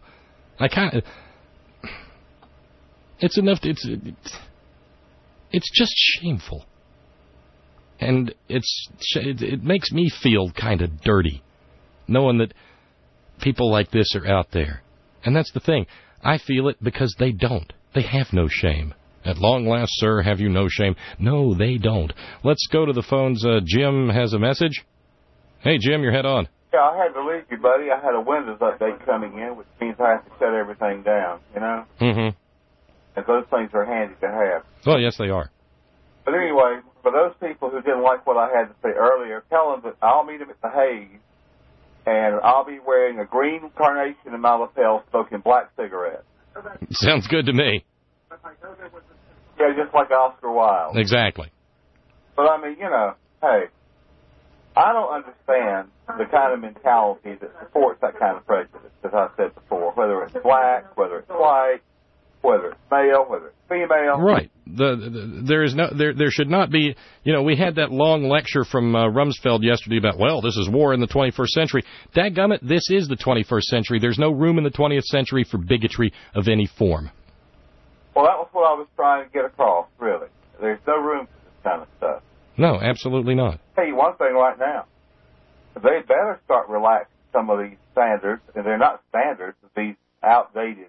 It's enough. It's just shameful, and it makes me feel kind of dirty, knowing that people like this are out there. And that's the thing. I feel it because they don't. They have no shame. At long last, sir, have you no shame? No, they don't. Let's go to the phones. Jim has a message. Hey, Jim, your head on. Yeah, I had to leave you, buddy. I had a Windows update coming in, which means I have to shut everything down, you know? Mm-hmm. And those things are handy to have. Well, yes, they are. But anyway, for those people who didn't like what I had to say earlier, tell them that I'll meet them at the Hays, and I'll be wearing a green carnation in my lapel, smoking black cigarettes. Sounds good to me. Yeah, just like Oscar Wilde. Exactly. But, I mean, you know, hey, I don't understand the kind of mentality that supports that kind of prejudice, as I said before, whether it's black, whether it's white, whether it's male, whether it's female. Right. There should not be, you know, we had that long lecture from Rumsfeld yesterday about, well, this is war in the 21st century. Dadgummit, this is the 21st century. There's no room in the 20th century for bigotry of any form. Well, that was what I was trying to get across, really. There's no room for this kind of stuff. No, absolutely not. I'll tell you one thing right now. They better start relaxing some of these standards, and they're not standards, these outdated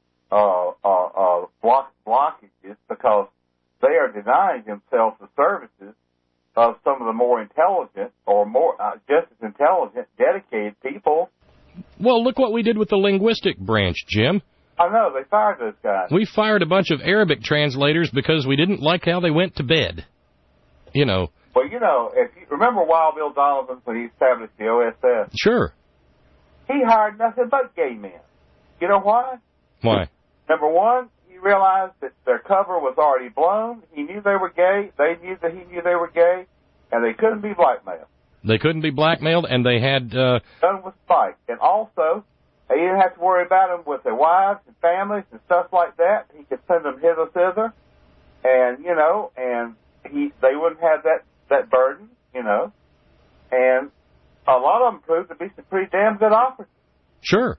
blockages, because they are denying themselves the services of some of the more intelligent or more just as intelligent, dedicated people. Well, look what we did with the linguistic branch, Jim. I know, they fired those guys. We fired a bunch of Arabic translators because we didn't like how they went to bed. You know. Well, you know, if you remember Wild Bill Donovan when he established the OSS? Sure. He hired nothing but gay men. You know why? Why? Number one, he realized that their cover was already blown. He knew they were gay. They knew that he knew they were gay, and they couldn't be blackmailed. They couldn't be blackmailed, and they had... Done with spite. And also, they didn't have to worry about them with their wives and families and stuff like that. He could send them hither, thither, and, you know, and they wouldn't have that burden, you know. And a lot of them proved to be some pretty damn good officers. Sure.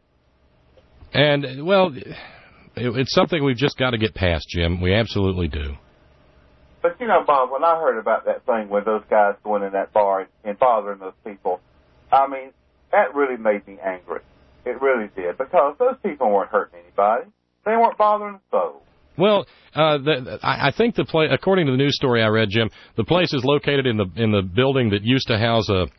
And, well, it's something we've just got to get past, Jim. We absolutely do. But, you know, Bob, when I heard about that thing with those guys going in that bar and bothering those people, I mean, that really made me angry. It really did, because those people weren't hurting anybody. They weren't bothering the soul. Well, I think the place, according to the news story I read, Jim, the place is located in the building that used to house a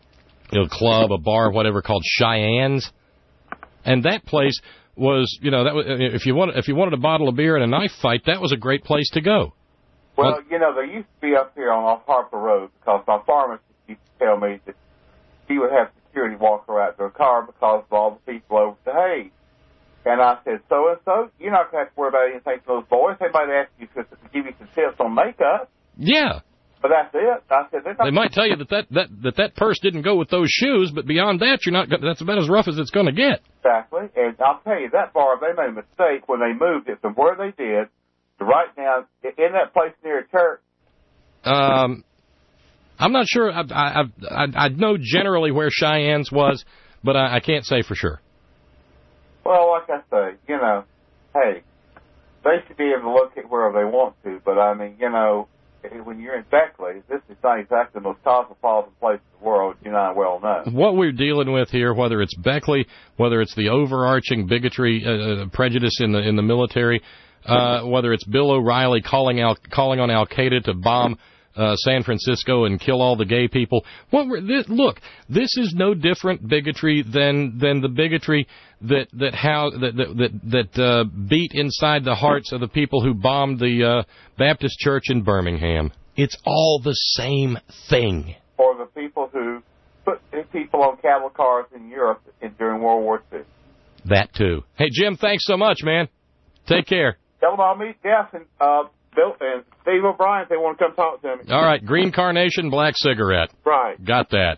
club, a bar, whatever, called Cheyenne's, and that place was, you know, that was, if you wanted a bottle of beer and a knife fight, that was a great place to go. Well, you know, they used to be up here on off Harper Road, because my pharmacist used to tell me that he would have security walk her out to her car because of all the people over the Hays. And I said, so-and-so, you're not going to have to worry about anything for those boys. They might ask you to give you some tips on makeup. Yeah. But that's it. I said, they might tell you that purse didn't go with those shoes, but beyond that, that's about as rough as it's going to get. Exactly. And I'll tell you, that bar, they made a mistake when they moved it from where they did to right now in that place near a church. I'm not sure. I know generally where Cheyenne's was, but I can't say for sure. Well, like I say, you know, hey, they should be able to look at wherever they want to, but I mean, you know, when you're in Beckley, this is not exactly the most cosmopolitan place in the world, you and I well know. What we're dealing with here, whether it's Beckley, whether it's the overarching bigotry, prejudice in the military, whether it's Bill O'Reilly calling on Al-Qaeda to bomb San Francisco and kill all the gay people. Look, this is no different bigotry than the bigotry that beat inside the hearts of the people who bombed the Baptist church in Birmingham. It's all the same thing. Or the people who put people on cattle cars in Europe during World War II. That too. Hey, Jim, thanks so much, man. Take care. Tell them I'll meet Jeff and Bill and Steve O'Brien if they want to come talk to me. All right, green carnation, black cigarette. Right. Got that.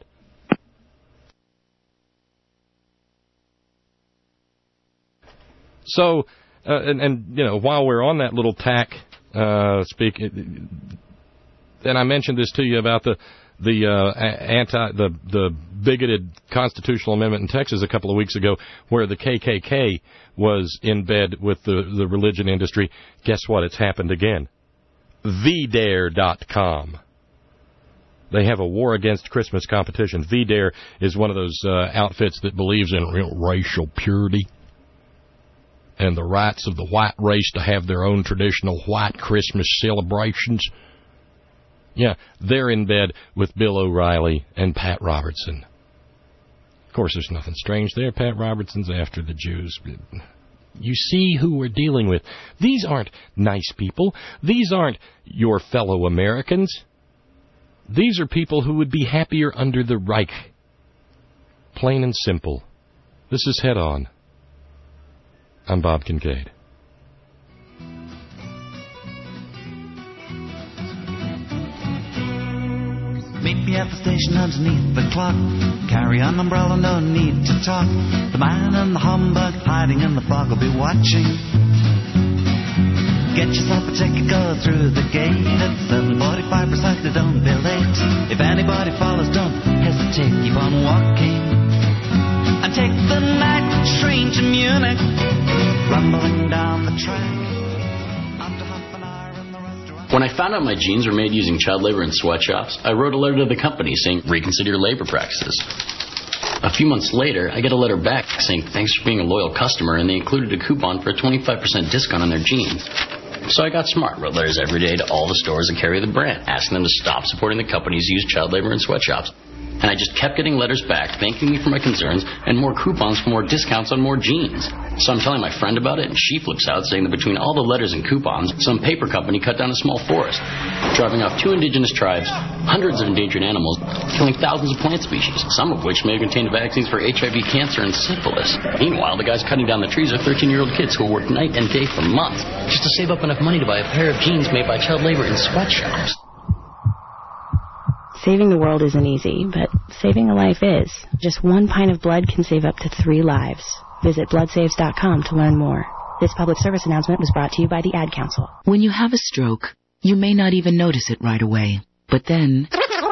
So, and you know, while we're on that little tack, and I mentioned this to you about the bigoted constitutional amendment in Texas a couple of weeks ago where the KKK was in bed with the religion industry. Guess what? It's happened again. VDare.com. They have a war against Christmas competition. VDare is one of those outfits that believes in real racial purity and the rights of the white race to have their own traditional white Christmas celebrations. Yeah, they're in bed with Bill O'Reilly and Pat Robertson. Of course, there's nothing strange there. Pat Robertson's after the Jews. You see who we're dealing with. These aren't nice people. These aren't your fellow Americans. These are people who would be happier under the Reich. Plain and simple. This is Head On. I'm Bob Kincaid. Meet me at the station underneath the clock. Carry an umbrella, no need to talk. The man and the humbug hiding in the fog will be watching. Get yourself a ticket, go through the gate. It's 7:45 precisely, don't be late. If anybody follows, don't hesitate, keep on walking. And take the night train to Munich, rumbling down the track. When I found out my jeans were made using child labor in sweatshops, I wrote a letter to the company saying, reconsider your labor practices. A few months later, I get a letter back saying, thanks for being a loyal customer, and they included a coupon for a 25% discount on their jeans. So I got smart, wrote letters every day to all the stores that carry the brand, asking them to stop supporting the companies who use child labor in sweatshops. And I just kept getting letters back, thanking me for my concerns, and more coupons for more discounts on more jeans. So I'm telling my friend about it, and she flips out, saying that between all the letters and coupons, some paper company cut down a small forest, driving off 2 indigenous tribes, hundreds of endangered animals, killing thousands of plant species, some of which may have contained vaccines for HIV, cancer, and syphilis. Meanwhile, the guys cutting down the trees are 13-year-old kids who will work night and day for months just to save up enough money to buy a pair of jeans made by child labor in sweatshops. Saving the world isn't easy, but saving a life is. Just 1 pint of blood can save up to 3 lives. Visit bloodsaves.com to learn more. This public service announcement was brought to you by the Ad Council. When you have a stroke, you may not even notice it right away. But then,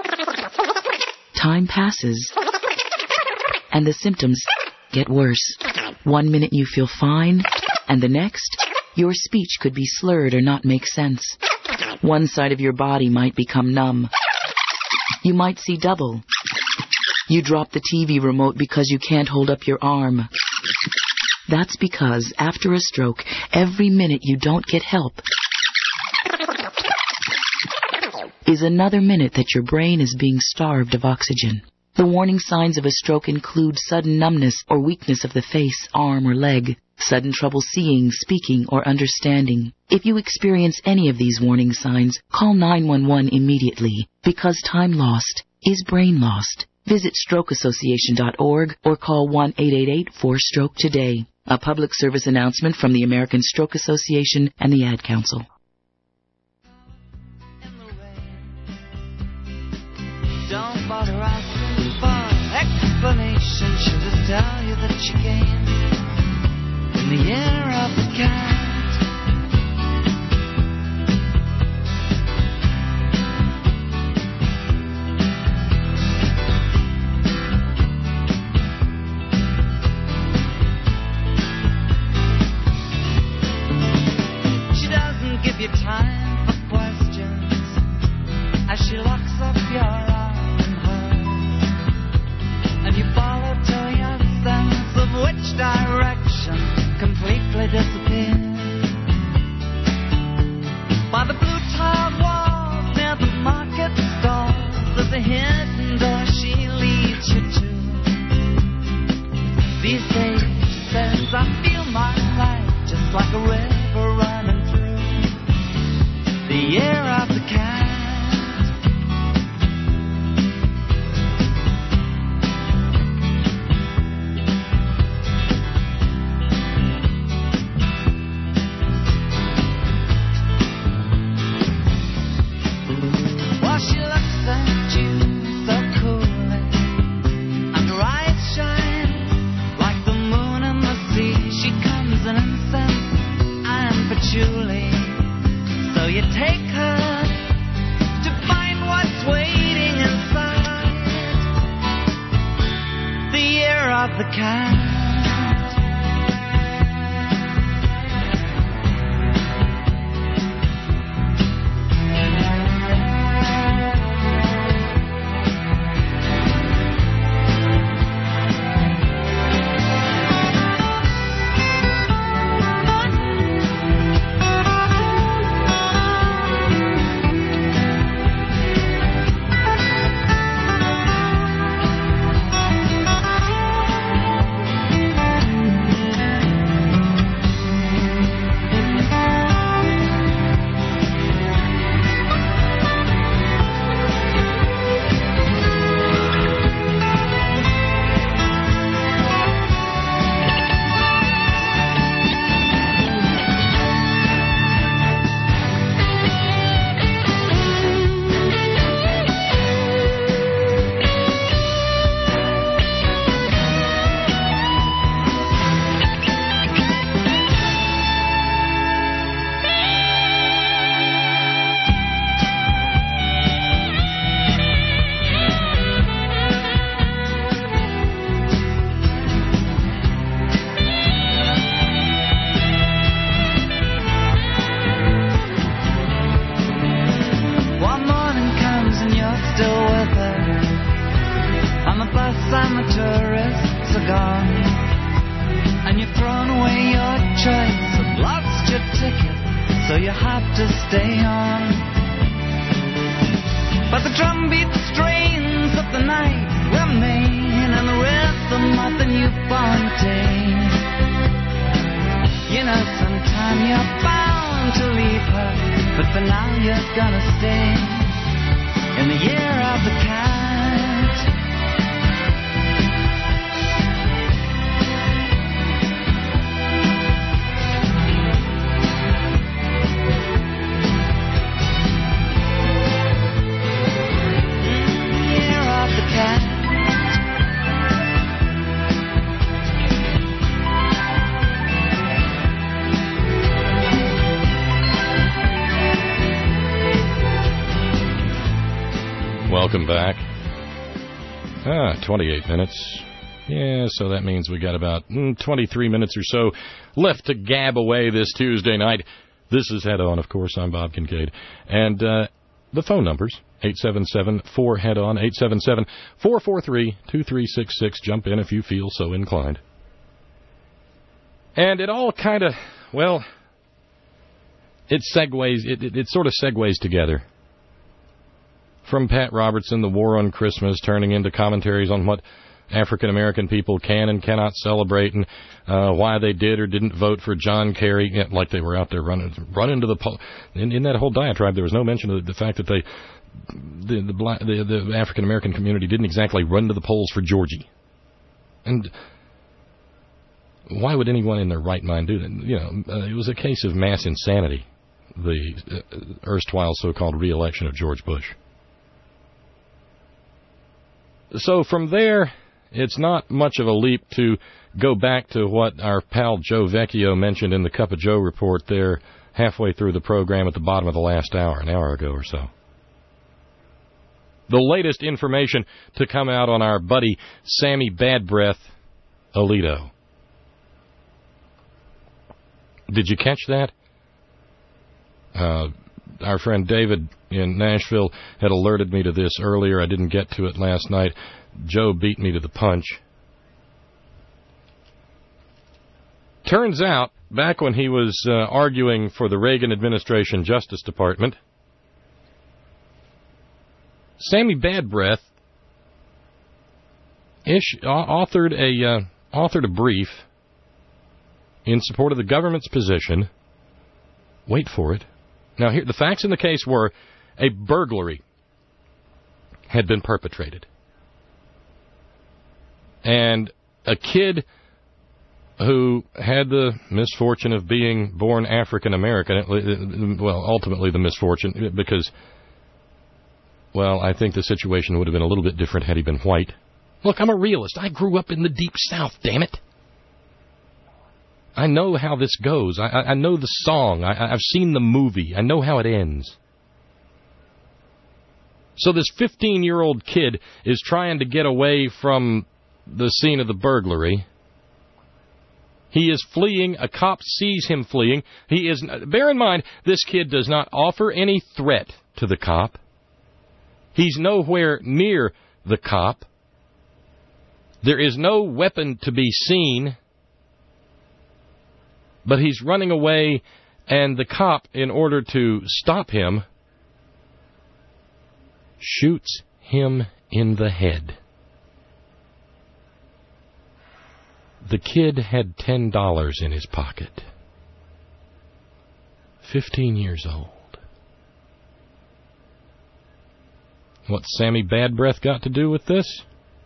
time passes, and the symptoms get worse. 1 minute you feel fine, and the next, your speech could be slurred or not make sense. One side of your body might become numb. You might see double. You drop the TV remote because you can't hold up your arm. That's because after a stroke, every minute you don't get help is another minute that your brain is being starved of oxygen. The warning signs of a stroke include sudden numbness or weakness of the face, arm, or leg, sudden trouble seeing, speaking, or understanding. If you experience any of these warning signs, call 911 immediately, because time lost is brain lost. Visit strokeassociation.org or call 1-888-4-STROKE today. A public service announcement from the American Stroke Association and the Ad Council. Don't bother asking for explanation. She'll just tell you that she came in the year of the cat. She doesn't give you time for questions as she locks up your eyes. And you follow to your sense of which direction completely disappears. By the blue tiled walls near the market stalls, there's a hidden door she leads you to. These days, she says, I feel my life just like a river running through the year of the cat. of the cat. Welcome back. 28 minutes. Yeah, so that means we got about 23 minutes or so left to gab away this Tuesday night. This is Head On, of course. I'm Bob Kincaid. And the phone numbers, 877-4-HEAD-ON, 877-443-2366. Jump in if you feel so inclined. And it all kind of, well, it segues, it sort of segues together. From Pat Robertson, the war on Christmas, turning into commentaries on what African-American people can and cannot celebrate, and why they did or didn't vote for John Kerry, like they were out there running to the polls. In that whole diatribe, there was no mention of the fact that the African-American community didn't exactly run to the polls for Georgie. And why would anyone in their right mind do that? You know, it was a case of mass insanity, the erstwhile so-called re-election of George Bush. So from there, it's not much of a leap to go back to what our pal Joe Vecchio mentioned in the Cup of Joe report there halfway through the program at the bottom of the last hour, an hour ago or so. The latest information to come out on our buddy Sammy Bad Breath Alito. Did you catch that? Our friend David in Nashville had alerted me to this earlier. I didn't get to it last night. Joe beat me to the punch. Turns out, back when he was arguing for the Reagan administration Justice Department, Sammy Bad Breath authored a brief in support of the government's position. Wait for it. Now, here, the facts in the case were a burglary had been perpetrated. And a kid who had the misfortune of being born African-American, well, ultimately the misfortune, because, well, I think the situation would have been a little bit different had he been white. Look, I'm a realist. I grew up in the Deep South, damn it. I know how this goes. I know the song. I've seen the movie. I know how it ends. So this 15-year-old kid is trying to get away from the scene of the burglary. He is fleeing. A cop sees him fleeing. He is. Bear in mind, this kid does not offer any threat to the cop. He's nowhere near the cop. There is no weapon to be seen. But he's running away, and the cop, in order to stop him, shoots him in the head. The kid had $10 in his pocket. 15 years old. What's Sammy Bad Breath got to do with this?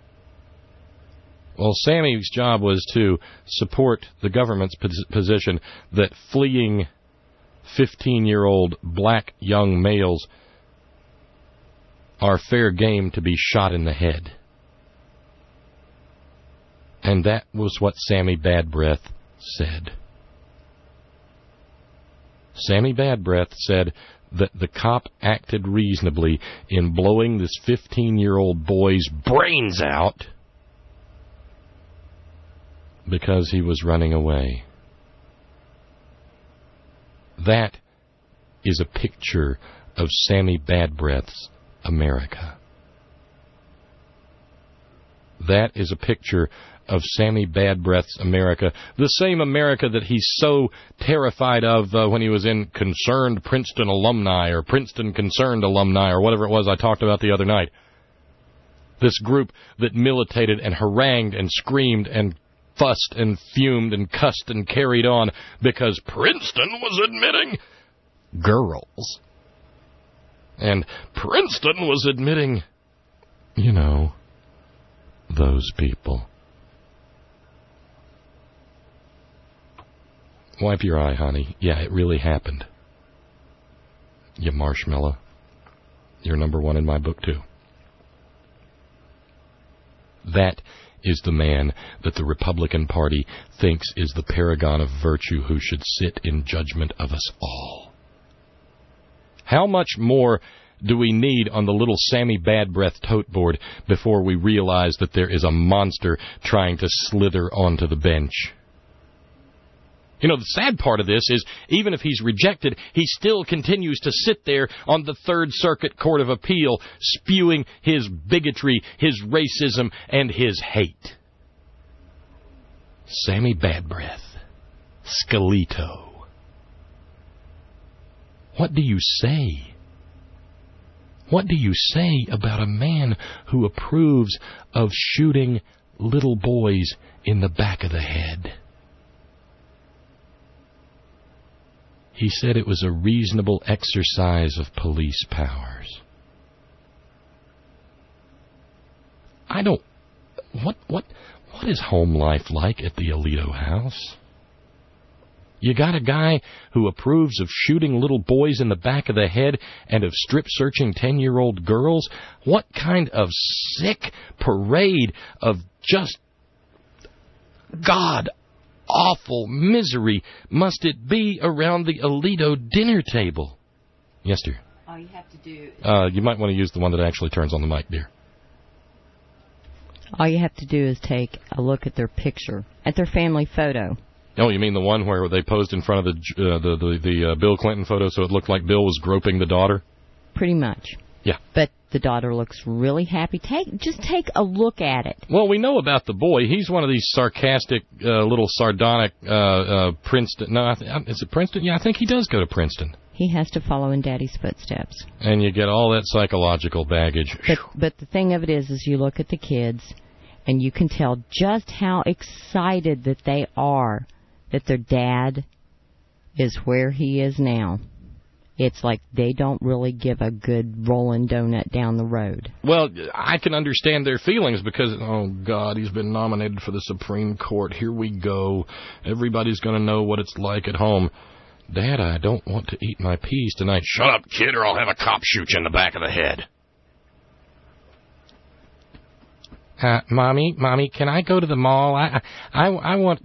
Well, Sammy's job was to support the government's position that fleeing 15-year-old black young males are fair game to be shot in the head. And that was what Sammy Bad Breath said. Sammy Bad Breath said that the cop acted reasonably in blowing this 15-year-old boy's brains out because he was running away. That is a picture of Sammy Bad Breath's America. That is a picture of Sammy Bad Breath's America, the same America that he's so terrified of when he was in Concerned Princeton Alumni or Princeton Concerned Alumni or whatever it was I talked about the other night. This group that militated and harangued and screamed and fussed and fumed and cussed and carried on because Princeton was admitting girls. And Princeton was admitting, you know, those people. Wipe your eye, honey. Yeah, it really happened. You marshmallow. You're number one in my book, too. That is the man that the Republican Party thinks is the paragon of virtue who should sit in judgment of us all. How much more do we need on the little Sammy Bad Breath tote board before we realize that there is a monster trying to slither onto the bench? You know, the sad part of this is, even if he's rejected, he still continues to sit there on the Third Circuit Court of Appeal, spewing his bigotry, his racism, and his hate. Sammy Bad Breath. Scalito. What do you say? What do you say about a man who approves of shooting little boys in the back of the head? He said it was a reasonable exercise of police powers. What is home life like at the Alito house? You got a guy who approves of shooting little boys in the back of the head and of strip-searching 10-year-old girls? What kind of sick parade of just God-awful misery must it be around the Alito dinner table? Yes, dear. All you have to do... you might want to use the one that actually turns on the mic, dear. All you have to do is take a look at their picture, at their family photo. Oh, you mean the one where they posed in front of the Bill Clinton photo so it looked like Bill was groping the daughter? Pretty much. Yeah. But the daughter looks really happy. Just take a look at it. Well, we know about the boy. He's one of these sarcastic, little sardonic Princeton. No, is it Princeton? Yeah, I think he does go to Princeton. He has to follow in Daddy's footsteps. And you get all that psychological baggage. But the thing of it is you look at the kids, and you can tell just how excited that they are that their dad is where he is now. It's like they don't really give a good rolling donut down the road. Well, I can understand their feelings because, oh, God, he's been nominated for the Supreme Court. Here we go. Everybody's going to know what it's like at home. Dad, I don't want to eat my peas tonight. Shut up, kid, or I'll have a cop shoot you in the back of the head. Mommy, can I go to the mall? I want,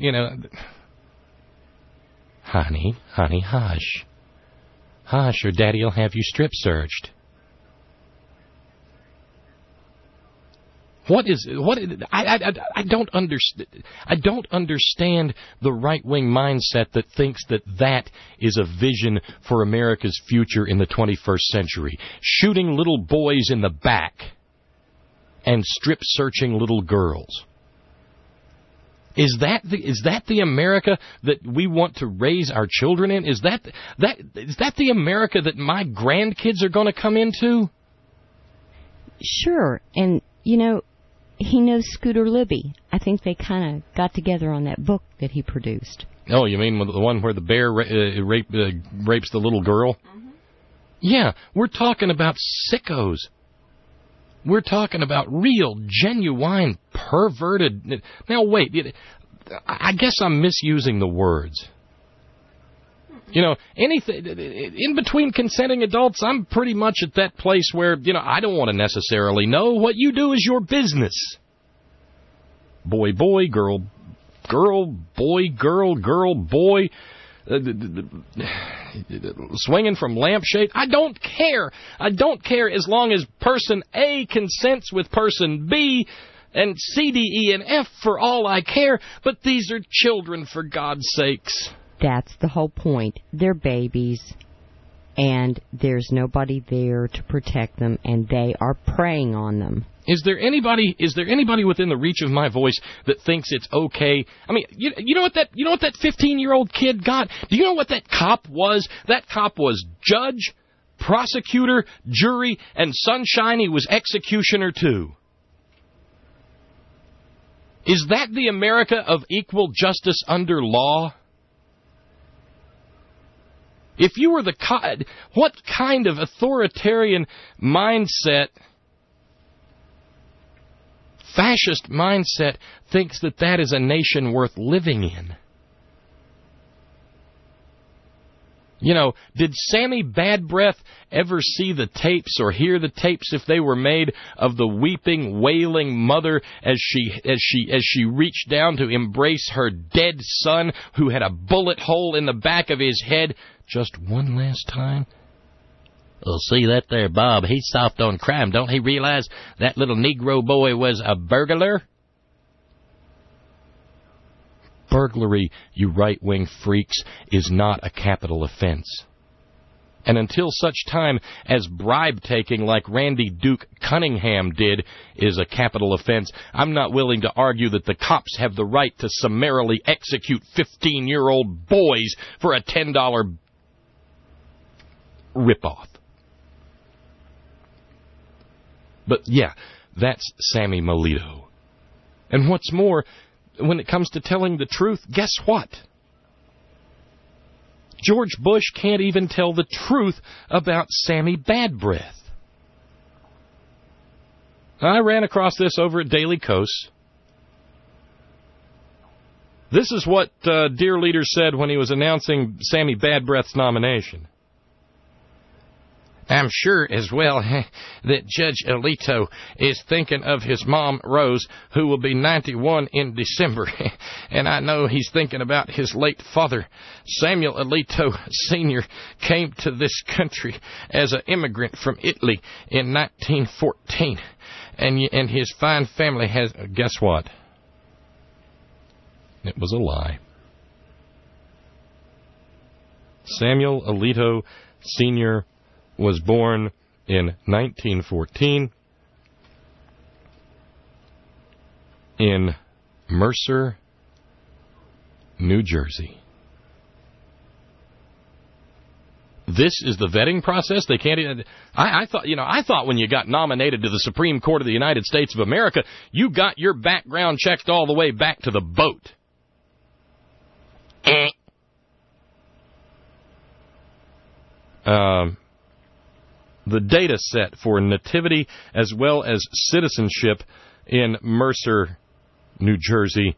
Honey, hush. Hush, or Daddy'll have you strip-searched. I don't understand. I don't understand the right-wing mindset that thinks that is a vision for America's future in the 21st century. Shooting little boys in the back and strip-searching little girls. Is that the America that we want to raise our children in? Is that the America that my grandkids are going to come into? Sure, and you know, he knows Scooter Libby. I think they kind of got together on that book that he produced. Oh, you mean the one where the bear rapes the little girl? Mm-hmm. Yeah, we're talking about sickos. We're talking about real, genuine, perverted... Now, wait. I guess I'm misusing the words. You know, anything... In between consenting adults, I'm pretty much at that place where, you know, I don't want to necessarily know. What you do is your business. Boy, boy, girl, girl, boy, girl, girl, boy... swinging from lampshade. I don't care. I don't care as long as person A consents with person B and C, D, E, and F for all I care. But these are children, for God's sakes. That's the whole point. They're babies, and there's nobody there to protect them, and they are preying on them. Is there anybody within the reach of my voice that thinks it's okay? I mean, you know what that 15-year-old kid got? Do you know what that cop was? That cop was judge, prosecutor, jury, and sunshine, he was executioner too. Is that the America of equal justice under law? If you were what kind of authoritarian mindset, fascist mindset, thinks that is a nation worth living in? You know, did Sammy Bad Breath ever see the tapes or hear the tapes if they were made of the weeping, wailing mother as she reached down to embrace her dead son who had a bullet hole in the back of his head just one last time? Well, see that there, Bob, he's soft on crime. Don't he realize that little Negro boy was a burglar? Burglary, you right-wing freaks, is not a capital offense. And until such time as bribe-taking like Randy Duke Cunningham did is a capital offense, I'm not willing to argue that the cops have the right to summarily execute 15-year-old boys for a $10 ripoff. But yeah, that's Sammy Melito. And what's more, when it comes to telling the truth, guess what? George Bush can't even tell the truth about Sammy Bad Breath. I ran across this over at Daily Kos. This is what Dear Leader said when he was announcing Sammy Bad Breath's nomination. I'm sure as well that Judge Alito is thinking of his mom, Rose, who will be 91 in December. And I know he's thinking about his late father. Samuel Alito Sr. came to this country as an immigrant from Italy in 1914. And his fine family has... Guess what? It was a lie. Samuel Alito Sr. was born in 1914 in Mercer, New Jersey. This is the vetting process. They can't even... I thought when you got nominated to the Supreme Court of the United States of America, you got your background checked all the way back to the boat. The data set for nativity as well as citizenship in Mercer, New Jersey,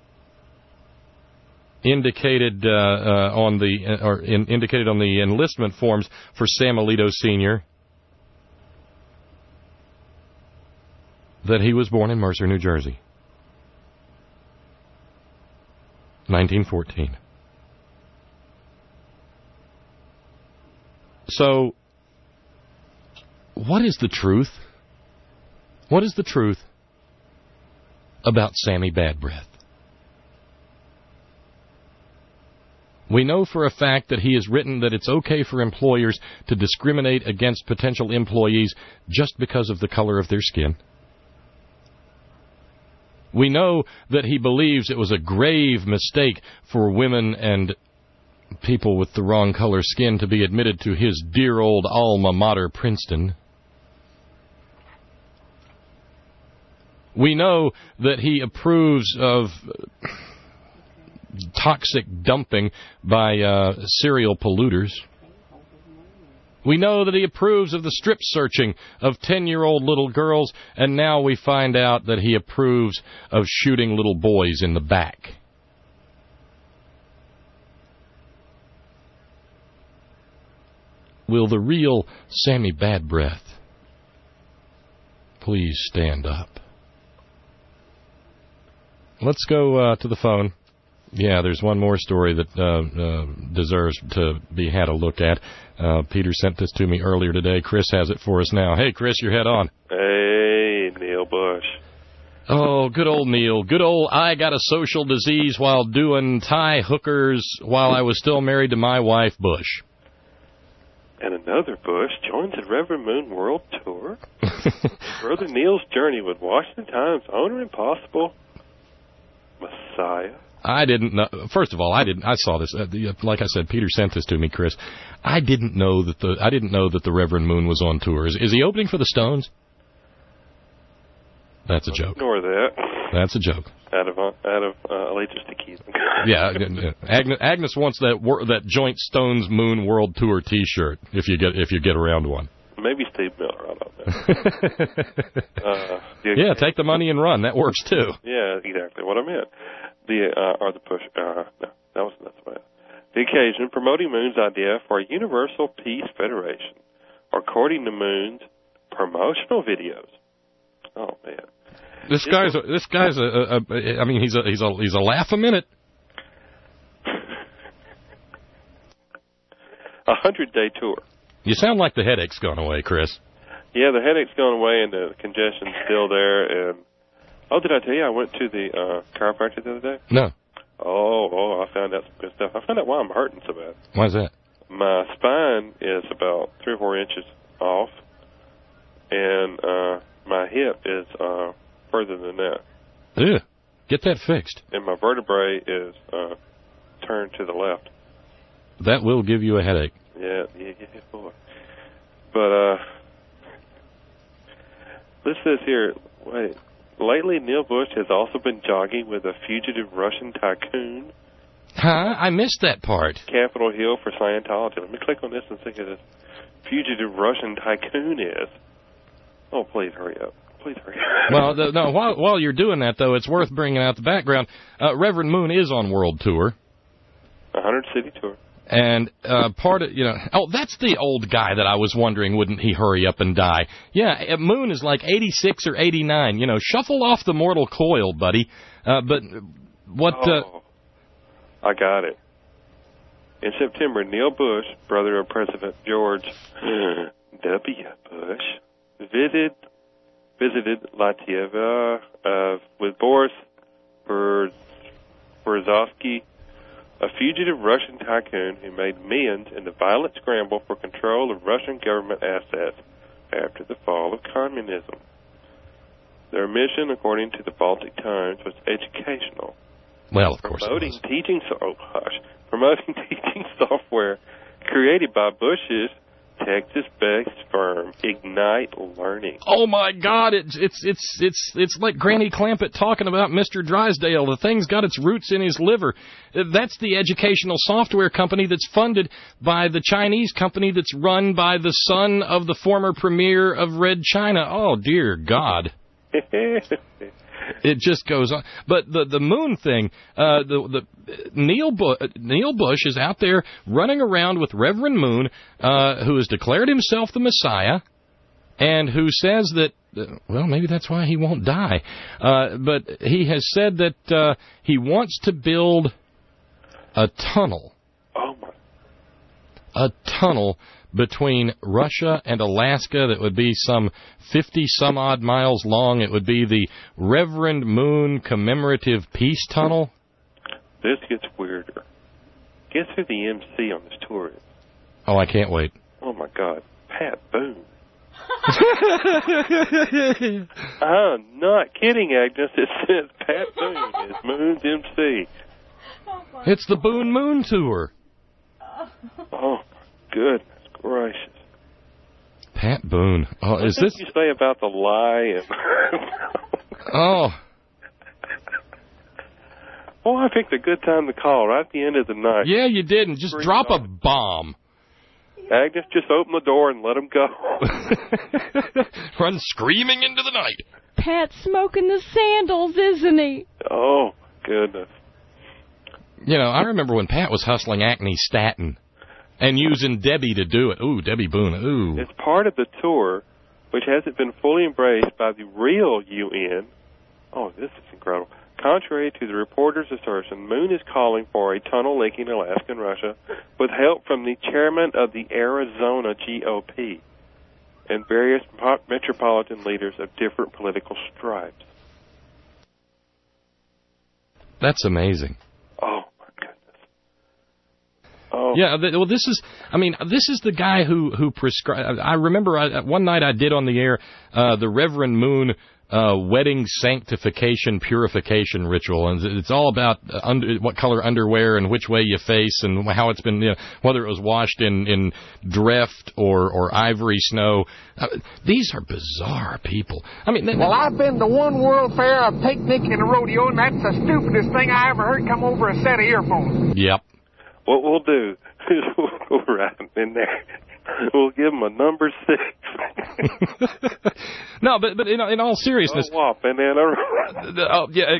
indicated on the enlistment forms for Sam Alito Sr. that he was born in Mercer, New Jersey, 1914. So, what is the truth? What is the truth? about Sammy Bad Breath. We know for a fact that he has written that it's okay for employers to discriminate against potential employees just because of the color of their skin. We know that he believes it was a grave mistake for women and people with the wrong color skin to be admitted to his dear old alma mater, Princeton. We know that he approves of toxic dumping by serial polluters. We know that he approves of the strip searching of 10-year-old little girls, and now we find out that he approves of shooting little boys in the back. Will the real Sammy Bad Breath please stand up? Let's go to the phone. Yeah, there's one more story that deserves to be had a look at. Peter sent this to me earlier today. Chris has it for us now. Hey, Chris, you're head on. Hey, Neil Bush. Oh, good old Neil. Good old I got a social disease while doing Thai hookers while I was still married to my wife, Bush. And another Bush joins the Reverend Moon World Tour. Brother Neil's journey with Washington Times owner Impossible Messiah. I didn't know. First of all, I saw this. Like I said, Peter sent this to me, Chris. I didn't know that the Reverend Moon was on tour. Is he opening for the Stones? That's a joke. Ignore that. That's a joke. Out of allegiance to Keith. Yeah, Agnes wants that joint Stones Moon World Tour T-shirt if you get around one. Maybe Steve Miller. I don't know. Yeah, take the money and run. That works too. Yeah, exactly what I meant. The push. No, that's about it. The occasion promoting Moon's idea for a Universal Peace Federation, according to Moon's promotional videos. Oh man, this guy's I mean, he's a laugh a minute. 100-day tour. You sound like the headache's gone away, Chris. Yeah, the headache's gone away and the congestion's still there. And did I tell you I went to the chiropractor the other day? No. Oh, I found out some good stuff. I found out why I'm hurting so bad. Why is that? My spine is about 3 or 4 inches off, and my hip is further than that. Ew. Get that fixed. And my vertebrae is turned to the left. That will give you a headache. Yeah, boy. But this says here, wait. Lately, Neil Bush has also been jogging with a fugitive Russian tycoon. Huh? I missed that part. Capitol Hill for Scientology. Let me click on this and see who this fugitive Russian tycoon is. Oh, please hurry up. Please hurry up. Well, no. While you're doing that, though, it's worth bringing out the background. Reverend Moon is on world tour. 100-city tour. And part of, that's the old guy that I was wondering, wouldn't he hurry up and die? Yeah, Moon is like 86 or 89. Shuffle off the mortal coil, buddy. But what... I got it. In September, Neil Bush, brother of President George W. Bush, visited Latvia with Boris Berezovsky, a fugitive Russian tycoon who made millions in the violent scramble for control of Russian government assets after the fall of communism. Their mission, according to the Baltic Times, was educational. Well, of course, promoting teaching software created by Bush's Texas-based firm Ignite Learning. Oh my God! It's like Granny Clampett talking about Mr. Drysdale. The thing's got its roots in his liver. That's the educational software company that's funded by the Chinese company that's run by the son of the former premier of Red China. Oh dear God! It just goes on. But the Moon thing, Neil Bush is out there running around with Reverend Moon, who has declared himself the Messiah, and who says that, well, maybe that's why he won't die. But he has said that he wants to build a tunnel. Oh my! A tunnel between Russia and Alaska that would be some 50-some-odd miles long. It would be the Reverend Moon Commemorative Peace Tunnel. This gets weirder. Guess who the MC on this tour is? Oh, I can't wait. Oh, my God. Pat Boone. I'm not kidding, Agnes. It says Pat Boone is Moon's MC. It's the Boone Moon Tour. Oh, my goodness gracious. Pat Boone. Oh, is this... What did you say about the lie? Oh. Oh, I picked a good time to call, right at the end of the night. Yeah, you did, and just drop a bomb. Agnes, just open the door and let him go. Run screaming into the night. Pat's smoking the sandals, isn't he? Oh, goodness. You know, I remember when Pat was hustling Acne Statin and using Debbie to do it. Ooh, Debbie Boone, ooh. It's part of the tour, which hasn't been fully embraced by the real UN. Oh, this is incredible. Contrary to the reporter's assertion, Moon is calling for a tunnel linking Alaska and Russia with help from the chairman of the Arizona GOP and various metropolitan leaders of different political stripes. That's amazing. Oh, my goodness. Oh. Yeah, well, this is the guy who prescribed. I remember one night I did on the air the Reverend Moon wedding sanctification purification ritual, and it's all about what color underwear and which way you face and how it's been, whether it was washed in drift or ivory snow. These are bizarre people. I mean, well, I've been to one World Fair, a picnic, and a rodeo, and that's the stupidest thing I ever heard come over a set of earphones. Yep. What we'll do is we'll go right in there. We'll give them a number 6. No, but in all seriousness, oh yeah.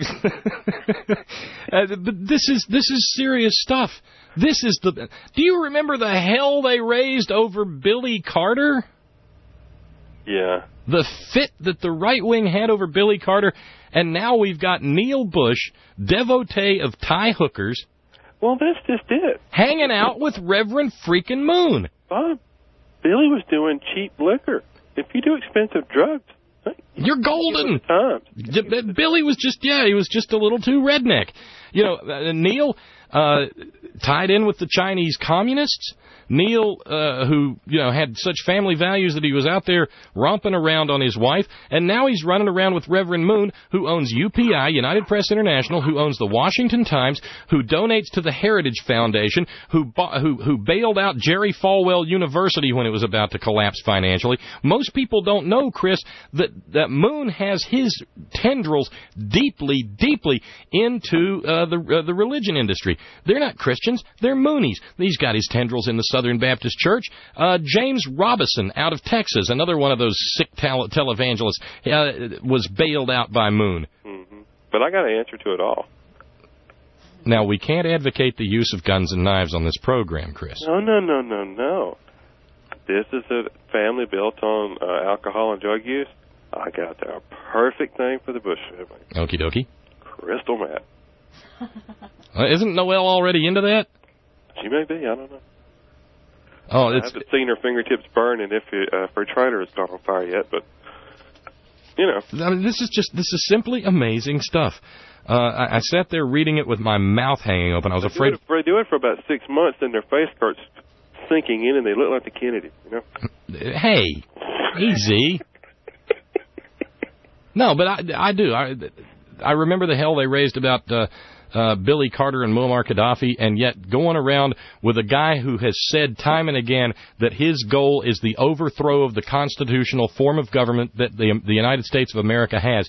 But this is serious stuff. This is the. Do you remember the hell they raised over Billy Carter? Yeah. The fit that the right wing had over Billy Carter, and now we've got Neil Bush, devotee of Thai hookers. Well, that's just it. Hanging out with Reverend freaking Moon. Bob, Billy was doing cheap liquor. If you do expensive drugs, you're golden. Billy was he was just a little too redneck. Neil tied in with the Chinese communists. Neil, who had such family values that he was out there romping around on his wife, and now he's running around with Reverend Moon, who owns UPI, United Press International, who owns the Washington Times, who donates to the Heritage Foundation, who bailed out Jerry Falwell University when it was about to collapse financially. Most people don't know, Chris, that Moon has his tendrils deeply, deeply into the religion industry. They're not Christians; they're Moonies. He's got his tendrils in the Southern Baptist Church. James Robison out of Texas, another one of those sick televangelists, was bailed out by Moon. Mm-hmm. But I got an answer to it all. Now, we can't advocate the use of guns and knives on this program, Chris. No. This is a family built on alcohol and drug use. I got the perfect thing for the Bush family. Okie dokie. Crystal meth. Isn't Noelle already into that? She may be. I don't know. Oh, I haven't seen her fingertips burn, and if her trailer has gone on fire yet, but I mean, this is simply amazing stuff. I sat there reading it with my mouth hanging open. I was afraid. They do it for about 6 months, then their face starts sinking in, and they look like the Kennedys. Hey, easy. No, but I do. I remember the hell they raised about Billy Carter and Muammar Gaddafi, and yet going around with a guy who has said time and again that his goal is the overthrow of the constitutional form of government that the United States of America has.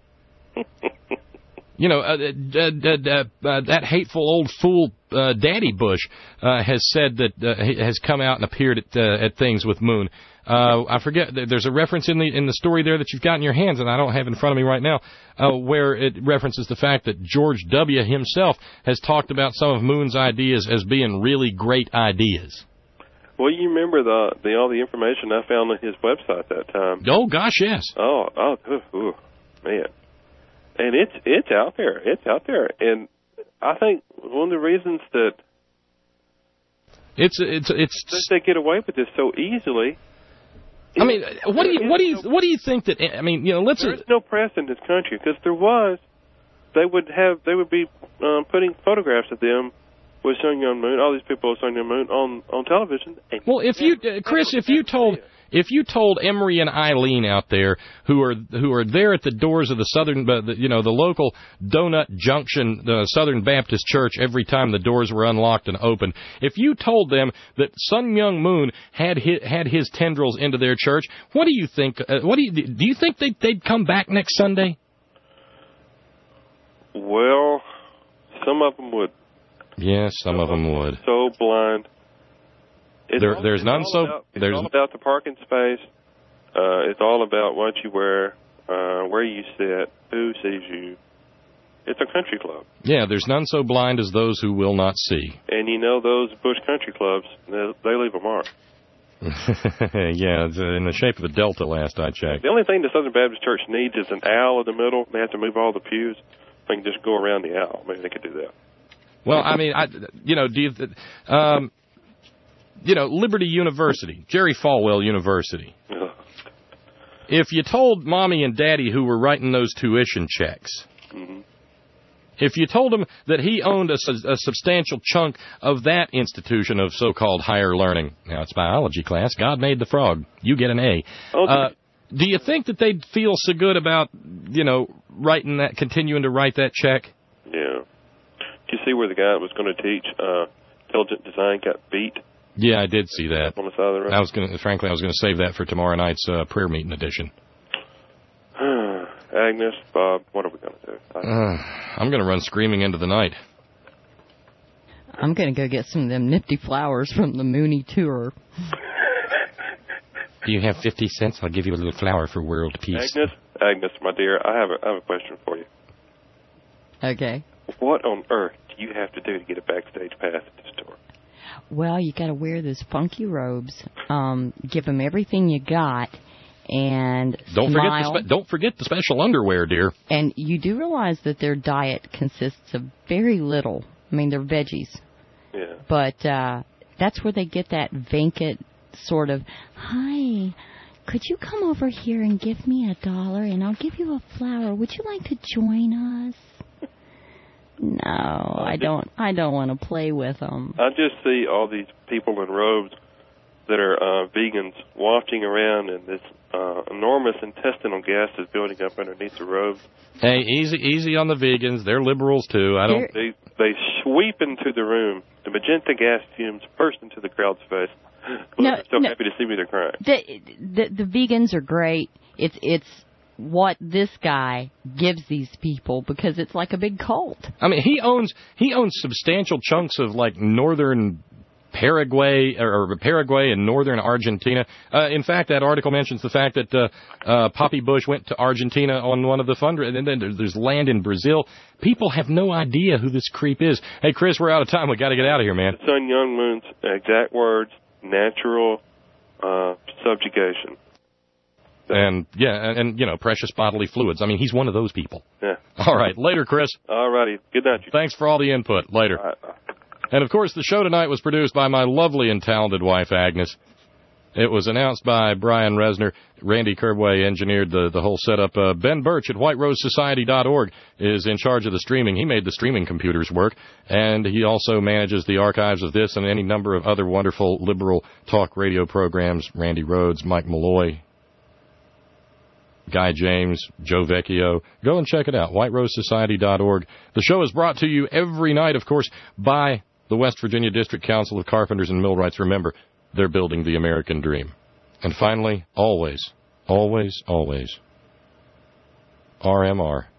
That hateful old fool Daddy Bush has said that has come out and appeared at things with Moon. I forget. There's a reference in the story there that you've got in your hands, and I don't have in front of me right now, where it references the fact that George W. himself has talked about some of Moon's ideas as being really great ideas. Well, you remember all the information I found on his website that time. Oh gosh, yes. Oh, man. And it's out there. It's out there. And I think one of the reasons that It's. Since they get away with this so easily. I mean, what do you think that? I mean, There's no press in this country, because there was. They would be putting photographs of them with Sun Myung Moon, all these people with Sun Myung Moon on television. Well, if you, Chris, if you told Emery and Eileen out there who are there at the doors of the Southern, the local Donut Junction Southern Baptist Church every time the doors were unlocked and opened, if you told them that Sun Myung Moon had his tendrils into their church, what do you think? Do you think they'd come back next Sunday? Well, some of them would. Yes, some of them would. So blind. There's none so. It's all about the parking space. It's all about what you wear, where you sit, who sees you. It's a country club. Yeah, there's none so blind as those who will not see. And those Bush country clubs, they leave a mark. Yeah, it's in the shape of a delta. Last I checked. The only thing the Southern Baptist Church needs is an aisle in the middle. They have to move all the pews. They can just go around the aisle. Maybe they could do that. Well, I mean, Liberty University, Jerry Falwell University. If you told Mommy and Daddy who were writing those tuition checks, if you told them that he owned a substantial chunk of that institution of so-called higher learning, now it's biology class, God made the frog, you get an A. Do you think that they'd feel so good about, continuing to write that check? Yeah. Did you see where the guy that was going to teach intelligent design got beat? Yeah, I did see that. On the side of the road. I was going to save that for tomorrow night's prayer meeting edition. Agnes, Bob, what are we going to do? I'm going to run screaming into the night. I'm going to go get some of them nifty flowers from the Mooney tour. Do you have 50 cents? I'll give you a little flower for world peace. Agnes, my dear, I have a question for you. Okay. What on earth do you have to do to get a backstage pass at this tour? Well, you got to wear those funky robes, give them everything you got, and smile. Don't forget the special underwear, dear. And you do realize that their diet consists of very little. I mean, they're veggies. Yeah. But that's where they get that Venkat sort of, hi, could you come over here and give me $1 and I'll give you a flower? Would you like to join us? No, I don't want to play with them. I just see all these people in robes that are vegans wafting around, and this enormous intestinal gas is building up underneath the robes. Hey, easy on the vegans. They're liberals too. They sweep into the room. The magenta gas fumes burst into the crowd's face. They're so happy to see me, they're crying. The vegans are great. It's what this guy gives these people, because it's like a big cult. I mean, he owns substantial chunks of like northern Paraguay and northern Argentina. In fact, that article mentions the fact that Poppy Bush went to Argentina on one of the fundraisers, and then there's land in Brazil. People have no idea who this creep is. Hey, Chris, we're out of time. We got to get out of here, man. Sun Myung Moon's exact words: natural subjugation. And precious bodily fluids. I mean, he's one of those people. Yeah. All right, later, Chris. All righty. Good night. Thanks for all the input. Later. All right. And, of course, the show tonight was produced by my lovely and talented wife, Agnes. It was announced by Brian Resner. Randy Kerbway engineered the whole setup. Ben Birch at whiterosesociety.org is in charge of the streaming. He made the streaming computers work, and he also manages the archives of this and any number of other wonderful liberal talk radio programs. Randy Rhodes, Mike Malloy, Guy James, Joe Vecchio. Go and check it out, whiterosesociety.org. The show is brought to you every night, of course, by the West Virginia District Council of Carpenters and Millwrights. Remember, they're building the American dream. And finally, always, always, always, RMR.